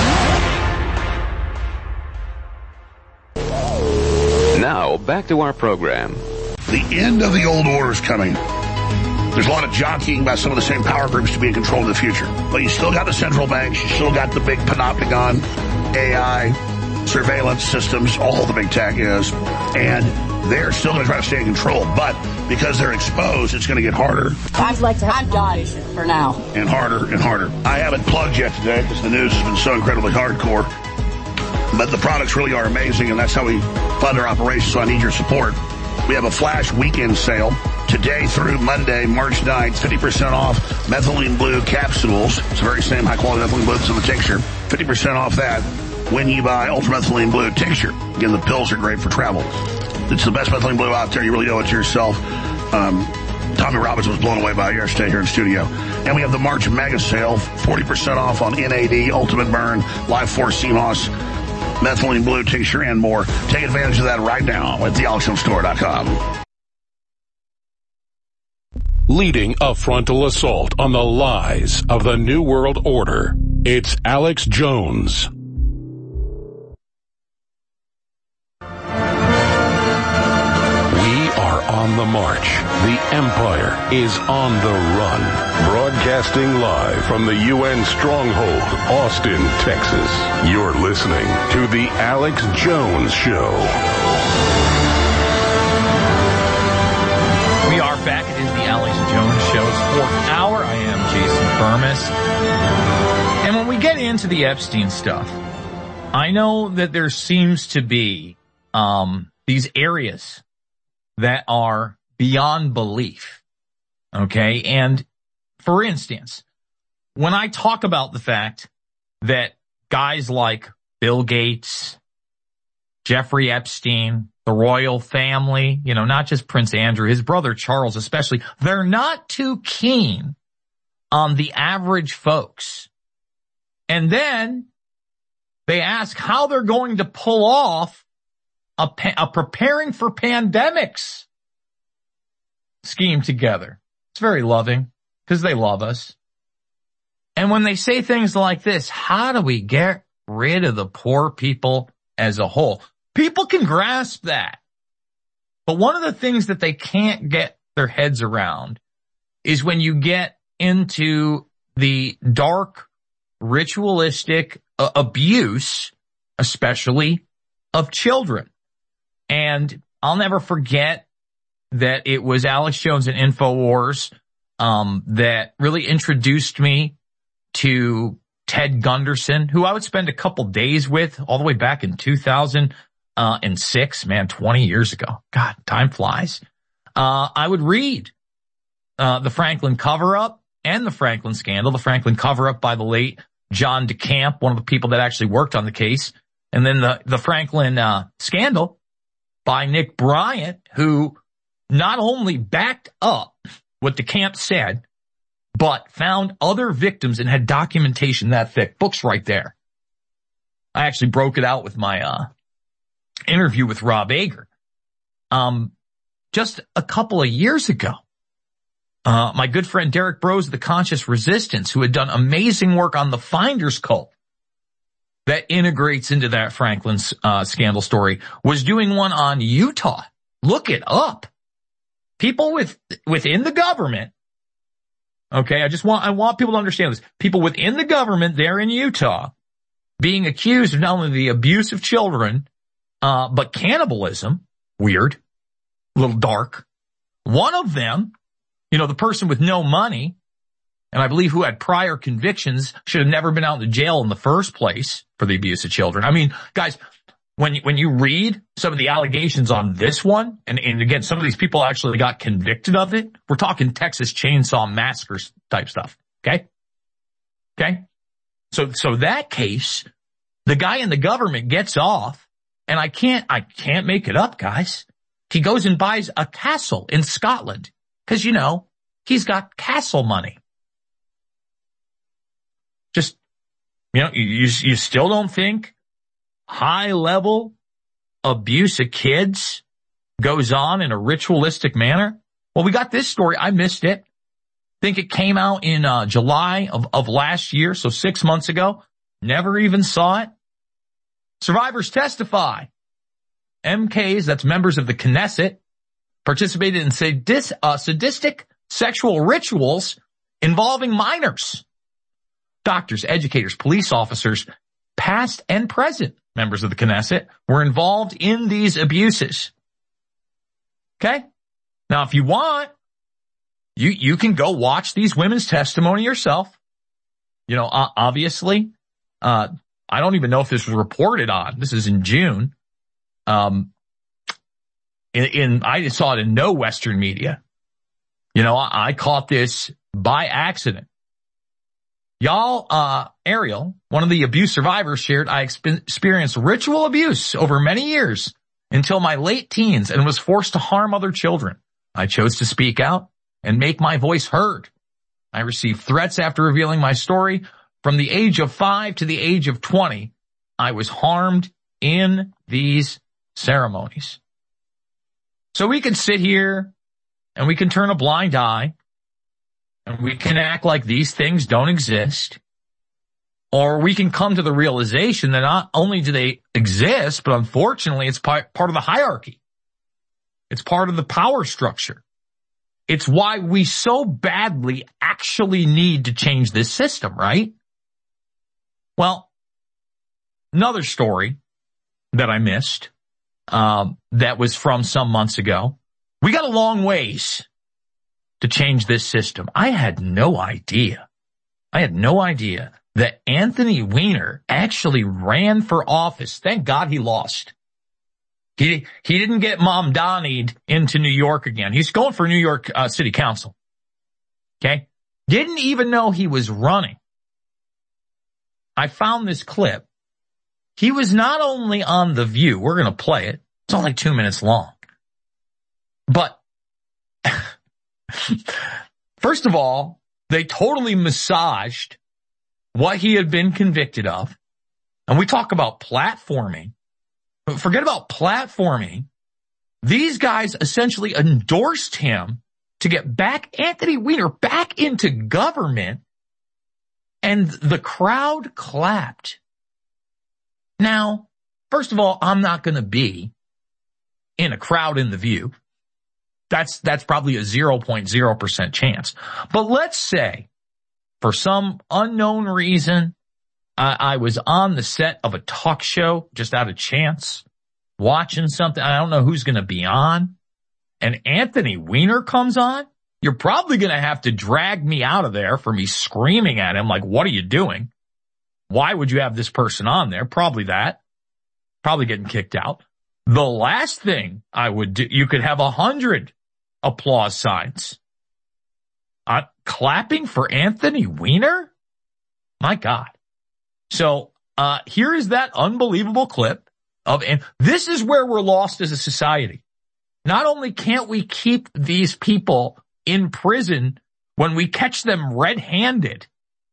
Now, back to our program. The end of the old order is coming. There's a lot of jockeying about some of the same power groups to be in control of the future. But you still got the central banks. You still got the big panopticon, A I, surveillance systems, all the big tech is. And they're still going to try to stay in control. But because they're exposed, it's going to get harder. I'd like to have died for now. And harder and harder. I haven't plugged yet today because the news has been so incredibly hardcore. But the products really are amazing, and that's how we fund our operations, so I need your support. We have a flash weekend sale today through Monday, March ninth, fifty percent off methylene blue capsules. It's the very same high-quality methylene blue that's in the tincture. fifty percent off that. when you buy Ultra Methylene Blue tincture. Again, the pills are great for travel. It's the best methylene blue out there. You really owe it to yourself. Um, Tommy Robbins was blown away by it yesterday here in studio. And we have the March Mega Sale, forty percent off on N A D, Ultimate Burn, Life Force C M O S, Methylene Blue tincture, and more. Take advantage of that right now at the alex jones store dot com. Leading a frontal assault on the lies of the New World Order, it's Alex Jones. On the march. The empire is on the run. Broadcasting live from the U N stronghold, Austin, Texas. You're listening to The Alex Jones Show. We are back. It is The Alex Jones Show's fourth hour. I am Jason Bermas. And when we get into the Epstein stuff, I know that there seems to be um, these areas that are beyond belief. Okay. And for instance, when I talk about the fact that guys like Bill Gates, Jeffrey Epstein, the royal family, you know, not just Prince Andrew, his brother Charles especially, they're not too keen on the average folks. And then they ask how they're going to pull off A, pa- a preparing for pandemics scheme together. It's very loving because they love us. And when they say things like this, how do we get rid of the poor people as a whole? People can grasp that. But one of the things that they can't get their heads around is when you get into the dark, ritualistic uh, abuse, especially of children. And I'll never forget that it was Alex Jones and InfoWars um, that really introduced me to Ted Gunderson, who I would spend a couple days with all the way back in two thousand six, man, twenty years ago. God, time flies. Uh, I would read uh, the Franklin cover-up and the Franklin scandal, the Franklin cover-up by the late John DeCamp, one of the people that actually worked on the case, and then the, the Franklin uh, scandal by Nick Bryant, who not only backed up what DeCamp said, but found other victims and had documentation that thick. Books right there. I actually broke it out with my uh interview with Rob Ager. Um, just a couple of years ago, uh, my good friend Derek Brose of the Conscious Resistance, who had done amazing work on the Finders cult that integrates into that Franklin uh, scandal story, was doing one on Utah. Look it up. People with within the government. Okay, I just want I want people to understand this. People within the government there in Utah being accused of not only the abuse of children, uh, but cannibalism. Weird. A little dark. One of them, you know, the person with no money, and I believe who had prior convictions, should have never been out of jail in the first place for the abuse of children. I mean, guys, when you, when you read some of the allegations on this one, and, and again, some of these people actually got convicted of it, we're talking Texas Chainsaw Massacre type stuff. Okay? Okay? So, so that case, the guy in the government gets off, and I can't, I can't make it up, guys. He goes and buys a castle in Scotland, cause you know, he's got castle money. Just, you know, you, you still don't think high level abuse of kids goes on in a ritualistic manner? Well, we got this story. I missed it. I think it came out in uh, July of, of last year, so six months ago. Never even saw it. Survivors testify. M Ks, that's members of the Knesset, participated in sadis, uh, sadistic sexual rituals involving minors. Doctors, educators, police officers, past and present members of the Knesset, were involved in these abuses. Okay? Now, if you want, you, you can go watch these women's testimony yourself. You know, uh, obviously, uh, I don't even know if this was reported on. This is in June. Um, in, in, I saw it in no Western media. You know, I, I caught this by accident. Y'all, uh, Ariel, one of the abuse survivors, shared, I exp- experienced ritual abuse over many years until my late teens and was forced to harm other children. I chose to speak out and make my voice heard. I received threats after revealing my story. From the age of five to the age of twenty, I was harmed in these ceremonies. So we can sit here and we can turn a blind eye and we can act like these things don't exist. Or we can come to the realization that not only do they exist, but unfortunately it's part of the hierarchy. It's part of the power structure. It's why we so badly actually need to change this system, right? Well, another story that I missed, um, that was from some months ago. We got a long ways to change this system. I had no idea. I had no idea that Anthony Weiner actually ran for office. Thank God he lost. He, he didn't get Mom Donnied into New York again. He's going for New York uh, City Council. Okay. Didn't even know he was running. I found this clip. He was not only on The View. We're going to play it. It's only two minutes long. But first of all, they totally massaged what he had been convicted of. And we talk about platforming. Forget about platforming. These guys essentially endorsed him to get back Anthony Weiner back into government, and the crowd clapped. Now, first of all, I'm not going to be in a crowd in The View. That's, that's probably a zero point zero percent chance. But let's say, for some unknown reason, I, I was on the set of a talk show, just out of chance, watching something. I don't know who's going to be on. And Anthony Weiner comes on. You're probably going to have to drag me out of there for me screaming at him like, what are you doing? Why would you have this person on there? Probably that. Probably getting kicked out. The last thing I would do, you could have a hundred applause signs. Uh, clapping for Anthony Weiner? My God. So, uh, here is that unbelievable clip of, and this is where we're lost as a society. Not only can't we keep these people in prison when we catch them red-handed,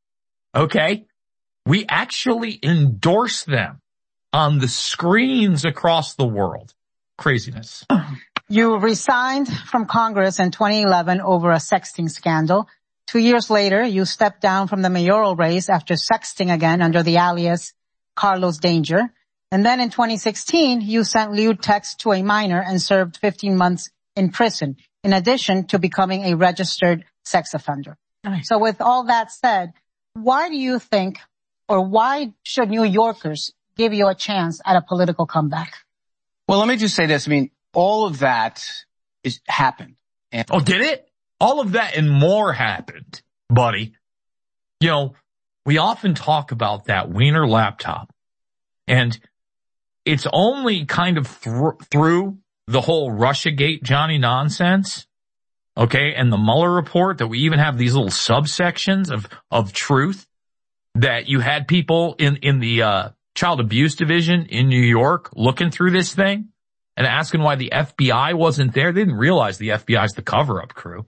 okay, we actually endorse them on the screens across the world. Craziness. You resigned from Congress in twenty eleven over a sexting scandal. Two years later, you stepped down from the mayoral race after sexting again under the alias Carlos Danger. And then in twenty sixteen, you sent lewd texts to a minor and served fifteen months in prison, in addition to becoming a registered sex offender. Nice. So with all that said, why do you think, or why should New Yorkers give you a chance at a political comeback? Well, let me just say this. I mean, all of that is happened. And- oh, did it? All of that and more happened, buddy. You know, we often talk about that Weiner laptop, and it's only kind of th- through the whole Russiagate Johnny nonsense, okay, and the Mueller report that we even have these little subsections of, of truth, that you had people in, in the, uh, child abuse division in New York looking through this thing and asking why the F B I wasn't there. They didn't realize the F B I is the cover-up crew,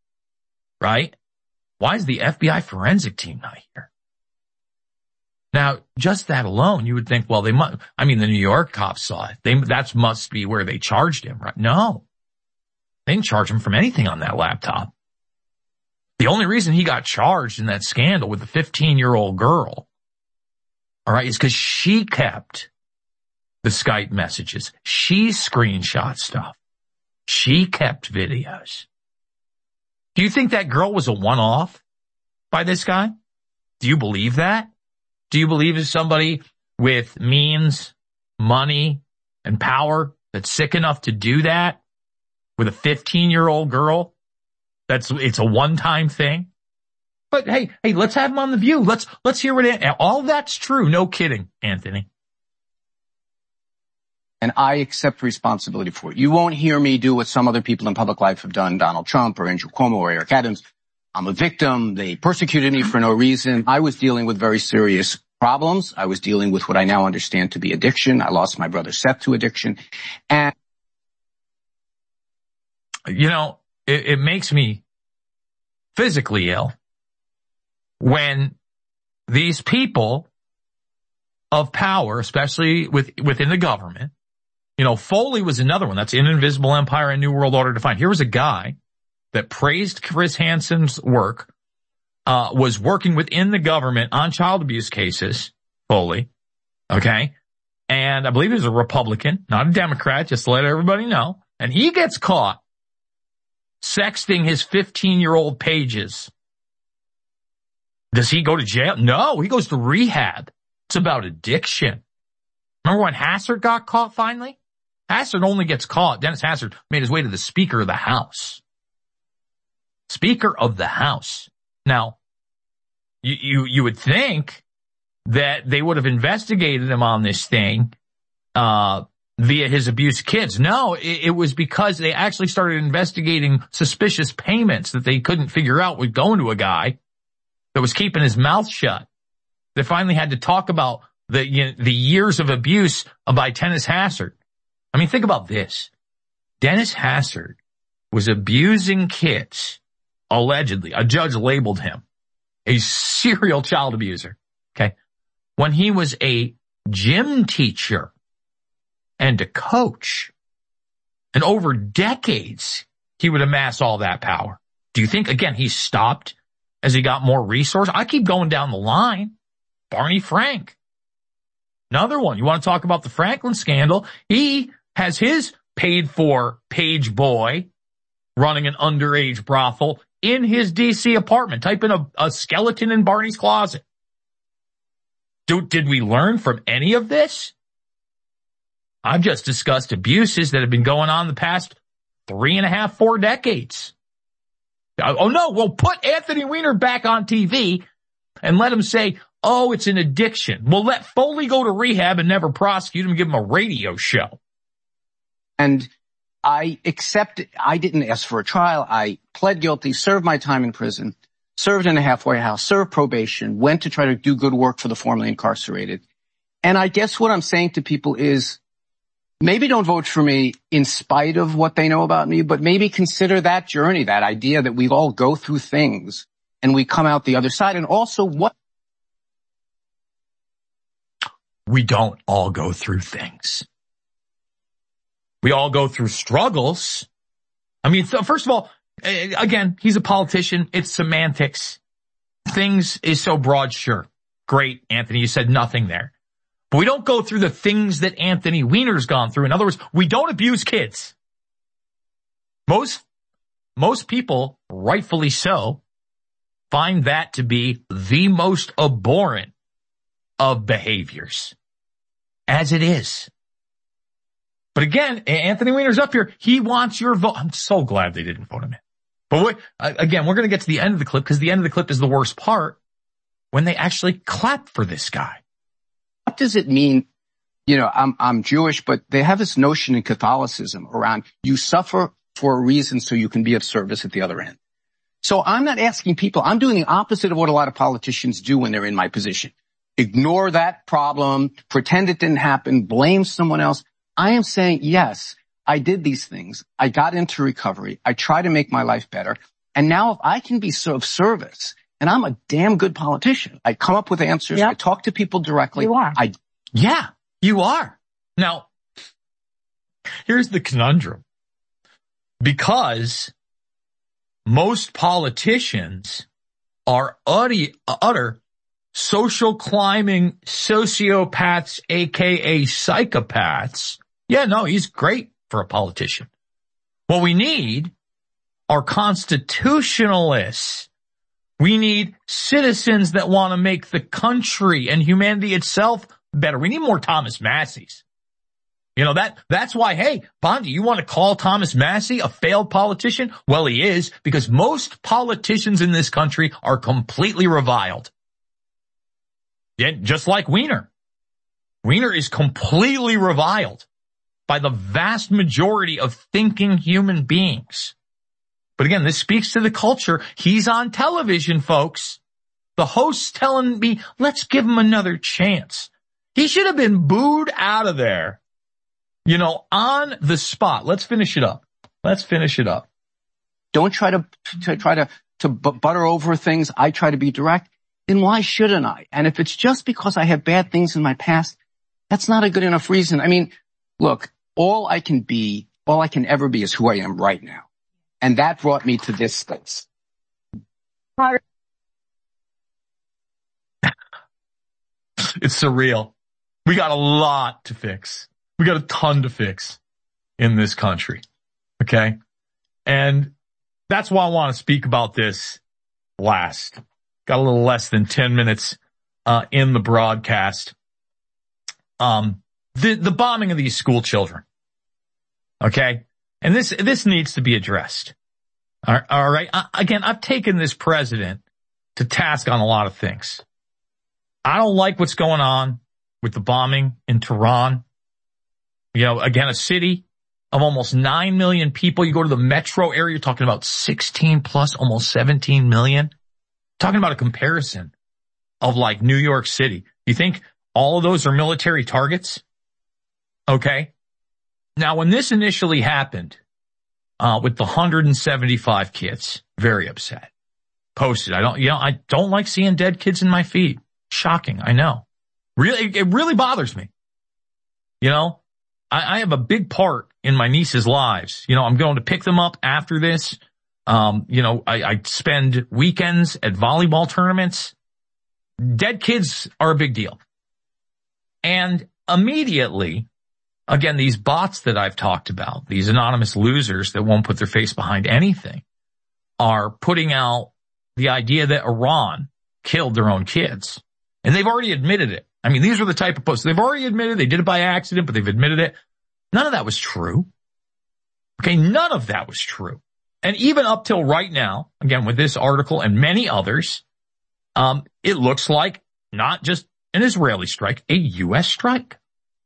right? Why is the F B I forensic team not here? Now, just that alone, you would think, well, they must, I mean, the New York cops saw it. They, that must be where they charged him, right? No. They didn't charge him from anything on that laptop. The only reason he got charged in that scandal with the fifteen-year-old girl, all right, is because she kept the Skype messages. She screenshot stuff. She kept videos. Do you think that girl was a one-off by this guy? Do you believe that? Do you believe it's somebody with means, money, and power that's sick enough to do that with a fifteen-year-old girl? That's, it's a one-time thing. But hey, hey, let's have him on The View. Let's, let's hear what, all that's true. No kidding, Anthony. And I accept responsibility for it. You won't hear me do what some other people in public life have done, Donald Trump or Andrew Cuomo or Eric Adams. I'm a victim. They persecuted me for no reason. I was dealing with very serious problems. I was dealing with what I now understand to be addiction. I lost my brother Seth to addiction. And, you know, it, it makes me physically ill when these people of power, especially with, within the government, you know, Foley was another one. That's in Invisible Empire and New World Order Defined. Here was a guy that praised Chris Hansen's work, uh, was working within the government on child abuse cases, Foley, okay? And I believe he was a Republican, not a Democrat, just to let everybody know. And he gets caught sexting his fifteen-year-old pages. Does he go to jail? No, he goes to rehab. It's about addiction. Remember when Hassard got caught finally? Hassard only gets caught. Dennis Hassard made his way to the Speaker of the House. Speaker of the House. Now, you, you, you would think that they would have investigated him on this thing, uh, via his abuse kids. No, it, it was because they actually started investigating suspicious payments that they couldn't figure out was going to a guy that was keeping his mouth shut. They finally had to talk about the, you know, the years of abuse by Dennis Hassard. I mean, think about this. Dennis Hassard was abusing kids. Allegedly, a judge labeled him a serial child abuser, okay, when he was a gym teacher and a coach. And over decades, he would amass all that power. Do you think, again, he stopped as he got more resource? I keep going down the line. Barney Frank. Another one. You want to talk about the Franklin scandal? He has his paid-for page boy running an underage brothel in his D C apartment. Type in a, a skeleton in Barney's closet. Do, did we learn from any of this? I've just discussed abuses that have been going on the past three and a half, four decades. Oh no, well put Anthony Weiner back on T V and let him say, oh, it's an addiction. We'll let Foley go to rehab and never prosecute him and give him a radio show. And I accept, I didn't ask for a trial. I pled guilty, served my time in prison, served in a halfway house, served probation, went to try to do good work for the formerly incarcerated. And I guess what I'm saying to people is maybe don't vote for me in spite of what they know about me, but maybe consider that journey, that idea that we all go through things and we come out the other side. And also what we don't all go through things. We all go through struggles. I mean, so first of all, again, he's a politician. It's semantics. Things is so broad. Sure. Great, Anthony. You said nothing there. But we don't go through the things that Anthony Weiner's gone through. In other words, we don't abuse kids. Most, most people, rightfully so, find that to be the most abhorrent of behaviors. As it is. But again, Anthony Weiner's up here. He wants your vote. I'm so glad they didn't vote him in. But wait, again, we're going to get to the end of the clip because the end of the clip is the worst part when they actually clap for this guy. What does it mean? You know, I'm, I'm Jewish, but they have this notion in Catholicism around you suffer for a reason so you can be of service at the other end. So I'm not asking people, I'm doing the opposite of what a lot of politicians do when they're in my position. Ignore that problem, pretend it didn't happen, blame someone else. I am saying, yes, I did these things. I got into recovery. I try to make my life better. And now if I can be of service, and I'm a damn good politician, I come up with answers. Yep. I talk to people directly. You are. I, yeah, you are. Now, here's the conundrum. Because most politicians are utter, utter social climbing sociopaths, aka psychopaths. Yeah, no, he's great for a politician. What we need are constitutionalists. We need citizens that want to make the country and humanity itself better. We need more Thomas Masseys. You know, that, that's why, hey, Bondi, you want to call Thomas Massie a failed politician? Well, he is, because most politicians in this country are completely reviled. Yeah, just like Weiner. Weiner is completely reviled by the vast majority of thinking human beings. But again, this speaks to the culture. He's on television, folks. The host's telling me, let's give him another chance. He should have been booed out of there, you know, on the spot. Let's finish it up. Let's finish it up. Don't try to, to try to, to butter over things. I try to be direct. Then why shouldn't I? And if it's just because I have bad things in my past, that's not a good enough reason. I mean, look, all I can be, all I can ever be is who I am right now. And that brought me to this space. It's surreal. We got a lot to fix. We got a ton to fix in this country. Okay. And that's why I want to speak about this last. Got a little less than ten minutes, uh, in the broadcast. Um, the, the bombing of these school children. Okay. And this, this needs to be addressed. All right. All right. I, again, I've taken this president to task on a lot of things. I don't like what's going on with the bombing in Tehran. You know, again, a city of almost nine million people. You go to the metro area, you're talking about sixteen plus, almost seventeen million. Talking about a comparison of like New York City. You think all of those are military targets? Okay. Now, when this initially happened, uh, with the one hundred seventy-five kids, very upset. Posted. I don't, you know, I don't like seeing dead kids in my feed. Shocking. I know. Really, it really bothers me. You know, I, I have a big part in my niece's lives. You know, I'm going to pick them up after this. Um, you know, I, I spend weekends at volleyball tournaments. Dead kids are a big deal. And immediately, again, these bots that I've talked about, these anonymous losers that won't put their face behind anything, are putting out the idea that Iran killed their own kids. And they've already admitted it. I mean, these are the type of posts. They've already admitted they did it by accident, but they've admitted it. None of that was true. Okay, none of that was true. And even up till right now, again, with this article and many others, um, it looks like not just an Israeli strike, a U S strike.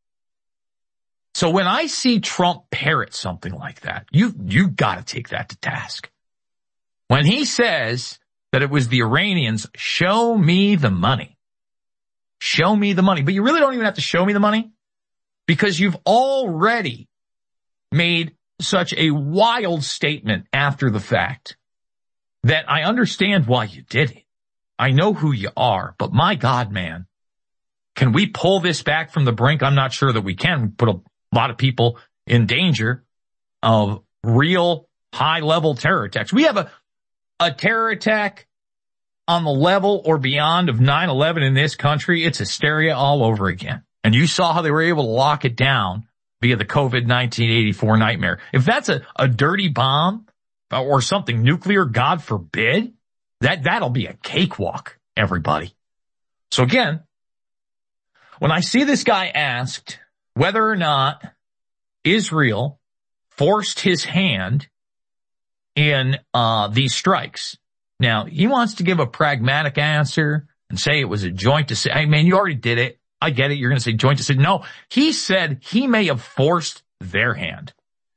So when I see Trump parrot something like that, you, you gotta take that to task. When he says that it was the Iranians, show me the money. Show me the money. But you really don't even have to show me the money because you've already made such a wild statement after the fact that I understand why you did it. I know who you are, but my God, man, can we pull this back from the brink? I'm not sure that we can. We put a lot of people in danger of real high level terror attacks. We have a, a terror attack on the level or beyond of nine eleven in this country. It's hysteria all over again. And you saw how they were able to lock it down via the COVID nineteen eighty-four nightmare. If that's a, a dirty bomb or something nuclear, God forbid, that, that'll be a cakewalk, everybody. So again, when I see this guy asked whether or not Israel forced his hand in, uh, these strikes. Now, he wants to give a pragmatic answer and say it was a joint decision. Hey, man, you already did it. I get it. You're going to say joint decision. No, he said he may have forced their hand.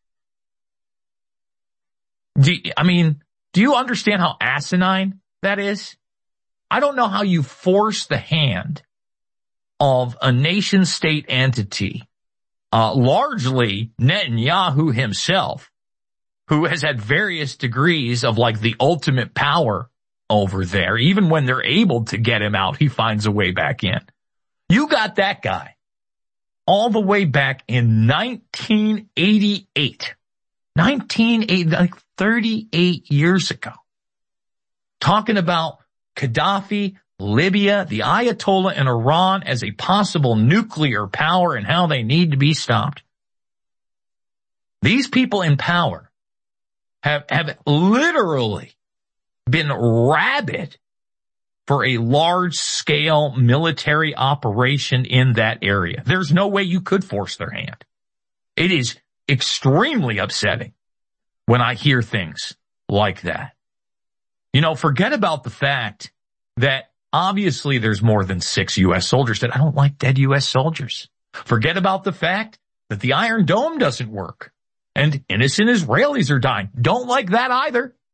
Do, I mean, do you understand how asinine that is? I don't know how you force the hand of a nation state entity, uh, largely Netanyahu himself, who has had various degrees of like the ultimate power over there. Even when they're able to get him out, he finds a way back in. You got that guy all the way back in nineteen eighty-eight, nineteen eighty, like thirty-eight years ago, talking about Gaddafi, Libya, the Ayatollah in Iran as a possible nuclear power and how they need to be stopped. These people in power have, have literally been rabid for a large-scale military operation in that area. There's no way you could force their hand. It is extremely upsetting when I hear things like that. You know, forget about the fact that obviously there's more than six U S soldiers that I don't like dead U S soldiers. Forget about the fact that the Iron Dome doesn't work and innocent Israelis are dying. Don't like that either.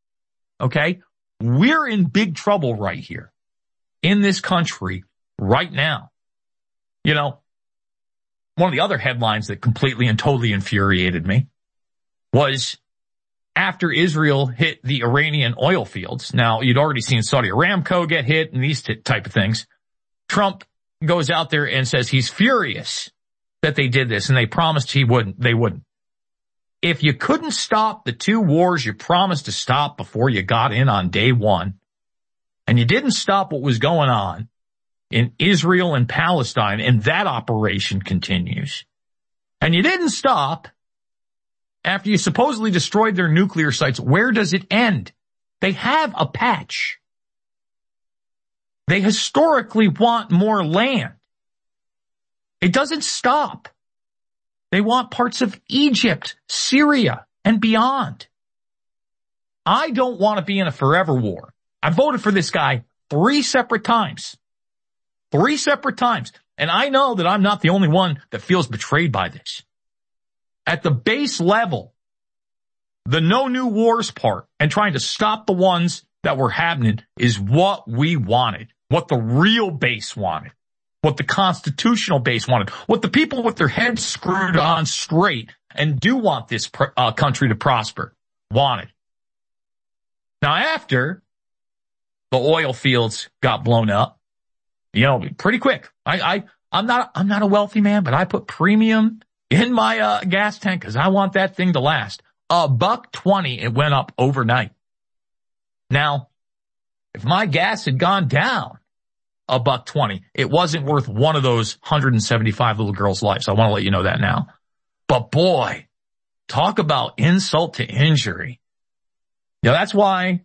Okay? We're in big trouble right here in this country right now. You know, one of the other headlines that completely and totally infuriated me was after Israel hit the Iranian oil fields. Now, you'd already seen Saudi Aramco get hit and these t- type of things. Trump goes out there and says he's furious that they did this, and they promised he wouldn't. They wouldn't. If you couldn't stop the two wars you promised to stop before you got in on day one, and you didn't stop what was going on in Israel and Palestine, and that operation continues, and you didn't stop after you supposedly destroyed their nuclear sites, where does it end? They have a patch. They historically want more land. It doesn't stop. They want parts of Egypt, Syria, and beyond. I don't want to be in a forever war. I voted for this guy three separate times. Three separate times. And I know that I'm not the only one that feels betrayed by this. At the base level, the no new wars part and trying to stop the ones that were happening is what we wanted, what the real base wanted, what the constitutional base wanted, what the people with their heads screwed on straight and do want this uh, country to prosper wanted. Now, after the oil fields got blown up, you know, pretty quick. I, I, I'm not, I'm not a wealthy man, but I put premium in my uh, gas tank because I want that thing to last. A buck twenty, it went up overnight. Now, if my gas had gone down a buck twenty, it wasn't worth one of those one hundred seventy-five little girls' lives. I want to let you know that now. But boy, talk about insult to injury. Yeah, that's why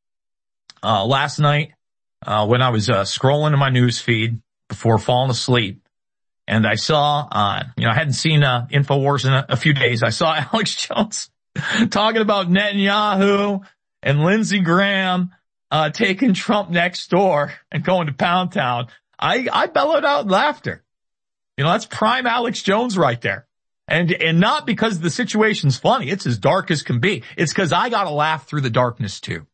uh last night uh when I was uh, scrolling in my news feed before falling asleep, and I saw, uh, you know, I hadn't seen uh, InfoWars in a, a few days. I saw Alex Jones talking about Netanyahu and Lindsey Graham uh, taking Trump next door and going to Pound Town. I, I bellowed out in laughter. You know, that's prime Alex Jones right there. And, and not because the situation's funny. It's as dark as can be. It's because I got to laugh through the darkness too.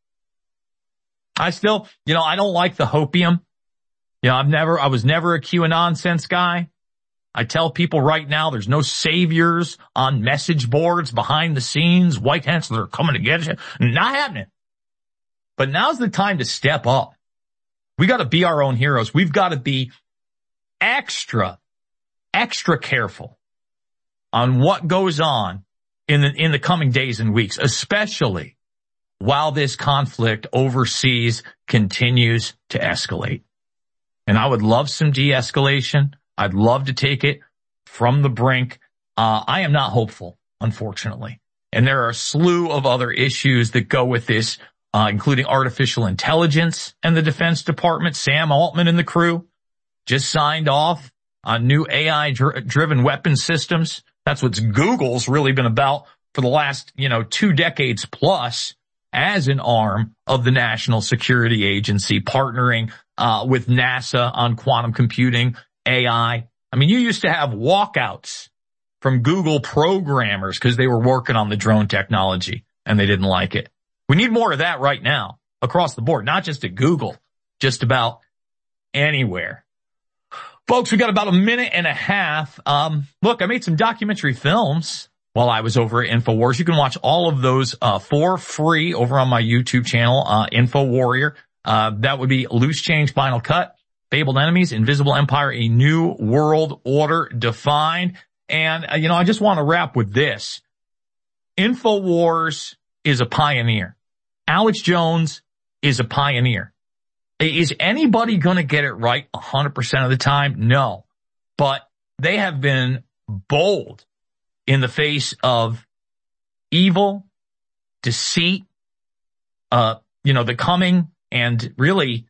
I still, you know, I don't like the hopium. You know, I've never, I was never a QAnon sense guy. I tell people right now there's no saviors on message boards behind the scenes, white hats that are coming to get you. Not happening. But now's the time to step up. We got to be our own heroes. We've got to be extra, extra careful on what goes on in the, in the coming days and weeks, especially while this conflict overseas continues to escalate. And I would love some de-escalation. I'd love to take it from the brink. Uh, I am not hopeful, unfortunately. And there are a slew of other issues that go with this, uh, including artificial intelligence and the Defense Department. Sam Altman and the crew just signed off on new A I-driven weapon systems. That's what Google's really been about for the last, you know, two decades plus as an arm of the National Security Agency, partnering uh with NASA on quantum computing, A I. I mean, you used to have walkouts from Google programmers because they were working on the drone technology and they didn't like it. We need more of that right now across the board, not just at Google, just about anywhere. Folks, we got about a minute and a half. Um, look, I made some documentary films while I was over at InfoWars. You can watch all of those uh for free over on my YouTube channel, uh InfoWarrior. Uh, that would be Loose Change, Final Cut, Fabled Enemies, Invisible Empire, A New World Order Defined. And, uh, you know, I just want to wrap with this. InfoWars is a pioneer. Alex Jones is a pioneer. Is anybody going to get it right one hundred percent of the time? No. But they have been bold in the face of evil, deceit, uh, you know, the coming and really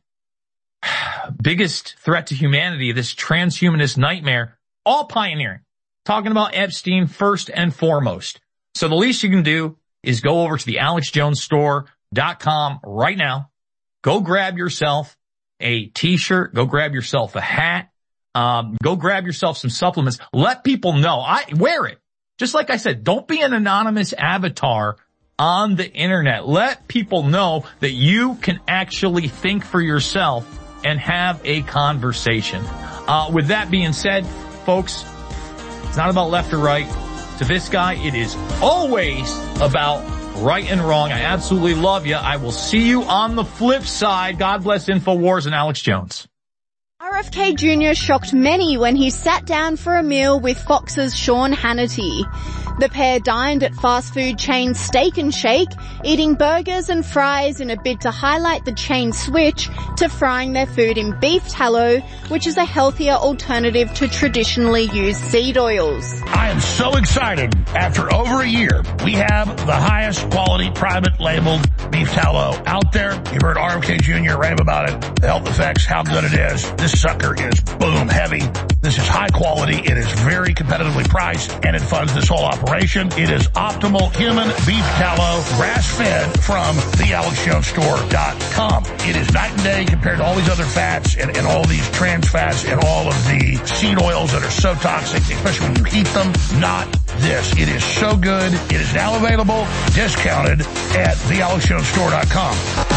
biggest threat to humanity, this transhumanist nightmare, all pioneering. Talking about Epstein first and foremost. So the least you can do is go over to the alex jones store dot com right now. Go grab yourself a t-shirt. Go grab yourself a hat. Um, go grab yourself some supplements. Let people know. I wear it. Just like I said, don't be an anonymous avatar on the internet. Let people know that you can actually think for yourself and have a conversation. Uh, with that being said, folks, it's not about left or right. To this guy, it is always about right and wrong. I absolutely love you. I will see you on the flip side. God bless InfoWars and Alex Jones. R F K Junior shocked many when he sat down for a meal with Fox's Sean Hannity. The pair dined at fast food chain Steak and Shake, eating burgers and fries in a bid to highlight the chain's switch to frying their food in beef tallow, which is a healthier alternative to traditionally used seed oils. I am so excited. After over a year, we have the highest quality private labeled beef tallow out there. You've heard R F K Junior rave about it, the health effects, how good it is. This sucker is boom heavy. This is high quality. It is very competitively priced, and it funds this whole operation. It is optimal human beef tallow, grass-fed from the alex jones store dot com. It is night and day compared to all these other fats and, and all these trans fats and all of the seed oils that are so toxic, especially when you heat them. Not this. It is so good. It is now available, discounted at the alex jones store dot com.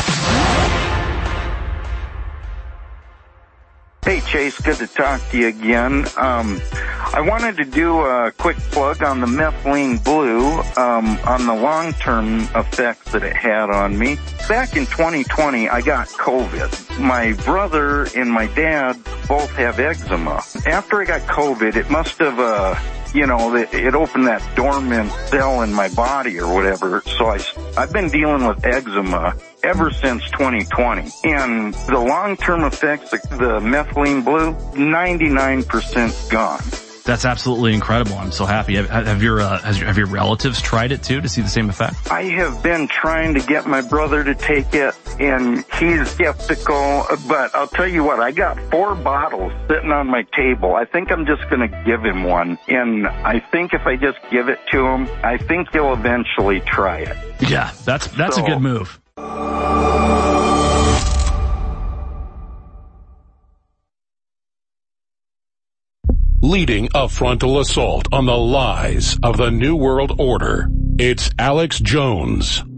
Hey, Chase, good to talk to you again. Um, I wanted to do a quick plug on the methylene blue, um, on the long-term effects that it had on me. Back in twenty twenty, I got COVID. My brother and my dad both have eczema. After I got COVID, it must have, uh, you know, it opened that dormant cell in my body or whatever. So I, I've been dealing with eczema ever since twenty twenty. And the long-term effects, the, the methylene blue, ninety-nine percent gone. That's absolutely incredible. I'm so happy. Have, have your uh, has your, have your relatives tried it too to see the same effect? I have been trying to get my brother to take it, and he's skeptical. But I'll tell you what, I got four bottles sitting on my table. I think I'm just going to give him one, and I think if I just give it to him, I think he'll eventually try it. Yeah, that's that's so, a good move. Leading a frontal assault on the lies of the New World Order, it's Alex Jones.